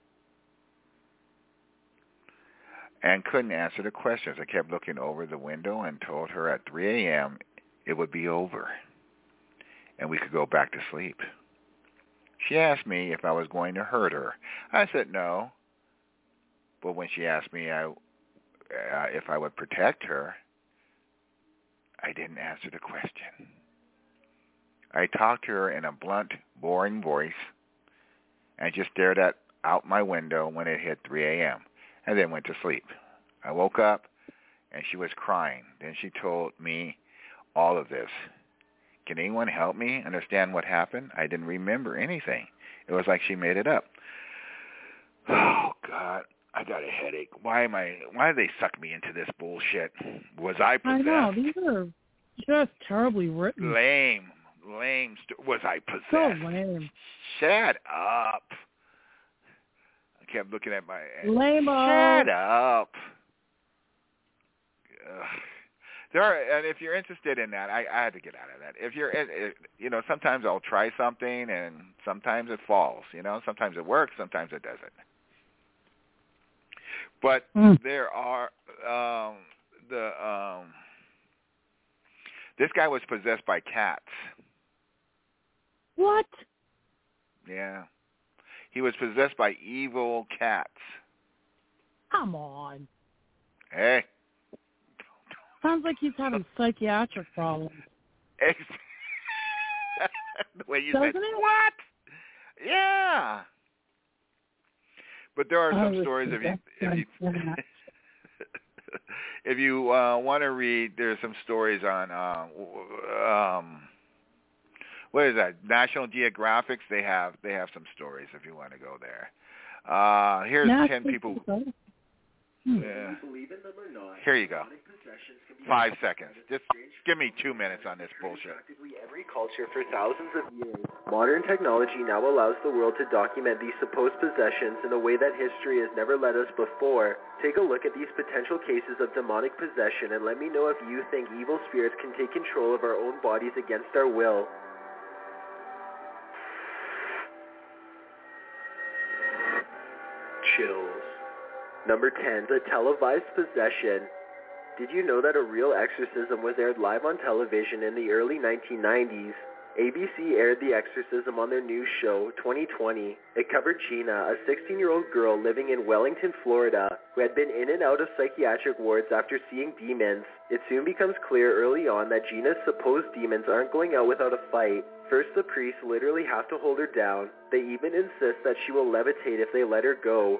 Speaker 2: and couldn't answer the questions. I kept looking over the window and told her at three a.m. it would be over and we could go back to sleep. She asked me if I was going to hurt her. I said no. But when she asked me I, uh, if I would protect her, I didn't answer the question. I talked to her in a blunt, boring voice and just stared at out my window when it hit three a.m. and then went to sleep. I woke up and she was crying. Then she told me all of this. Can anyone help me understand what happened? I didn't remember anything. It was like she made it up. Oh, God, I got a headache. Why am I? Why did they suck me into this bullshit? Was I possessed?
Speaker 4: I know. These are just terribly written.
Speaker 2: Lame. Lame. St- was I possessed?
Speaker 4: So lame.
Speaker 2: Shut up. I kept looking at my...
Speaker 4: Lame-o.
Speaker 2: Shut up. Ugh. There are, and if you're interested in that, I, I had to get out of that. If you're, it, you know, sometimes I'll try something, and sometimes it falls. You know, sometimes it works, sometimes it doesn't. But mm. there are um, the um, this guy was possessed by cats.
Speaker 4: What?
Speaker 2: Yeah, he was possessed by evil cats.
Speaker 4: Come on.
Speaker 2: Hey.
Speaker 4: Sounds like he's having psychiatric problems.
Speaker 2: The way you
Speaker 4: Doesn't
Speaker 2: said,
Speaker 4: it?
Speaker 2: What? Yeah. But there are some stories if you if you if you uh, want to read. There's some stories on uh, um, what is that? National Geographic. They have they have some stories if you want to go there. Uh, here's
Speaker 4: National
Speaker 2: ten people.
Speaker 4: Hmm.
Speaker 2: Yeah. Here you go. Five seconds. Just give me two minutes on this bullshit.
Speaker 20: Every culture for thousands of years. Modern technology now allows the world to document these supposed possessions in a way that history has never led us before. Take a look at these potential cases of demonic possession and let me know if you think evil spirits can take control of our own bodies against our will. Chills. Number ten, the televised possession. Did you know that a real exorcism was aired live on television in the early nineteen nineties? A B C aired The Exorcism on their new show, twenty twenty. It covered Gina, a sixteen-year-old girl living in Wellington, Florida, who had been in and out of psychiatric wards after seeing demons. It soon becomes clear early on that Gina's supposed demons aren't going out without a fight. First, the priests literally have to hold her down. They even insist that she will levitate if they let her go.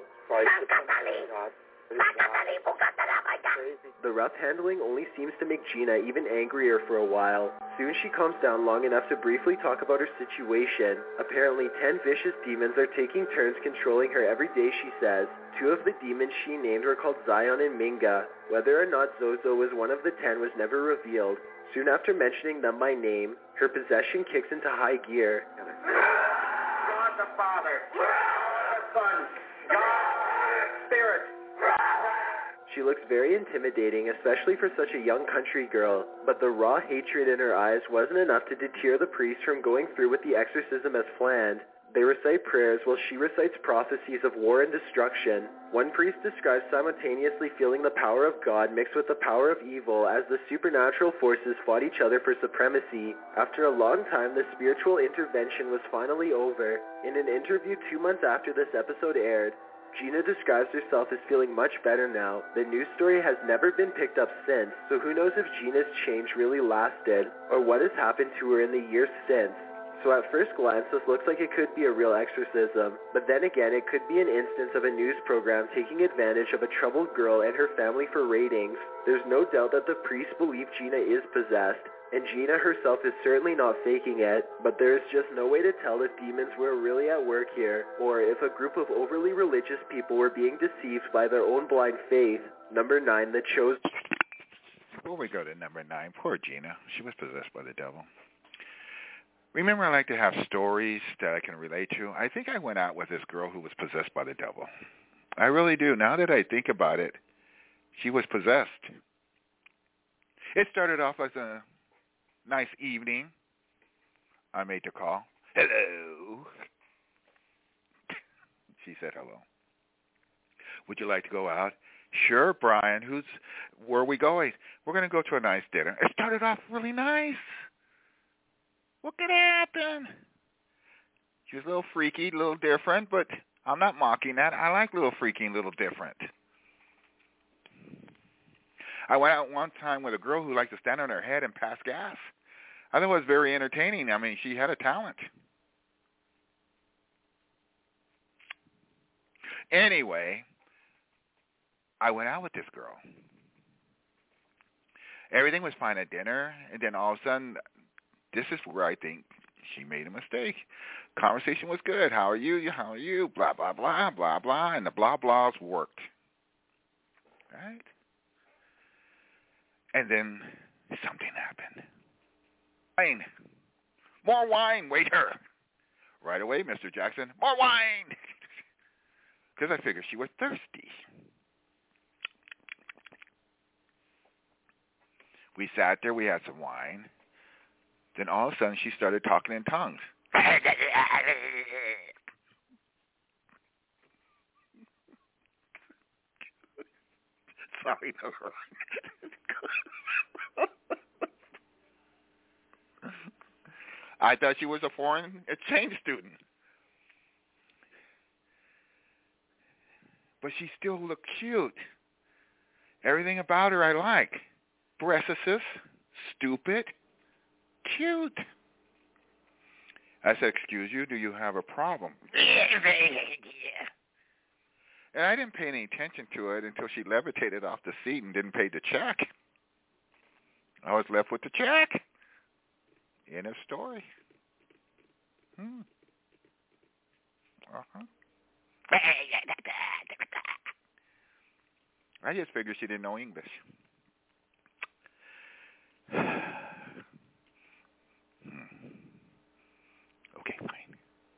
Speaker 20: The rough handling only seems to make Gina even angrier for a while. Soon she calms down long enough to briefly talk about her situation. Apparently ten vicious demons are taking turns controlling her every day, she says. Two of the demons she named were called Zion and Minga. Whether or not Zozo was one of the ten was never revealed. Soon after mentioning them by name, her possession kicks into high gear.
Speaker 21: God the Father, God the Son, God the Spirit.
Speaker 20: She looks very intimidating, especially for such a young country girl, but the raw hatred in her eyes wasn't enough to deter the priest from going through with the exorcism as planned. They recite prayers while she recites prophecies of war and destruction. One priest describes simultaneously feeling the power of God mixed with the power of evil as the supernatural forces fought each other for supremacy. After a long time, the spiritual intervention was finally over. In an interview two months after this episode aired, Gina describes herself as feeling much better now. The news story has never been picked up since, so who knows if Gina's change really lasted, or what has happened to her in the years since. So at first glance, this looks like it could be a real exorcism, but then again, it could be an instance of a news program taking advantage of a troubled girl and her family for ratings. There's no doubt that the priests believe Gina is possessed, and Gina herself is certainly not faking it, but there is just no way to tell if demons were really at work here, or if a group of overly religious people were being deceived by their own blind faith. Number nine, the chosen...
Speaker 2: Before we go to number nine, poor Gina. She was possessed by the devil. Remember, I like to have stories that I can relate to. I think I went out with this girl who was possessed by the devil. I really do. Now that I think about it, she was possessed. It started off as a nice evening. I made the call. Hello. She said hello. Would you like to go out? Sure, Brian. Who's? Where are we going? We're going to go to a nice dinner. It started off really nice. What could happen? She was a little freaky, a little different, but I'm not mocking that. I like little freaky and little different. I went out one time with a girl who liked to stand on her head and pass gas. I thought it was very entertaining. I mean, she had a talent. Anyway, I went out with this girl. Everything was fine at dinner, and then all of a sudden, this is where I think she made a mistake. Conversation was good. How are you? How are you? Blah, blah, blah, blah, blah. And the blah, blahs worked. Right? And then something happened. Wine. More wine, waiter. Right away, Mister Jackson. More wine. Because I figured she was thirsty. We sat there. We had some wine. Then all of a sudden, she started talking in tongues. Sorry, no. I thought she was a foreign exchange student. But she still looked cute. Everything about her I like. Breastises, stupid, cute. I said, excuse you, do you have a problem? And I didn't pay any attention to it until she levitated off the seat and didn't pay the check. I was left with the check. End of story. Hmm. Uh-huh. I just figured she didn't know English. Okay, fine.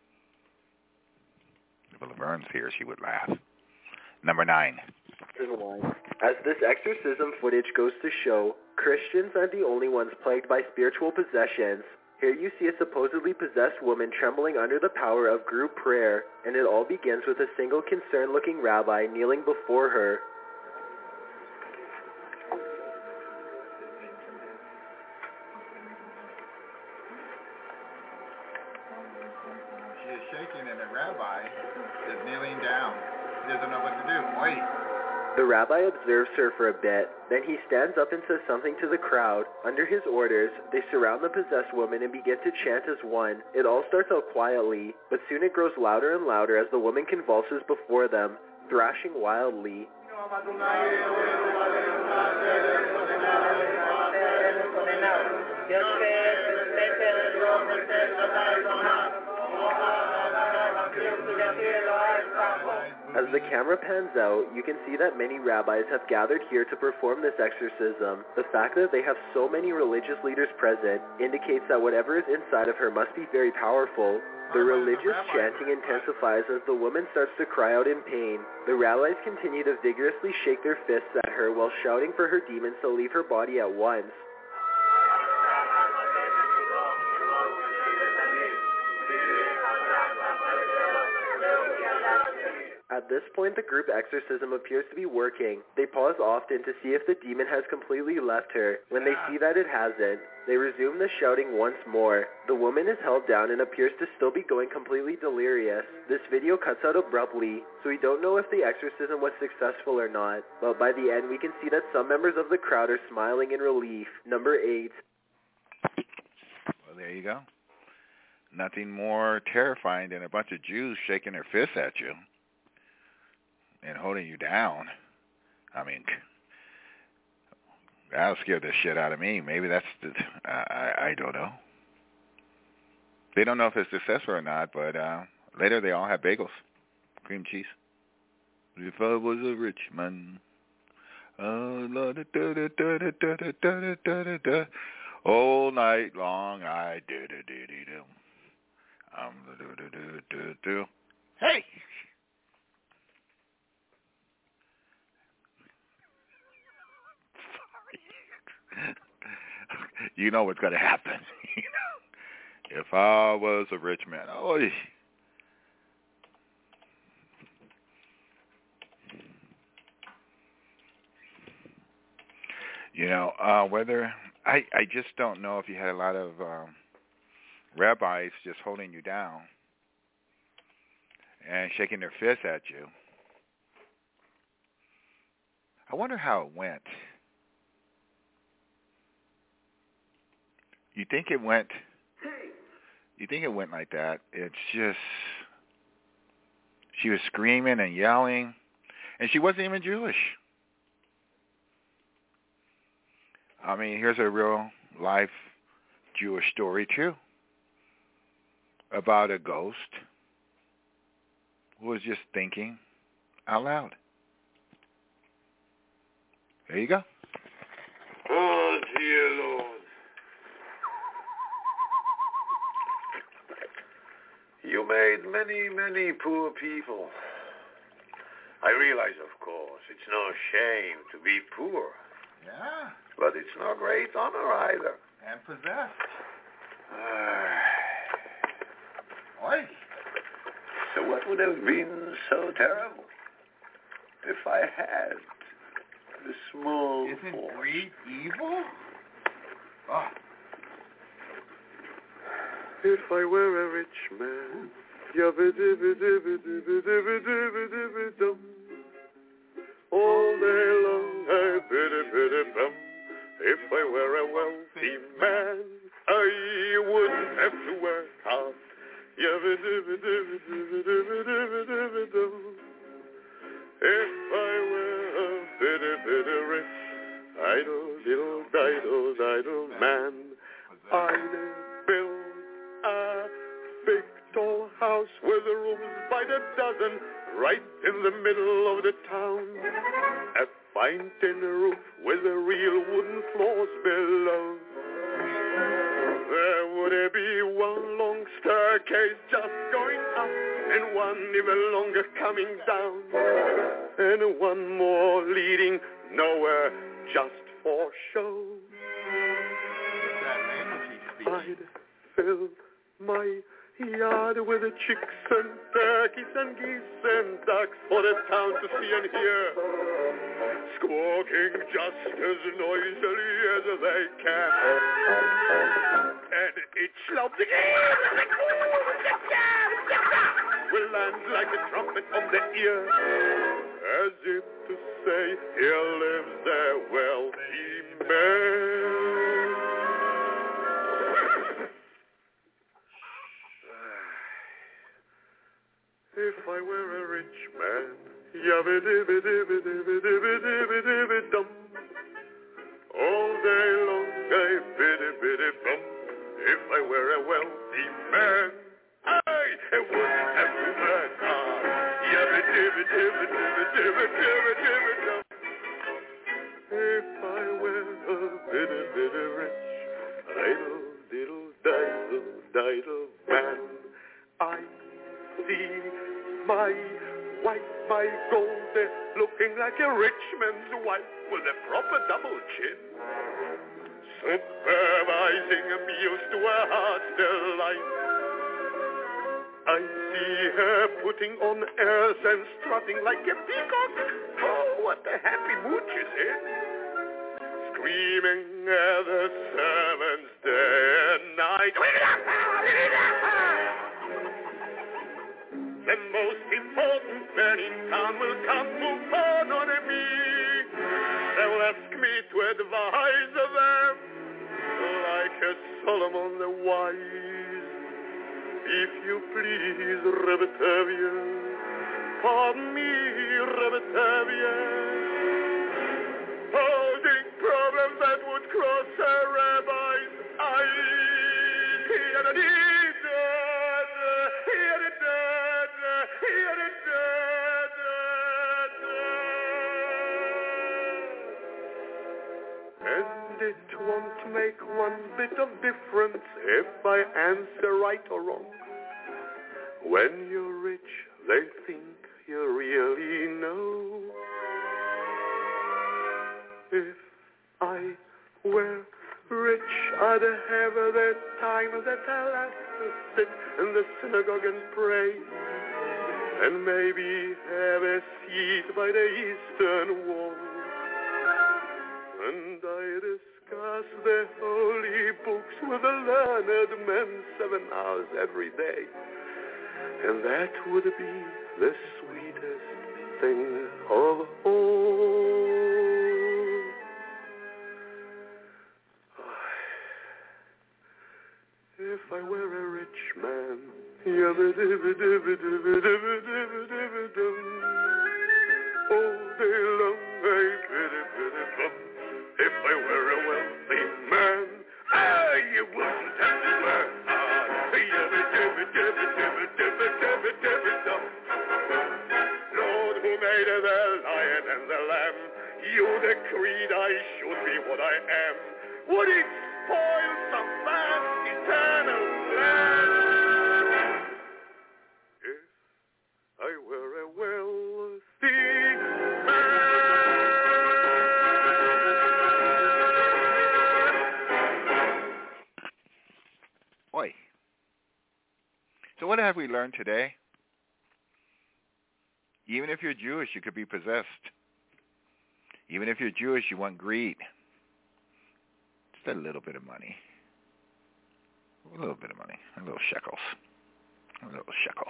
Speaker 2: If Laverne's here, she would laugh. Number nine.
Speaker 20: As this exorcism footage goes to show, Christians aren't the only ones plagued by spiritual possessions. Here you see a supposedly possessed woman trembling under the power of group prayer, and it all begins with a single concerned-looking rabbi kneeling before her.
Speaker 2: She is shaking, and the rabbi is kneeling down. He doesn't know what to do. Wait.
Speaker 20: The rabbi observes her for a bit, then he stands up and says something to the crowd. Under his orders, they surround the possessed woman and begin to chant as one. It all starts out quietly, but soon it grows louder and louder as the woman convulses before them, thrashing wildly. As the camera pans out, you can see that many rabbis have gathered here to perform this exorcism. The fact that they have so many religious leaders present indicates that whatever is inside of her must be very powerful. The religious chanting intensifies as the woman starts to cry out in pain. The rabbis continue to vigorously shake their fists at her while shouting for her demons to leave her body at once. At this point, the group exorcism appears to be working. They pause often to see if the demon has completely left her. When they see that it hasn't, they resume the shouting once more. The woman is held down and appears to still be going completely delirious. This video cuts out abruptly, so we don't know if the exorcism was successful or not. But by the end, we can see that some members of the crowd are smiling in relief. Number eight.
Speaker 2: Well, there you go. Nothing more terrifying than a bunch of Jews shaking their fists at you and holding you down. I mean, that'll scare the shit out of me. Maybe that's the, I, I don't know. They don't know if it's successful or not, but uh, later they all have bagels, cream cheese. If I was a rich man, oh, all night long I do do do do do. Um, do do do do do. Hey. You know what's going to happen. You know, if I was a rich man, oh, you know, uh, whether I, I just don't know if you had a lot of um, rabbis just holding you down and shaking their fists at you. I wonder how it went. You think it went you think it went like that? It's just she was screaming and yelling, and she wasn't even Jewish. I mean, here's a real life Jewish story too, about a ghost who was just thinking out loud. There you go.
Speaker 1: Oh, dear Lord. You made many, many poor people. I realize, of course, it's no shame to be poor.
Speaker 2: Yeah.
Speaker 1: But it's no great honor either.
Speaker 2: And possessed.
Speaker 1: Uh, Oi. So what would have been so terrible if I had the small
Speaker 2: Isn't
Speaker 1: force?
Speaker 2: greed evil? Oh.
Speaker 1: If I were a rich man, yabba-dibba-dibba-dibba-dibba-dibba-dibba-dum. All day long I bidda-bidda-bum. If I were a wealthy man, I wouldn't have to work hard. Yabba-dibba-dibba-dibba-dibba-dibba-dibba-dum. If I were a bidda-bidda rich, idle, diddle, diddle, diddle man, I'd build a big tall house with rooms by the dozen right in the middle of the town. A fine tin roof with a real wooden floors below. There would be one long staircase just going up and one even longer coming down. And one more leading nowhere just for show. I'd fill my yard with the chicks and turkeys and geese and ducks for the town to see and hear, squawking just as noisily as they can. And each loves will land like a trumpet on the ear, as if to say, here lives a wealthy man. If I were a rich man, yabba-dibba-dibba-dibba-dibba-dibba-dibba-dum. All day long I bidda-bidda-bum. If I were a wealthy man, I wouldn't have to work hard. Yabba-dibba-dibba-dibba-dibba-dibba-dibba-dum. If I were a bidda-bidda rich, idle-diddle-diddle-diddle man, I see my wife, my gold, looking like a rich man's wife with a proper double chin, supervising meals to her heart's delight. I see her putting on airs and strutting like a peacock. Oh, what a happy mood she's in. Screaming at the servants day and night. The most important man in town will come to fawn on me. They'll ask me to advise them, like a Solomon the wise. If you please, Rebetavia, pardon me, Rebetavia, holding problems that would cross a rabbi's eyes. Here it is, here it is. And it won't make one bit of difference if I answer right or wrong. When you're rich, they think you really know. If I were rich, I'd have the time that I'll have to sit in the synagogue and pray, and maybe have a seat by the eastern wall. And I discuss the holy books with the learned men seven hours every day. and that would be the sweetest thing of all. If I were a rich man, yabba-dibba-dibba-dibba-dibba-dibba-dibba-dum, all day long I pity-pity-plum. If I were a wealthy man, ah, you wouldn't have to work hard. Yabba-dibba-dibba-dibba-dibba-dibba-dibba-dum. Lord, who made the lion and the lamb, you decreed I should be what I am. Would it spoil some vast eternal plan? If I were a wealthy man.
Speaker 2: Oi. So what have we learned today? Even if you're Jewish, you could be possessed. Even if you're Jewish, you want greed. Just a little bit of money. A little bit of money. A little shekels. A little shekels.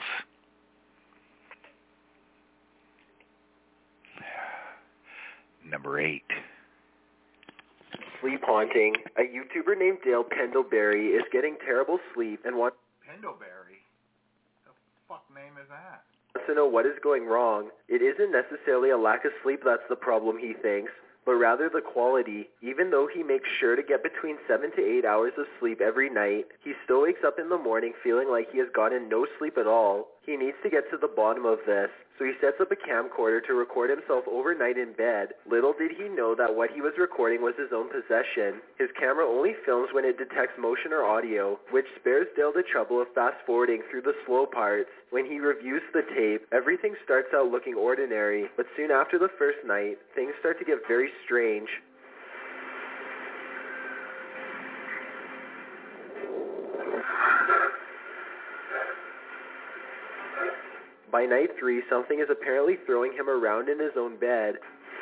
Speaker 2: Number eight.
Speaker 20: Sleep haunting. A YouTuber named Dale Pendleberry is getting terrible sleep and wants
Speaker 2: Pendleberry? The fuck name is that?
Speaker 20: to know what is going wrong. It isn't necessarily a lack of sleep that's the problem, he thinks, but rather the quality. Even though he makes sure to get between seven to eight hours of sleep every night, he still wakes up in the morning feeling like he has gotten no sleep at all. He needs to get to the bottom of this, so he sets up a camcorder to record himself overnight in bed. Little did he know that what he was recording was his own possession. His camera only films when it detects motion or audio, which spares Dale the trouble of fast-forwarding through the slow parts. When he reviews the tape, everything starts out looking ordinary, but soon after the first night, things start to get very strange. By night three, something is apparently throwing him around in his own bed.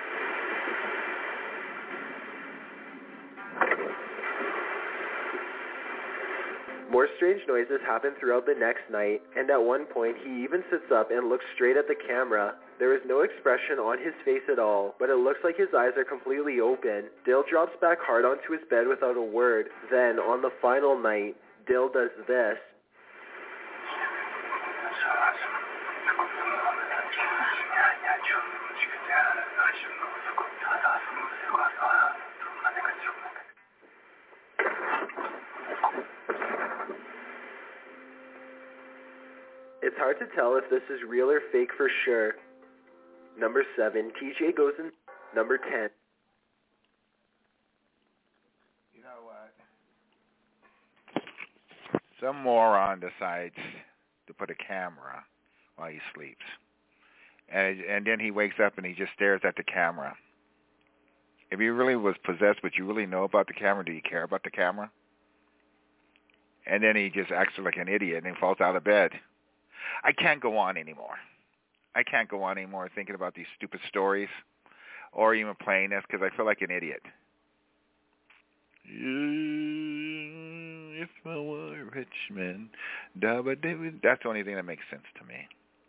Speaker 20: More strange noises happen throughout the next night, and at one point he even sits up and looks straight at the camera. There is no expression on his face at all, but it looks like his eyes are completely open. Dale drops back hard onto his bed without a word. Then, on the final night, Dale does this. It's hard to tell if this is real or fake for sure. Number seven, T J goes in. Number ten.
Speaker 2: You know what? Some moron decides to put a camera while he sleeps. And, and then he wakes up and he just stares at the camera. If he really was possessed, but you really know about the camera, do you care about the camera? And then he just acts like an idiot and he falls out of bed. I can't go on anymore. I can't go on anymore thinking about these stupid stories or even playing this because I feel like an idiot. If I were a rich man, that's the only thing that makes sense to me.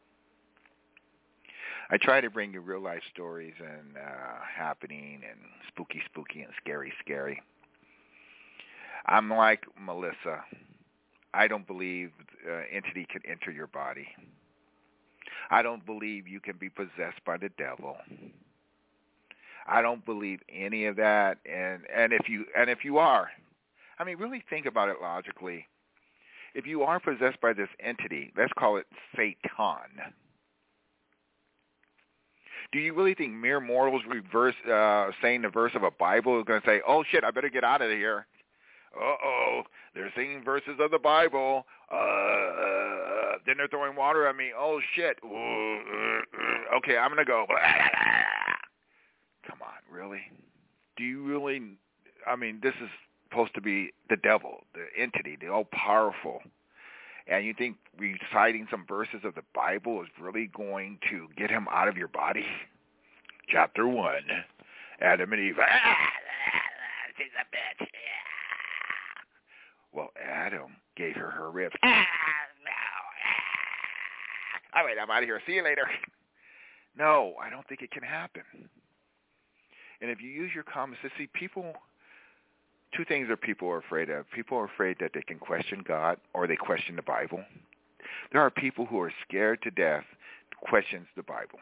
Speaker 2: I try to bring you real life stories and uh, happening and spooky, spooky and scary, scary. I'm like Melissa. I don't believe uh, entity can enter your body. I don't believe you can be possessed by the devil. I don't believe any of that. And, and if you and if you are, I mean, really think about it logically. If you are possessed by this entity, let's call it Satan. Do you really think mere mortals reverse uh, saying the verse of a Bible is going to say, "Oh shit, I better get out of here"? Uh-oh, they're singing verses of the Bible. Uh, then they're throwing water at me. Oh, shit. Okay, I'm going to go. Come on, really? Do you really, I mean, this is supposed to be the devil, the entity, the all-powerful. And you think reciting some verses of the Bible is really going to get him out of your body? Chapter one, Adam and Eve. She's a bitch. Well, Adam gave her her ribs. Ah, no. Ah. all right, I'm out of here. See you later. No, I don't think it can happen. And if you use your common sense, see, people, two things that people are afraid of. People are afraid that they can question God or they question the Bible. There are people who are scared to death to question the Bible.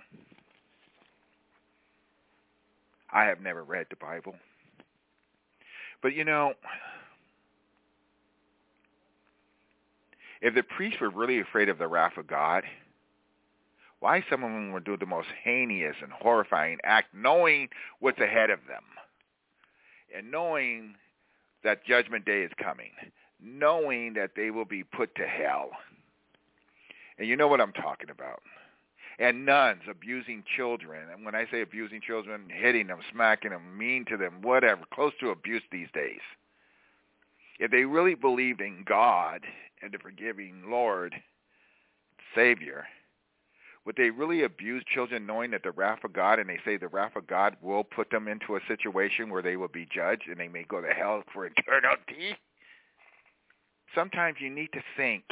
Speaker 2: I have never read the Bible. But, you know, if the priests were really afraid of the wrath of God, why some of them would do the most heinous and horrifying act knowing what's ahead of them and knowing that judgment day is coming, knowing that they will be put to hell. And you know what I'm talking about. And nuns abusing children. And when I say abusing children, hitting them, smacking them, mean to them, whatever, close to abuse these days. If they really believed in God and the forgiving Lord, Savior, would they really abuse children knowing that the wrath of God, and they say the wrath of God will put them into a situation where they will be judged and they may go to hell for eternity? Sometimes you need to think.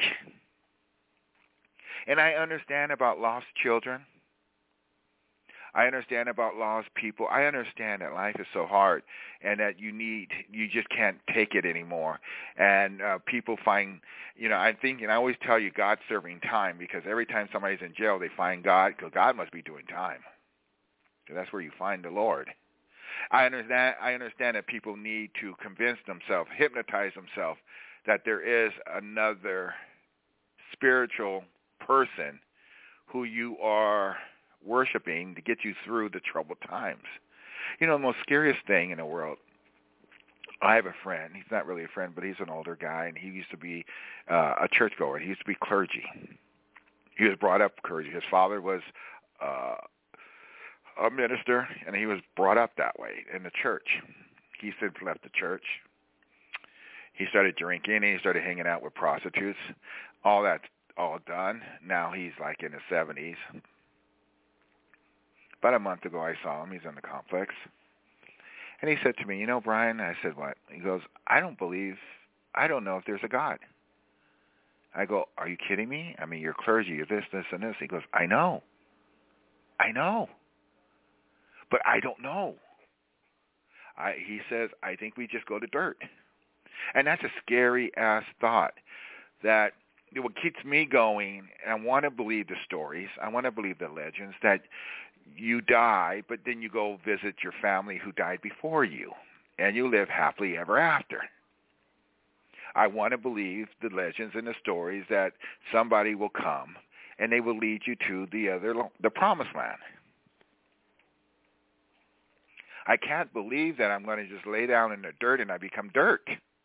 Speaker 2: And I understand about lost children. I understand about lost people. I understand that life is so hard and that you need, you just can't take it anymore. And uh, people find, you know, I think, and I always tell you God's serving time, because every time somebody's in jail, they find God, because God must be doing time. So that's where you find the Lord. I understand, I understand that people need to convince themselves, hypnotize themselves, that there is another spiritual person who you are worshiping to get you through the troubled times. You know, the most scariest thing in the world, I have a friend. He's not really a friend, but he's an older guy, and he used to be uh, a churchgoer. He used to be clergy. He was brought up clergy. His father was uh, a minister, and he was brought up that way in the church. He since left the church. He started drinking, and he started hanging out with prostitutes. All that's all done. Now he's like in his seventies. About a month ago I saw him. He's in the complex. And he said to me, you know, Brian, I said, what? He goes, I don't believe, I don't know if there's a God. I go, are you kidding me? I mean, you're clergy, you're this, this, and this. He goes, I know. I know. But I don't know. I, he says, I think we just go to dirt. And that's a scary-ass thought that what keeps me going, and I want to believe the stories, I want to believe the legends, that you die, but then you go visit your family who died before you, and you live happily ever after. I want to believe the legends and the stories that somebody will come, and they will lead you to the other, the promised land. I can't believe that I'm going to just lay down in the dirt and I become dirt.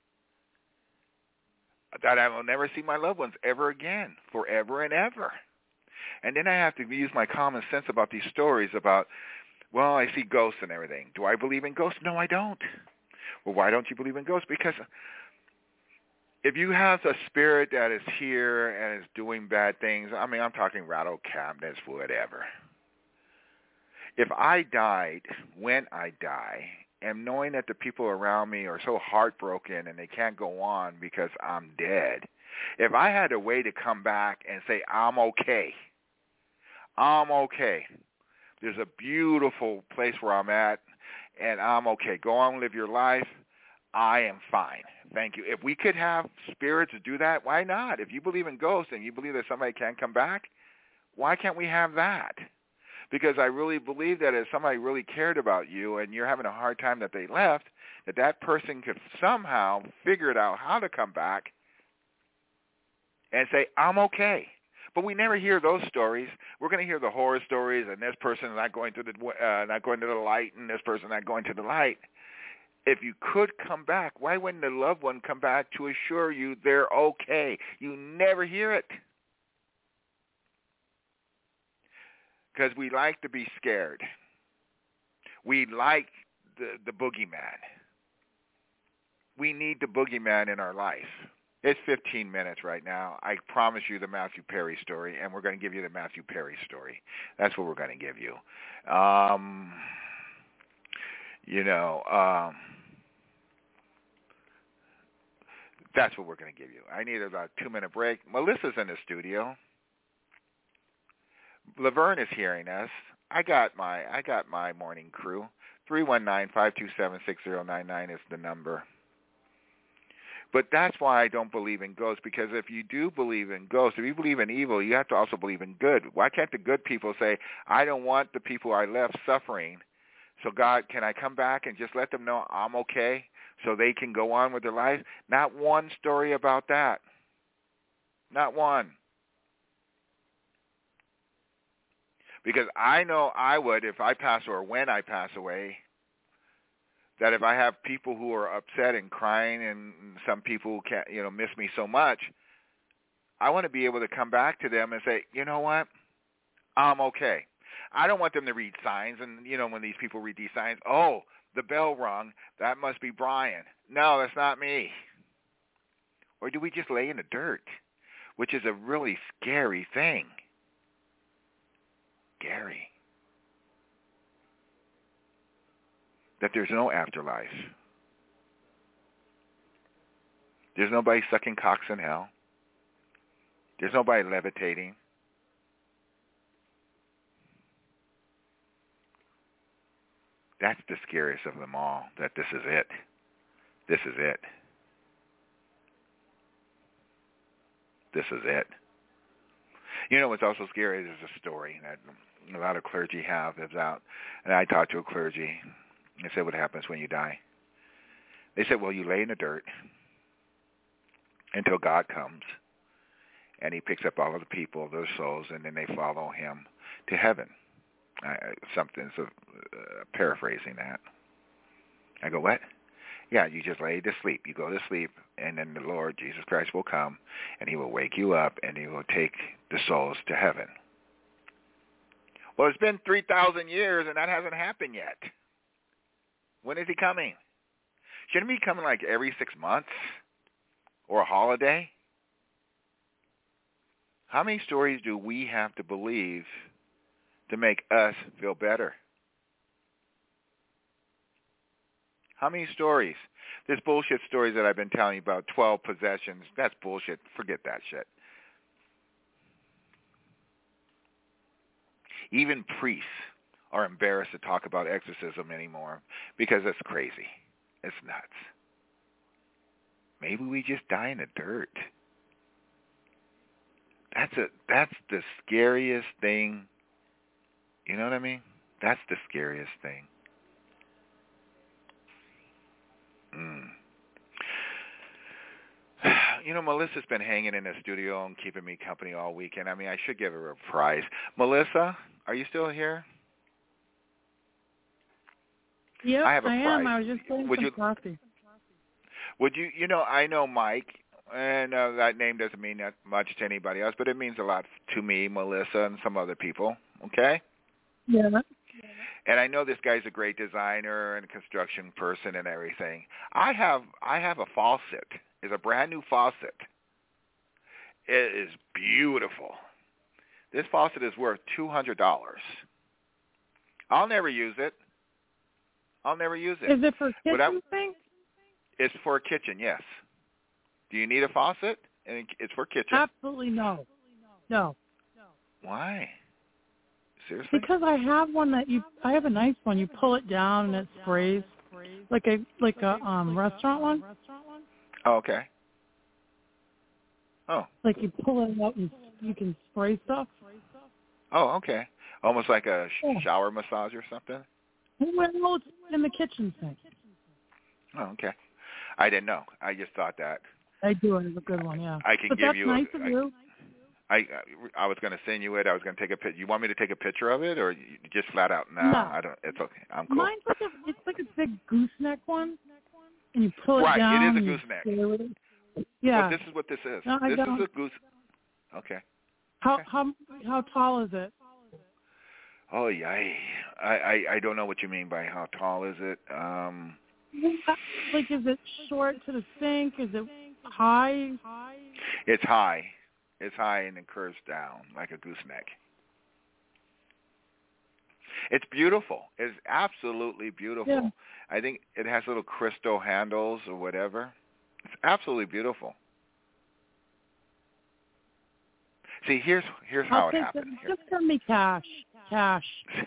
Speaker 2: That I will never see my loved ones ever again, forever and ever. And then I have to use my common sense about these stories about, well, I see ghosts and everything. Do I believe in ghosts? No, I don't. Well, why don't you believe in ghosts? Because if you have a spirit that is here and is doing bad things, I mean, I'm talking rattle cabinets, whatever. If I died when I die, and knowing that the people around me are so heartbroken and they can't go on because I'm dead, if I had a way to come back and say, I'm okay, I'm okay, there's a beautiful place where I'm at, and I'm okay, go on and live your life, I am fine. Thank you. If we could have spirits do that, why not? If you believe in ghosts and you believe that somebody can come back, why can't we have that? Because I really believe that if somebody really cared about you and you're having a hard time that they left, that that person could somehow figure it out how to come back and say, I'm okay. But we never hear those stories. We're going to hear the horror stories, and this person not going to the uh, not going to the light, and this person not going to the light. If you could come back, why wouldn't the loved one come back to assure you they're okay? You never hear it. Because we like to be scared. We like the, the boogeyman. We need the boogeyman in our life. It's fifteen minutes right now. I promise you the Matthew Perry story, and we're going to give you the Matthew Perry story. That's what we're going to give you. Um, you know, um, that's what we're going to give you. I need about a two-minute break. Melissa's in the studio. Laverne is hearing us. I got my I got my morning crew. three one nine, five two seven, six zero nine nine is the number. But that's why I don't believe in ghosts, because if you do believe in ghosts, if you believe in evil, you have to also believe in good. Why can't the good people say, I don't want the people I left suffering, so God, can I come back and just let them know I'm okay so they can go on with their lives? Not one story about that. Not one. Because I know I would, if I pass or when I pass away, that if I have people who are upset and crying and some people who can't, you know, miss me so much, I want to be able to come back to them and say, you know what, I'm okay. I don't want them to read signs, and, you know, when these people read these signs, oh, the bell rung, that must be Brian. No, that's not me. Or do we just lay in the dirt, which is a really scary thing. Scary. That there's no afterlife. There's nobody sucking cocks in hell. There's nobody levitating. That's the scariest of them all, that this is it. This is it. This is it. You know what's also scary is a story that a lot of clergy have is out. And I talked to a clergy. They said, what happens when you die? They said, well, you lay in the dirt until God comes, and he picks up all of the people, their souls, and then they follow him to heaven. I, something, so, uh, paraphrasing that. I go, what? Yeah, you just lay to sleep. You go to sleep, and then the Lord, Jesus Christ, will come, and he will wake you up, and he will take the souls to heaven. Well, it's been three thousand years, and that hasn't happened yet. When is he coming? Shouldn't he be coming like every six months or a holiday? How many stories do we have to believe to make us feel better? How many stories? This bullshit stories that I've been telling you about, twelve possessions, that's bullshit. Forget that shit. Even priests are embarrassed to talk about exorcism anymore because it's crazy. It's nuts. Maybe we just die in the dirt. That's a that's the scariest thing. You know what I mean? That's the scariest thing. Mm. You know, Melissa's been hanging in the studio and keeping me company all weekend. I mean, I should give her a prize. Melissa, are you still here?
Speaker 4: Yep,
Speaker 2: I have a
Speaker 4: I
Speaker 2: prize.
Speaker 4: am. I was just getting
Speaker 2: would
Speaker 4: some
Speaker 2: you,
Speaker 4: coffee.
Speaker 2: Would you, you know, I know Mike, and uh, that name doesn't mean that much to anybody else, but it means a lot to me, Melissa, and some other people, okay?
Speaker 4: Yeah.
Speaker 2: And I know this guy's a great designer and construction person and everything. I have I have a faucet. It's a brand new faucet. It is beautiful. This faucet is worth two hundred dollars. I'll never use it. I'll never use it.
Speaker 4: Is it for kitchen
Speaker 2: I,
Speaker 4: thing?
Speaker 2: It's for a kitchen, yes. Do you need a faucet? And it's for kitchen?
Speaker 4: Absolutely no. No.
Speaker 2: Why? Seriously?
Speaker 4: Because I have one that you. I have a nice one. You pull it down and it sprays, like a like a um restaurant one.
Speaker 2: Oh, okay. Oh.
Speaker 4: Like you pull it out and you can spray stuff.
Speaker 2: Oh, okay. Almost like a sh- yeah. shower massage or something.
Speaker 4: Well, it's in the kitchen sink.
Speaker 2: Oh, okay. I didn't know. I just thought that.
Speaker 4: I do. It's a good one, yeah.
Speaker 2: I can
Speaker 4: but
Speaker 2: give
Speaker 4: that's
Speaker 2: you.
Speaker 4: Nice
Speaker 2: a,
Speaker 4: of
Speaker 2: I,
Speaker 4: you.
Speaker 2: I I was going to send you it. I was going to take a picture. You want me to take a picture of it, or you just flat out? No,
Speaker 4: no.
Speaker 2: I don't. It's okay. I'm cool.
Speaker 4: Mine's like a. It's like a big gooseneck one, and you pull it
Speaker 2: right,
Speaker 4: down.
Speaker 2: Right, it is a gooseneck.
Speaker 4: Yeah.
Speaker 2: But this is what this is.
Speaker 4: No, I
Speaker 2: this
Speaker 4: don't.
Speaker 2: is a goose. Okay.
Speaker 4: How
Speaker 2: okay.
Speaker 4: how how tall is it?
Speaker 2: Oh yeah, I, I I don't know what you mean by how tall is it. Um.
Speaker 4: Like, is it short to the sink? Is it high?
Speaker 2: It's high. It's high and it curves down like a gooseneck. It's beautiful. It's absolutely beautiful.
Speaker 4: Yeah.
Speaker 2: I think it has little crystal handles or whatever. It's absolutely beautiful. See, here's here's how
Speaker 4: I'll
Speaker 2: it
Speaker 4: take
Speaker 2: happened.
Speaker 4: The, just send me cash. Cash.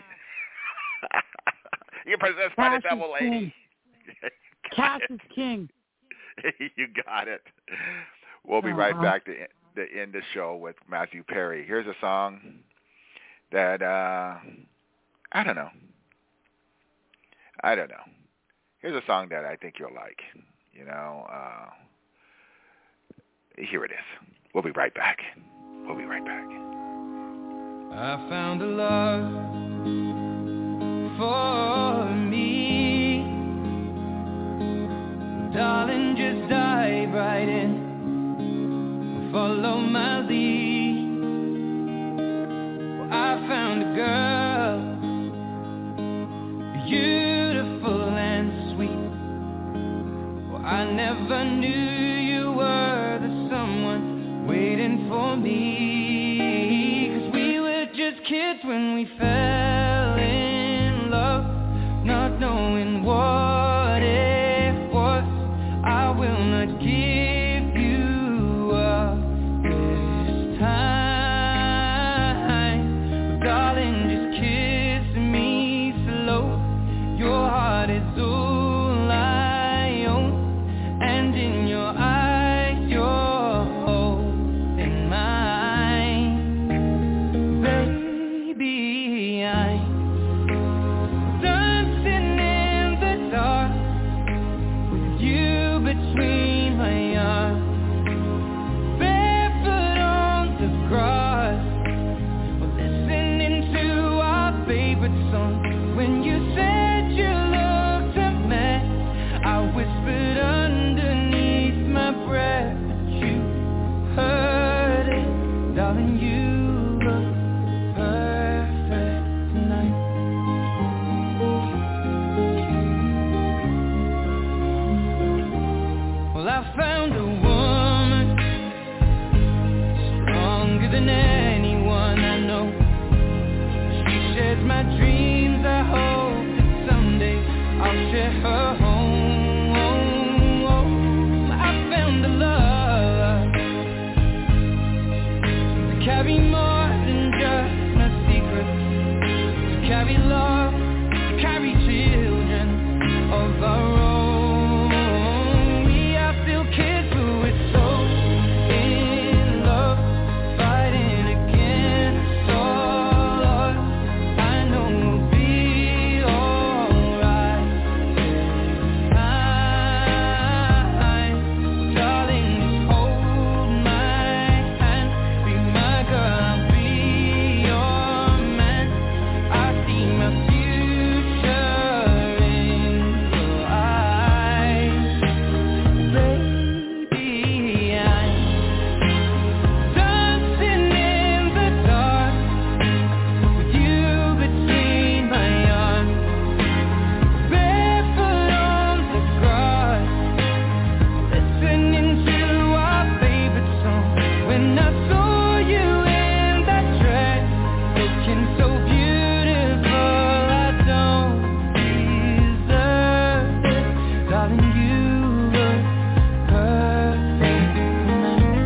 Speaker 2: You're possessed by
Speaker 4: Cash
Speaker 2: the devil,
Speaker 4: is
Speaker 2: lady.
Speaker 4: Cash is king.
Speaker 2: You got it. We'll be
Speaker 4: uh-huh.
Speaker 2: right back to, to end the show with Matthew Perry. Here's a song that, uh, I don't know. I don't know. Here's a song that I think you'll like. You know, uh, here it is. We'll be right back. We'll be right back.
Speaker 14: I found a love for me. Darling, just dive right in. Follow my lead. Well, I found a girl, beautiful and sweet. Well, I never knew you were the someone waiting for me. 'Cause we were just kids when we fell in love, not knowing what it was. I will not give you up this time. But darling, just kiss me slow. Your heart is all I own, and in your eyes you're holding mine. Baby, I'm dancing in the dark with you between my arms, barefoot on the grass, we're listening to our favorite song. When you said you looked a mess, I whispered underneath my breath, but you heard it, darling. You look perfect tonight. Well, I found a woman stronger than anyone I know. She shares my dreams. I hope that someday I'll share her home. I found a love to carry more than just my secrets, to carry love, to carry children of our own. We are still kids, but we're so in love, fighting against all odds. I know we'll be alright this time. Darling, just hold my hand, be my girl, I'll be your man. I see my future in your eyes. Baby, I'm dancing in the dark with you between my arms, barefoot on the grass, listening to our favorite song. When I saw you in that dress, looking so beautiful, I don't deserve it, darling. You look perfect tonight.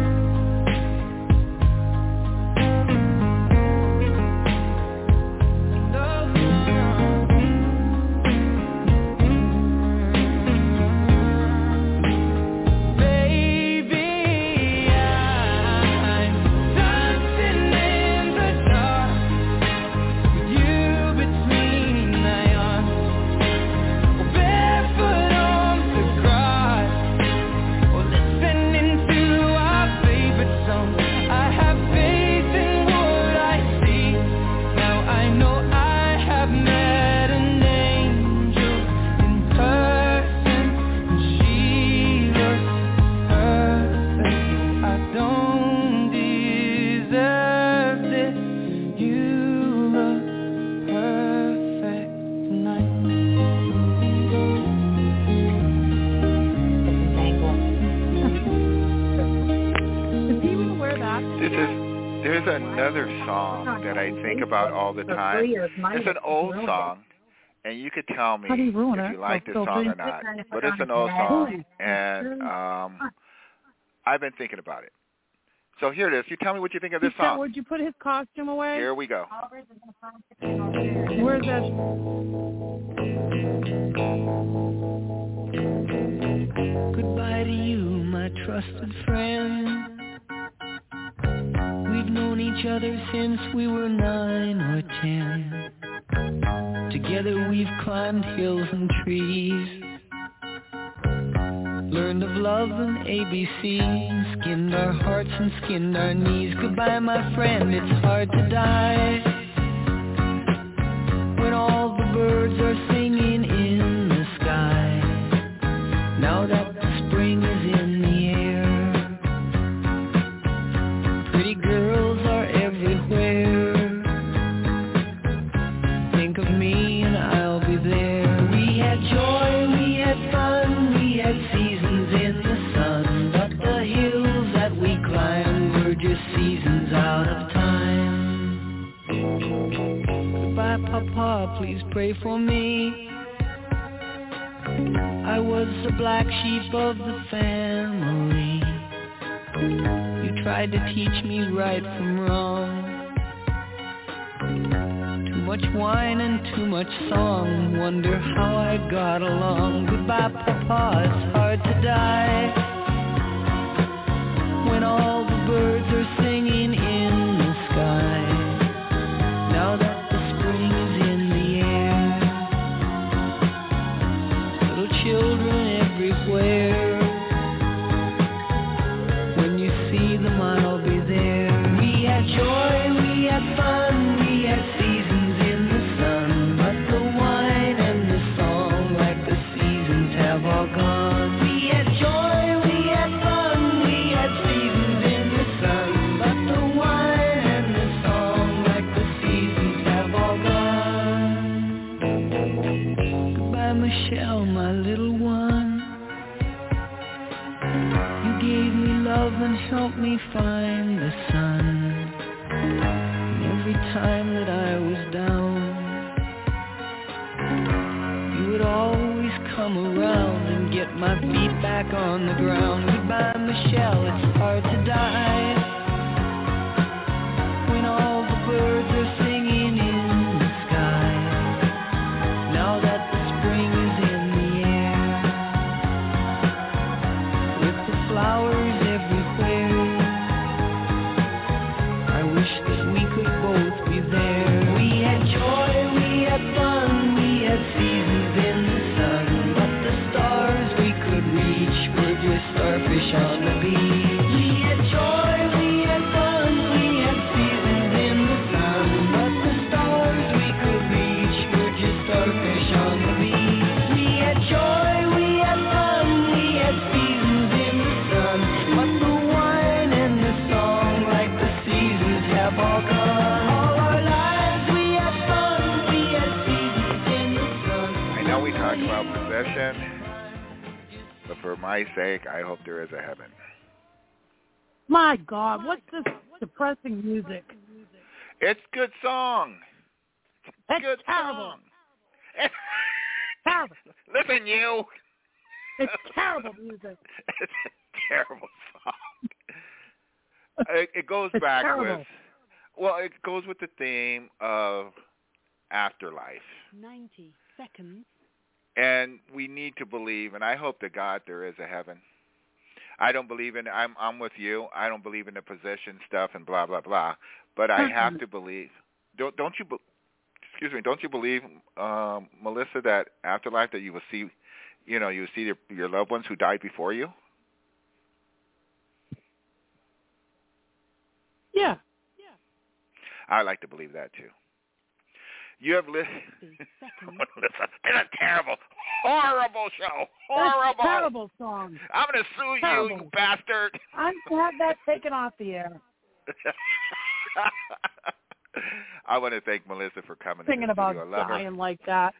Speaker 14: Baby, I'm dancing in the dark with you between my arms, barefoot on the grass, or listening to our favorite song. I have faith in what I see. Now I know I have met an angel in person, and she looks perfect. I don't deserve this. You look perfect tonight.
Speaker 4: Is he going to wear that?
Speaker 2: This is there's another song that I think about all the time. It's an old song, and you could tell me
Speaker 4: How do you ruin
Speaker 2: if
Speaker 4: it?
Speaker 2: you like this
Speaker 4: So
Speaker 2: song or
Speaker 4: three-
Speaker 2: not. But it's an old song, and um, I've been thinking about it. So here it is. You tell me what you think of this song.
Speaker 4: Would you put his costume away?
Speaker 2: Here we go.
Speaker 4: Where's that?
Speaker 14: Goodbye to you, my trusted friend. We've known each other since we were nine or ten. Together we've climbed hills and trees, learned of love and A B C, skinned our hearts and skinned our knees. Goodbye, my friend, it's hard to die when all the birds are singing in the sky. Now that the spring is in the air, pretty girls are everywhere. Think of me and I'll be there. We had joy, we had fun, we had seasons in the sun, but the hills that we climbed were just seasons out of time. Goodbye, Papa, please pray for me. I was the black sheep of the family. You tried to teach me right from wrong. Too much wine and too much song, wonder how I got along. Goodbye, Papa, it's hard to die when all the birds are singing in the sky. Now that the spring is in the air, little children everywhere. When you see them, I'll be there. We had joy, we had fun, we had seasons in the sun, but the wine and the song, like the seasons, have all gone. We had joy, we had fun, we had seasons in the sun, but the wine and the song, like the seasons, have all gone. Goodbye, Michelle, my little one. You gave me love and helped me find the sun. And every time that I was down, you would always come around and get my feet back on the ground. Goodbye, Michelle, it's hard to die when all the birds are singing in the sky. Now that the spring is in the air, with the flowers everywhere, I wish that we could both be there. We had joy, we had fun, we had seasons in the sun, but the stars we could reach were just starfish on the beach. We had joy, we had fun, we had seasons in the sun, but the stars we could reach were just starfish on the beach. We had joy, we had fun, we had seasons in the sun, but the wine and the song, like the seasons, have all gone. All our lives we had fun, we had seasons in the sun.
Speaker 2: I know we talked about possession, but for my sake, I hope there is a heaven.
Speaker 4: My God, what's this depressing music?
Speaker 2: It's good song.
Speaker 4: That's
Speaker 2: good
Speaker 4: terrible.
Speaker 2: Song.
Speaker 4: Terrible.
Speaker 2: Listen, you.
Speaker 4: It's terrible music.
Speaker 2: It's a terrible song. It, it goes
Speaker 4: It's
Speaker 2: back
Speaker 4: terrible.
Speaker 2: with, well, it goes with the theme of afterlife.
Speaker 7: ninety seconds.
Speaker 2: And we need to believe, and I hope to God there is a heaven. I don't believe in, I'm I'm with you, I don't believe in the possession stuff and blah, blah, blah, but I have to believe. Don't don't you, be, excuse me, don't you believe, um, Melissa, that afterlife, that you will see, you know, you will see your, your loved ones who died before you?
Speaker 4: Yeah.
Speaker 2: I like to believe that, too. You have listened. It's a terrible, horrible show. Horrible.
Speaker 4: That's a terrible song.
Speaker 2: I'm going to sue
Speaker 4: Terrible.
Speaker 2: you, you bastard.
Speaker 4: I'm going to have that taken off the air.
Speaker 2: I want to thank Melissa for coming.
Speaker 4: Singing about
Speaker 2: dying
Speaker 4: dying like that.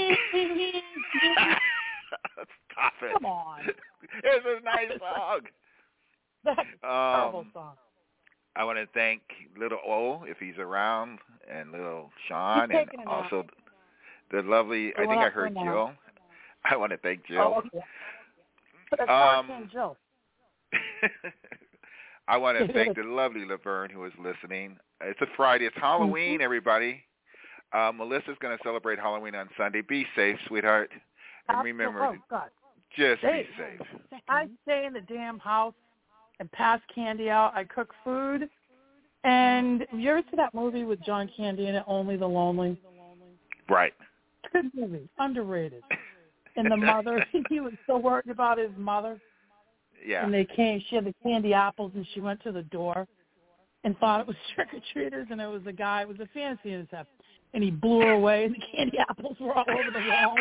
Speaker 2: Stop it.
Speaker 4: Come on.
Speaker 2: It's a nice song.
Speaker 4: That's a
Speaker 2: Um,
Speaker 4: terrible song.
Speaker 2: I want to thank Little O, if he's around, and Little Sean,
Speaker 4: He's
Speaker 2: and
Speaker 4: taking a
Speaker 2: also
Speaker 4: nap.
Speaker 2: the lovely, I
Speaker 4: He
Speaker 2: think
Speaker 4: went
Speaker 2: I
Speaker 4: out for a
Speaker 2: heard
Speaker 4: nap.
Speaker 2: Jill. I want to thank Jill.
Speaker 4: Oh, okay. But that's
Speaker 2: Um,
Speaker 4: Cartoon Jill.
Speaker 2: I want to thank the lovely Laverne who is listening. It's a Friday. It's Halloween,
Speaker 4: mm-hmm.
Speaker 2: everybody. Uh, Melissa's going to celebrate Halloween on Sunday. Be safe, sweetheart. And remember,
Speaker 4: oh, God.
Speaker 2: just
Speaker 4: Stay.
Speaker 2: be safe.
Speaker 4: I stay in the damn house and pass candy out. I cook food. And you ever see that movie with John Candy in it, Only the Lonely?
Speaker 2: Right.
Speaker 4: Good movie. Underrated. And the mother, he was so worried about his mother.
Speaker 2: Yeah.
Speaker 4: And they came, she had the candy apples, and she went to the door and thought it was trick-or-treaters, and it was a guy, it was a fantasy in his head. And he blew her away, and the candy apples were all over the wall.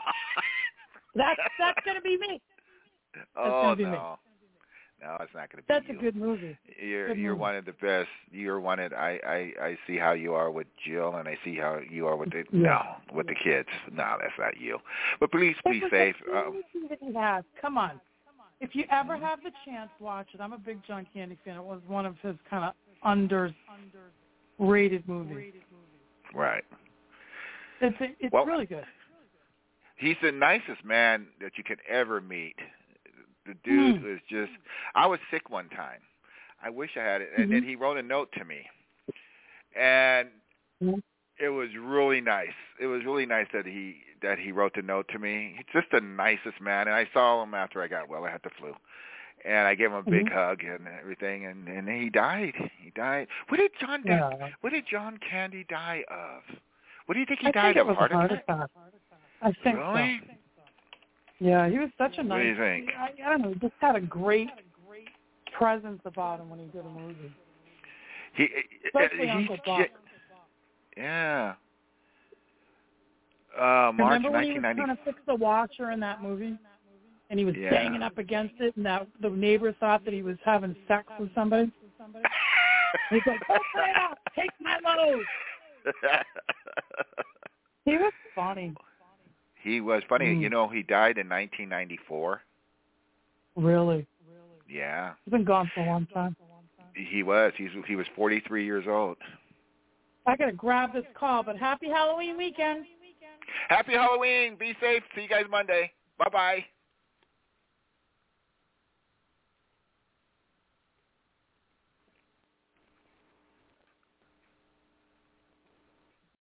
Speaker 4: that's that's going to be me. That's
Speaker 2: oh,
Speaker 4: be
Speaker 2: no.
Speaker 4: Me.
Speaker 2: No, it's not going to be
Speaker 4: That's
Speaker 2: you.
Speaker 4: a good movie.
Speaker 2: You're
Speaker 4: good
Speaker 2: you're
Speaker 4: movie.
Speaker 2: one of the best. You're one of I, I I see how you are with Jill, and I see how you are with the
Speaker 4: yeah.
Speaker 2: no with the kids. No, that's not you. But please be safe.
Speaker 4: Um, that he has. Come on. If you ever have the chance, watch it. I'm a big John Candy fan. It was one of his kind of under rated movies.
Speaker 2: Right.
Speaker 4: It's it's
Speaker 2: well,
Speaker 4: really good.
Speaker 2: He's the nicest man that you could ever meet. The dude
Speaker 4: mm.
Speaker 2: was just, I was sick one time. I wish I had it. And
Speaker 4: mm-hmm.
Speaker 2: then he wrote a note to me. And
Speaker 4: mm-hmm.
Speaker 2: it was really nice. It was really nice that he that he wrote the note to me. He's just the nicest man. And I saw him after I got well. I had the flu. And I gave him a big
Speaker 4: mm-hmm.
Speaker 2: hug and everything. And, and he died. He died. What did John
Speaker 4: yeah.
Speaker 2: What did John Candy die of? What do you think he
Speaker 4: I
Speaker 2: died
Speaker 4: think it
Speaker 2: of?
Speaker 4: Was
Speaker 2: Heart
Speaker 4: a heart
Speaker 2: attack?
Speaker 4: attack. I think
Speaker 2: really?
Speaker 4: so. Yeah, he was such a nice.
Speaker 2: What do you think?
Speaker 4: I, I don't know. He just had a great presence about him when he did a movie.
Speaker 2: He,
Speaker 4: Especially
Speaker 2: he,
Speaker 4: Uncle Buck.
Speaker 2: Yeah. Uh, March
Speaker 4: Remember when he
Speaker 2: nineteen
Speaker 4: was
Speaker 2: ninety.
Speaker 4: trying to fix the washer in that movie, and he was
Speaker 2: yeah.
Speaker 4: banging up against it, and that the neighbor thought that he was having sex with somebody. He's like, "Oh, Freya, take my load." He was funny.
Speaker 2: He was funny.
Speaker 4: Mm.
Speaker 2: You know, he died in nineteen ninety-four.
Speaker 4: Really?
Speaker 2: Yeah.
Speaker 4: He's been gone for a long time.
Speaker 2: He was. He's he was forty-three years old.
Speaker 4: I gotta grab this call, but happy Halloween weekend.
Speaker 2: Happy Halloween. Be safe. See you guys Monday. Bye bye.